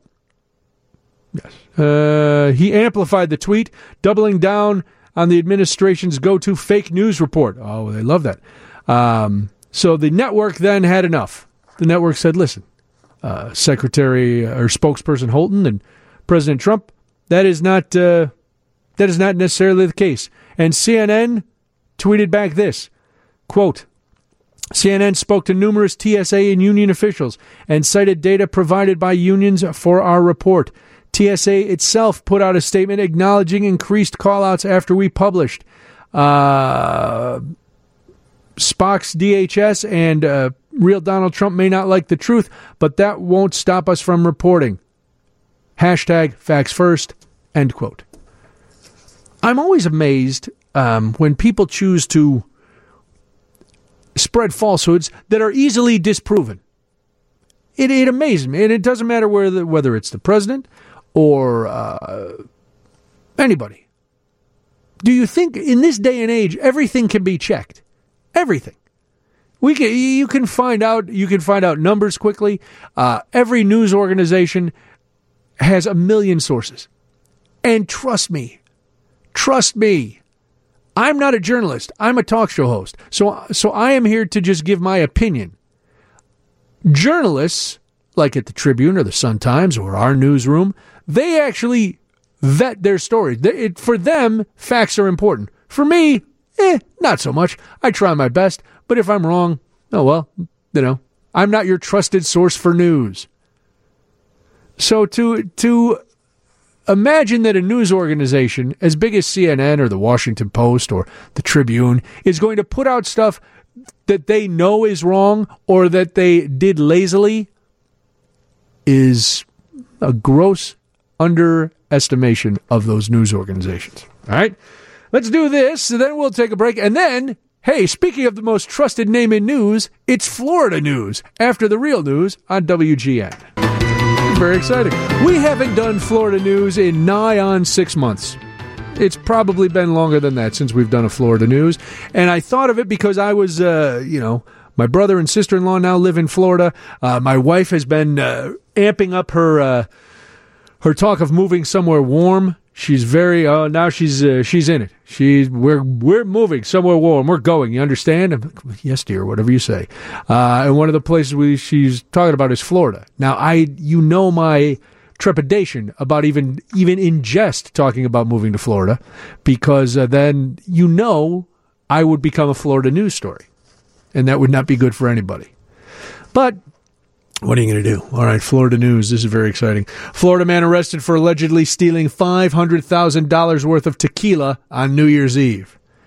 Yes. Uh, he amplified the tweet, doubling down on the administration's go-to fake news report. Oh, they love that. Um, so the network then had enough. The network said, listen, uh, Secretary or spokesperson Holton and President Trump, that is not uh, that is not necessarily the case. And C N N tweeted back this, quote, "C N N spoke to numerous T S A and union officials and cited data provided by unions for our report. T S A itself put out a statement acknowledging increased call-outs after we published. Uh, Spock's D H S and uh, real Donald Trump may not like the truth, but that won't stop us from reporting. Hashtag facts first," end quote. I'm always amazed um, when people choose to spread falsehoods that are easily disproven. It, it amazes me, and it doesn't matter whether, whether it's the president or uh, anybody. Do you think in this day and age everything can be checked? Everything. We can. You can find out. You can find out numbers quickly. Uh, every news organization has a million sources, and trust me, trust me. I'm not a journalist. I'm a talk show host. So, so I am here to just give my opinion. Journalists, like at the Tribune or the Sun-Times or our newsroom, they actually vet their stories. It, for them, facts are important. For me, eh, not so much. I try my best, but if I'm wrong, oh well, you know, I'm not your trusted source for news. So to to imagine that a news organization as big as C N N or the Washington Post or the Tribune is going to put out stuff that they know is wrong or that they did lazily is a gross underestimation of those news organizations. All right, let's do this, and then we'll take a break. And then, hey, speaking of the most trusted name in news, it's Florida news after the real news on W G N. Very exciting. We haven't done Florida news in nigh on six months. It's probably been longer than that since we've done a Florida news. And I thought of it because I was, uh, you know, my brother and sister-in-law now live in Florida. Uh, my wife has been uh, amping up her uh, her talk of moving somewhere warm. She's very, uh, now she's uh, she's in it. She's we're we're moving somewhere warm. We're going. You understand? I'm like, yes, dear. Whatever you say. Uh, and one of the places we she's talking about is Florida. Now, I you know my trepidation about even even in jest talking about moving to Florida, because uh, then you know I would become a Florida news story, and that would not be good for anybody. But what are you going to do? All right, Florida news. This is very exciting. Florida man arrested for allegedly stealing five hundred thousand dollars worth of tequila on New Year's Eve.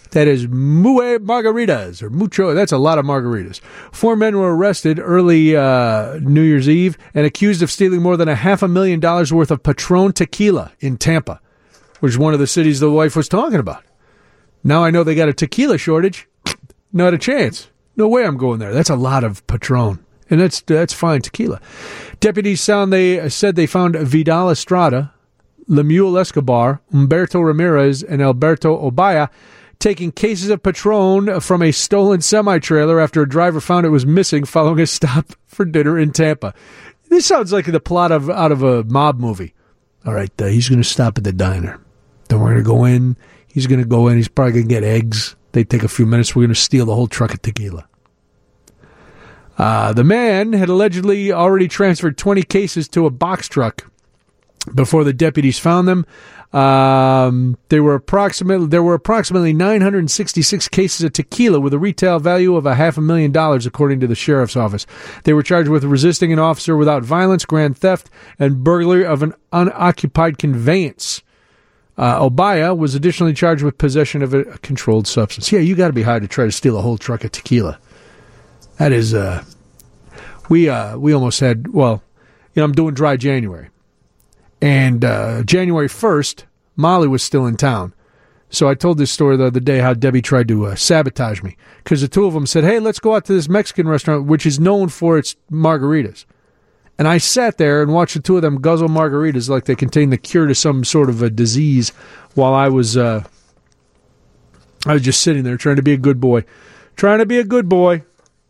That is Mue Margaritas, or Mucho. That's a lot of margaritas. Four men were arrested early uh, New Year's Eve and accused of stealing more than a half a million dollars worth of Patron tequila in Tampa, which is one of the cities the wife was talking about. Now I know they got a tequila shortage. Not a chance. No way I'm going there. That's a lot of Patron. And that's that's fine tequila. Deputies found they said they found Vidal Estrada, Lemuel Escobar, Humberto Ramirez, and Alberto Obaya taking cases of Patron from a stolen semi-trailer after a driver found it was missing following a stop for dinner in Tampa. This sounds like the plot of out of a mob movie. All right, uh, he's going to stop at the diner. Then we're going to go in. He's going to go in. He's probably going to get eggs. They take a few minutes. We're going to steal the whole truck of tequila. Uh, the man had allegedly already transferred twenty cases to a box truck before the deputies found them. Um, they were approximately there were approximately nine hundred sixty-six cases of tequila with a retail value of a half a million dollars, according to the sheriff's office. They were charged with resisting an officer without violence, grand theft, and burglary of an unoccupied conveyance. Uh, Obaya was additionally charged with possession of a, a controlled substance. Yeah, you got to be high to try to steal a whole truck of tequila. That is, uh, we uh, we almost had, well, you know, I'm doing dry January. And uh, January first, Molly was still in town. So I told this story the other day how Debbie tried to uh, sabotage me. Because the two of them said, hey, let's go out to this Mexican restaurant, which is known for its margaritas. And I sat there and watched the two of them guzzle margaritas like they contained the cure to some sort of a disease while I was, uh, I was just sitting there trying to be a good boy. Trying to be a good boy.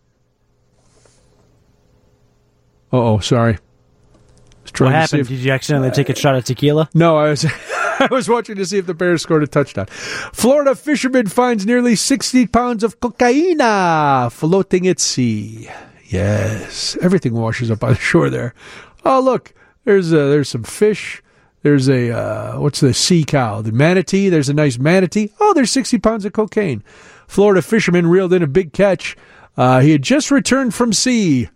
Uh-oh, sorry. What happened? If, Did you accidentally uh, take a shot of tequila? No, I was I was watching to see if the Bears scored a touchdown. Florida fisherman finds nearly sixty pounds of cocaine floating at sea. Yes, everything washes up on the shore there. Oh, look, there's a, there's some fish. There's a, uh, what's the sea cow? The manatee. There's a nice manatee. Oh, there's sixty pounds of cocaine. Florida fisherman reeled in a big catch. Uh, he had just returned from sea.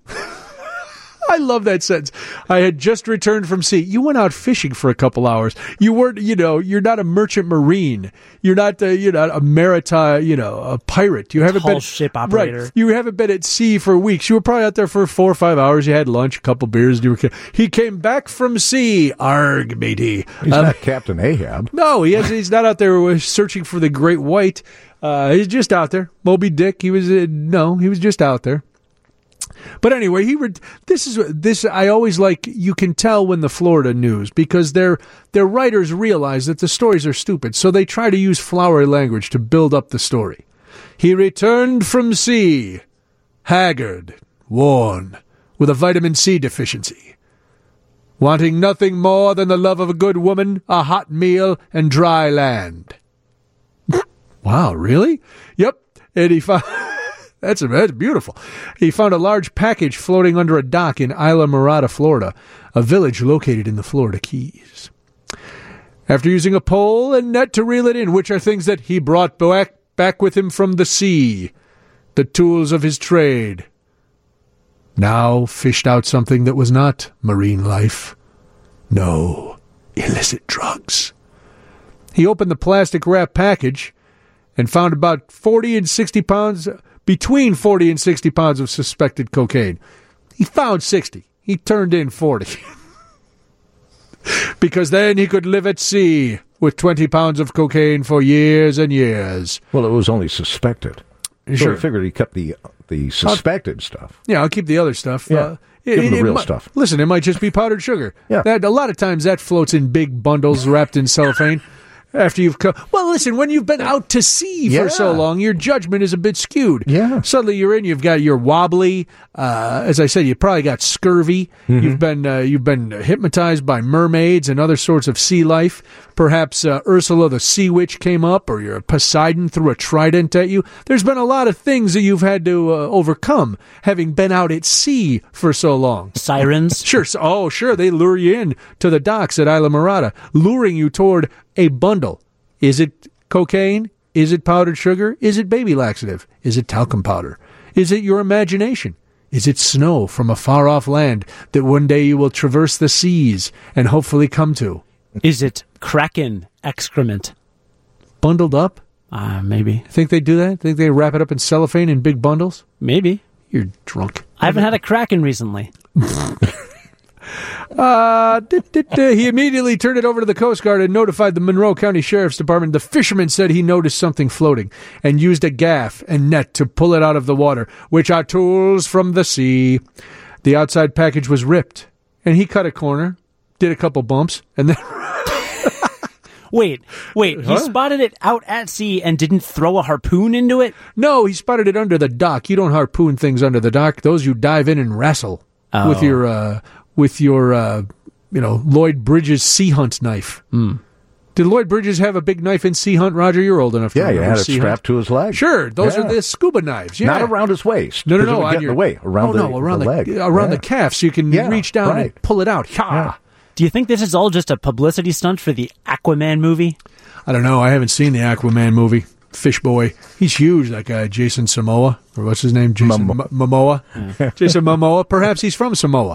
I love that sentence. I had just returned from sea. You went out fishing for a couple hours. You weren't, you know, you're not a merchant marine. You're not, uh, you're not a maritime, you know, a pirate. You haven't Tall been ship operator. Right. You haven't been at sea for weeks. You were probably out there for four or five hours. You had lunch, a couple beers. And you were, he came back from sea. Arg, matey. He's um, not Captain Ahab. No, he has, he's not out there searching for the great white. Uh, he's just out there. Moby Dick. He was, uh, no, he was just out there. But anyway, he re- this is this I always like. You can tell when the Florida news, because their their writers realize that the stories are stupid, so they try to use flowery language to build up the story. He returned from sea, haggard, worn, with a vitamin C deficiency, wanting nothing more than the love of a good woman, a hot meal, and dry land. Wow, really? Yep. And he found. That's, that's beautiful. He found a large package floating under a dock in Isla Mirada, Florida, a village located in the Florida Keys. After using a pole and net to reel it in, which are things that he brought back, back with him from the sea, the tools of his trade, now fished out something that was not marine life. No, illicit drugs. He opened the plastic wrap package and found about forty and sixty pounds... Between forty and sixty pounds of suspected cocaine. He found sixty. He turned in forty. Because then he could live at sea with twenty pounds of cocaine for years and years. Well, it was only suspected. Sure. So I figured he kept the the suspected I'll, stuff. Yeah, I'll keep the other stuff. Yeah. Uh, Give it, him the it real might, stuff. Listen, it might just be powdered sugar. Yeah. That, a lot of times that floats in big bundles wrapped in cellophane. After you've come, well, listen, when you've been out to sea yeah. for so long, your judgment is a bit skewed. Yeah. Suddenly you're in, you've got you're wobbly. Uh, as I said, you probably got scurvy. Mm-hmm. You've been uh, you've been hypnotized by mermaids and other sorts of sea life. Perhaps uh, Ursula the Sea Witch came up, or your Poseidon threw a trident at you. There's been a lot of things that you've had to uh, overcome, having been out at sea for so long. Sirens? Sure. So, oh, sure. They lure you in to the docks at Isla Mirada, luring you toward a bundle. Is it cocaine? Is it powdered sugar? Is it baby laxative? Is it talcum powder? Is it your imagination? Is it snow from a far-off land that one day you will traverse the seas and hopefully come to? Is it kraken excrement? Bundled up? Uh, maybe. Think they do that? Think they wrap it up in cellophane in big bundles? Maybe. You're drunk. I haven't had a Kraken recently. Uh, dit, dit, dit. He immediately turned it over to the Coast Guard and notified the Monroe County Sheriff's Department. The fisherman said he noticed something floating and used a gaff and net to pull it out of the water, which are tools from the sea. The outside package was ripped, and he cut a corner, did a couple bumps, and then... Wait, wait, Huh? he spotted it out at sea and didn't throw a harpoon into it? No, he spotted it under the dock. You don't harpoon things under the dock. Those you dive in and wrestle Oh. with your, uh, with your, uh, you know, Lloyd Bridges sea hunt knife. Mm. Did Lloyd Bridges have a big knife in sea hunt? Roger, you're old enough to Yeah, you remember had it sea strapped hunt. to his leg. Sure, those Yeah. are the scuba knives. Yeah. Not around his waist. No, no, 'cause it no, would on get in your the way, around oh, the, no, around the, the, leg. around Yeah. the calf, so you can Yeah, reach down right. and pull it out. Ha! Yeah. Do you think this is all just a publicity stunt for the Aquaman movie? I don't know. I haven't seen the Aquaman movie. Fish Boy. He's huge, that guy, Jason Samoa. Or what's his name? Jason Momo- M- Momoa. Jason Momoa. Perhaps he's from Samoa.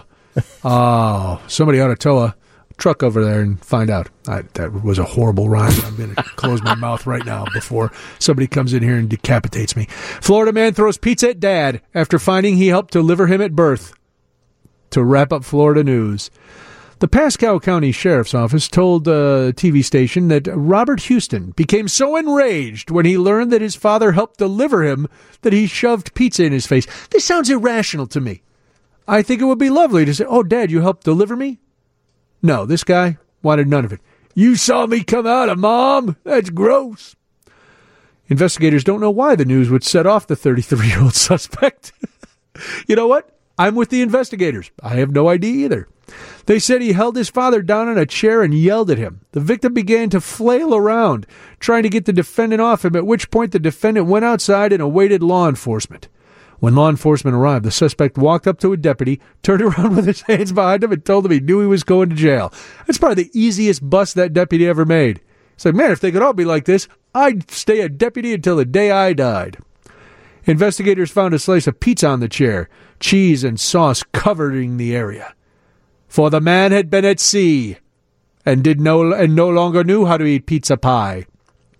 Oh, somebody ought to tow a truck over there and find out. I, that was a horrible rhyme. I'm going to close my mouth right now before somebody comes in here and decapitates me. Florida man throws pizza at dad after finding he helped deliver him at birth. To wrap up Florida news. The Pasco County Sheriff's Office told a T V station that Robert Houston became so enraged when he learned that his father helped deliver him that he shoved pizza in his face. This sounds irrational to me. I think it would be lovely to say, "Oh, Dad, you helped deliver me?" No, this guy wanted none of it. "You saw me come out of Mom? That's gross." Investigators don't know why the news would set off the thirty-three-year-old suspect. You know what? I'm with the investigators. I have no idea either. They said he held his father down on a chair and yelled at him. The victim began to flail around, trying to get the defendant off him, at which point the defendant went outside and awaited law enforcement. When law enforcement arrived, the suspect walked up to a deputy, turned around with his hands behind him, and told him he knew he was going to jail. That's probably the easiest bust that deputy ever made. He's like, man, if they could all be like this, I'd stay a deputy until the day I died. Investigators found a slice of pizza on the chair, cheese and sauce covering the area. For the man had been at sea and did no and no longer knew how to eat pizza pie.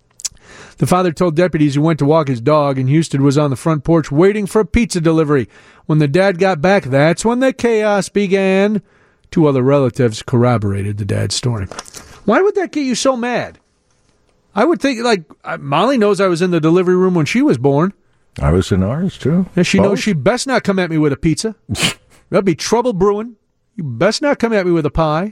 The father told deputies he went to walk his dog, and Houston was on the front porch waiting for a pizza delivery. When the dad got back, that's when the chaos began. Two other relatives corroborated the dad's story. Why would that get you so mad? I would think, like, uh, Molly knows I was in the delivery room when she was born. I was in ours, too. And she Both? knows she best not come at me with a pizza. There'll be trouble brewing. You best not come at me with a pie.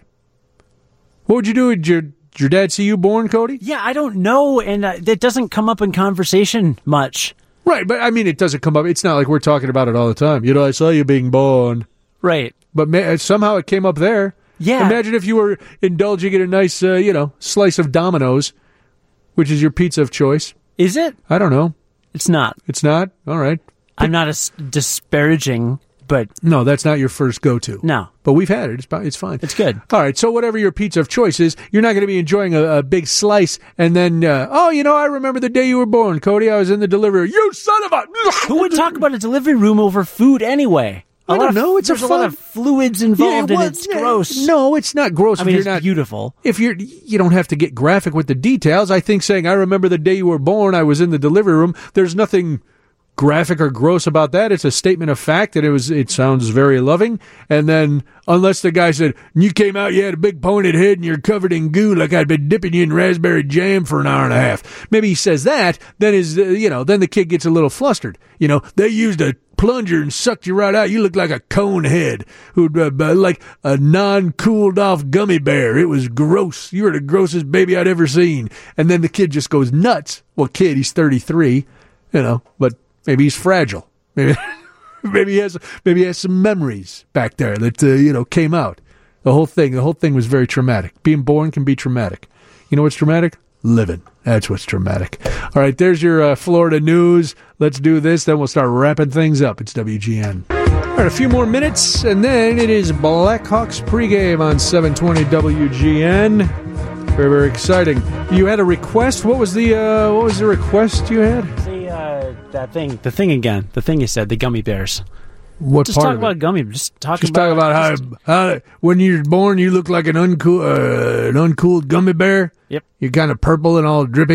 What would you do? Did your, did your dad see you born, Cody? Yeah, I don't know, and uh, it doesn't come up in conversation much. Right, but I mean, it doesn't come up. It's not like we're talking about it all the time. You know, I saw you being born. Right. But ma- somehow it came up there. Yeah. Imagine if you were indulging in a nice, uh, you know, slice of Domino's, which is your pizza of choice. Is it? I don't know. It's not. It's not? All right. I'm not as disparaging, but... No, that's not your first go-to. No. But we've had it. It's, it's fine. It's good. All right, so whatever your pizza of choice is, you're not going to be enjoying a, a big slice and then, uh, oh, you know, I remember the day you were born, Cody. I was in the delivery. You son of a... Who would talk about a delivery room over food anyway? A I lot don't of, know. It's there's a a, lot fun- of fluids involved, Yeah, well, and it's yeah, gross. No, it's not gross. I if mean, you're it's not, beautiful. If you're, you don't have to get graphic with the details. I think saying, I remember the day you were born, I was in the delivery room. There's nothing graphic or gross about that. It's a statement of fact, and it was. It sounds very loving. And then, unless the guy said, you came out, you had a big pointed head, and you're covered in goo like I'd been dipping you in raspberry jam for an hour and a half. Maybe he says that, then his, uh, you know, then the kid gets a little flustered. You know, they used a plunger and sucked you right out. You look like a cone head, who'd uh, like a non-cooled off gummy bear. It was gross. You were the grossest baby I'd ever seen. And then the kid just goes nuts. Well, kid, he's thirty-three, you know, but maybe he's fragile. Maybe, maybe he has, maybe he has some memories back there that uh, you know came out. The whole thing, the whole thing was very traumatic. Being born can be traumatic. You know what's traumatic? Living. That's what's traumatic. All right, there's your uh, Florida news. Let's do this, then we'll start wrapping things up. It's W G N. All right, a few more minutes, and then it is Blackhawks pregame on seven twenty W G N. Very, very exciting. You had a request. What was the uh, what was the request you had? The, uh, that thing, the thing again, the thing you said, the gummy bears. What just part talk of about it? gummy. Just talk Just about, talk about just, how, how when you're born you look like an uncool uh, an uncooled gummy bear. Yep. You're kind of purple and all drippy.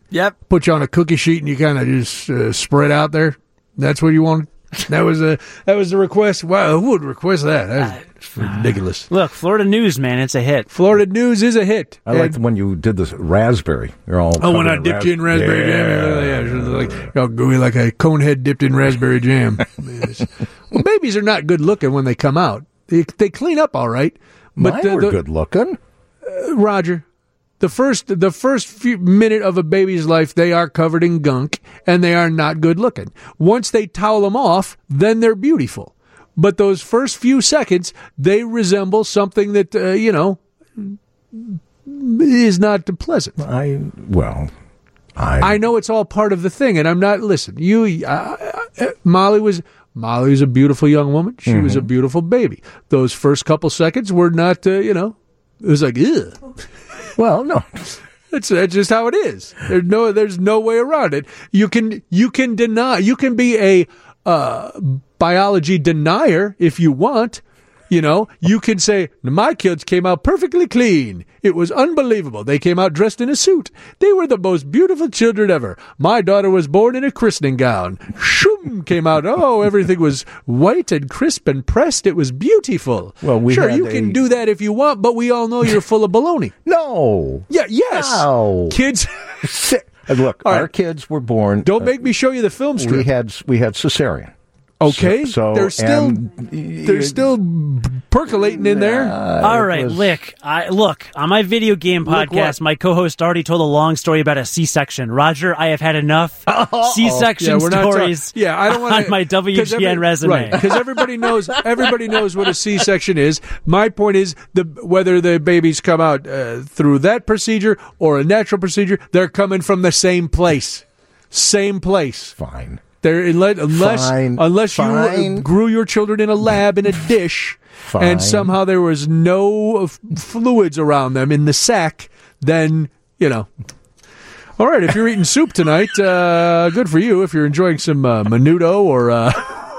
Yep. Put you on a cookie sheet and you kind of just uh, spread out there. That's what you wanted. That was a that was the request. Wow, who would request that? That's ridiculous. Look, Florida News, man, it's a hit. Florida News is a hit. I like when you did this raspberry. You're all oh, when I covered in dipped you in raspberry yeah. jam, yeah, yeah, like all gooey like a cone head dipped in raspberry jam. Well, babies are not good looking when they come out. They they clean up all right, but Mine uh, were the, good looking. Uh, Roger. The first, the first few minute of a baby's life, they are covered in gunk and they are not good looking. Once they towel them off, then they're beautiful. But those first few seconds, they resemble something that uh, you know is not pleasant. I well, I I know it's all part of the thing, and I'm not. Listen, you, uh, uh, Molly was. Molly was a beautiful young woman. She mm-hmm. was a beautiful baby. Those first couple seconds were not, uh, you know, it was like, ugh. Well, no, that's, that's just how it is. There's no, there's no way around it. You can, you can deny, you can be a uh, biology denier if you want. You know, you can say, my kids came out perfectly clean. It was unbelievable. They came out dressed in a suit. They were the most beautiful children ever. My daughter was born in a christening gown. Shoom came out. Oh, everything was white and crisp and pressed. It was beautiful. Well, we sure, had you a... can do that if you want, but we all know you're full of baloney. No. Yeah, yes. No. Kids. And look, All our right. kids were born. Don't uh, make me show you the film strip. We had we had cesarean. Okay, so, so they're still and, they're still percolating in there. Uh, All right, was... Lick. I, look, on my video game Lick podcast, what? my co-host already told a long story about a C-section. Roger, I have had enough Uh-oh. C-section Yeah, we're not stories. ta- yeah, I don't want on my W G N resume. because everybody knows everybody knows what a C-section is. My point is the whether the babies come out uh, through that procedure or a natural procedure, they're coming from the same place, same place. Fine. They're unless unless, Fine. unless you Fine. grew your children in a lab in a dish, Fine. and somehow there was no f- fluids around them in the sack, then you know. All right, if you're eating soup tonight, uh, good for you. If you're enjoying some uh, menudo or uh,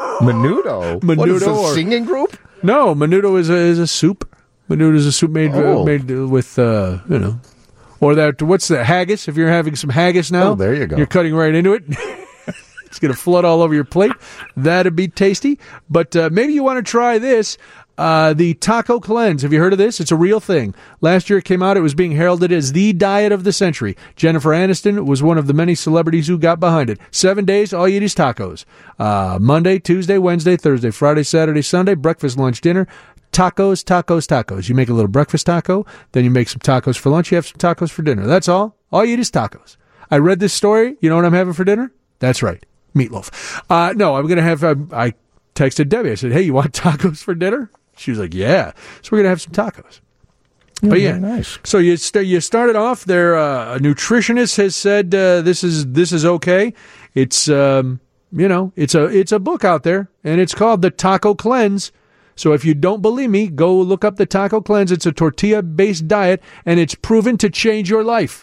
Menudo, Menudo what is this, or- singing group? no, menudo is a is a soup. Menudo is a soup made Oh. uh, made with uh, you know, or that what's the haggis? If you're having some haggis now, Oh, there you go. You're cutting right into it. It's going to flood all over your plate. That'd be tasty. But uh, maybe you want to try this. Uh, the Taco Cleanse. Have you heard of this? It's a real thing. Last year it came out. It was being heralded as the diet of the century. Jennifer Aniston was one of the many celebrities who got behind it. Seven days, all you eat is tacos. Uh, Monday, Tuesday, Wednesday, Thursday, Friday, Saturday, Sunday, breakfast, lunch, dinner. Tacos, tacos, tacos. You make a little breakfast taco. Then you make some tacos for lunch. You have some tacos for dinner. That's all. All you eat is tacos. I read this story. You know what I'm having for dinner? That's right. Meatloaf. Uh, no, I'm going to have, uh, I texted Debbie. I said, hey, you want tacos for dinner? She was like, yeah. So we're going to have some tacos. Yeah, but yeah, very nice. So you st- you started off there. Uh, a nutritionist has said uh, this is this is okay. It's um, you know it's a it's a book out there, and it's called the Taco Cleanse. So if you don't believe me, go look up the Taco Cleanse. It's a tortilla based diet, and it's proven to change your life.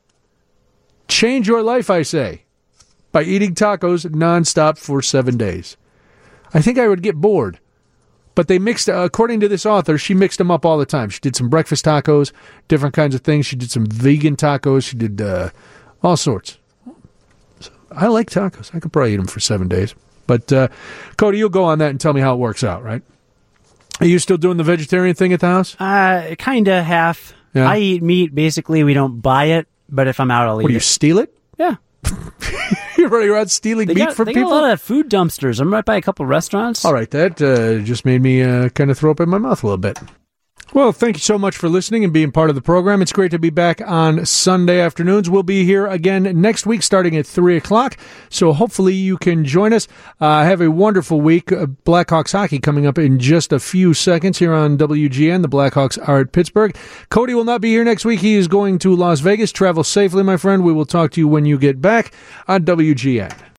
Change your life, I say. By eating tacos nonstop for seven days. I think I would get bored. But they mixed, uh, according to this author, she mixed them up all the time. She did some breakfast tacos, different kinds of things. She did some vegan tacos. She did uh, all sorts. So I like tacos. I could probably eat them for seven days. But, uh, Cody, you'll go on that and tell me how it works out, right? Are you still doing the vegetarian thing at the house? Uh, kind of half. Yeah. I eat meat. Basically, we don't buy it, but if I'm out, I'll eat What, do you it. steal it? Yeah. You're running around stealing They meat got, from they people? got a lot of food dumpsters. I'm right by a couple restaurants. All right, that uh, just made me uh, kind of throw up in my mouth a little bit. Well, thank you so much for listening and being part of the program. It's great to be back on Sunday afternoons. We'll be here again next week starting at three o'clock, so hopefully you can join us. Uh, have a wonderful week. Uh, Blackhawks hockey coming up in just a few seconds here on W G N. The Blackhawks are at Pittsburgh. Cody will not be here next week. He is going to Las Vegas. Travel safely, my friend. We will talk to you when you get back on W G N.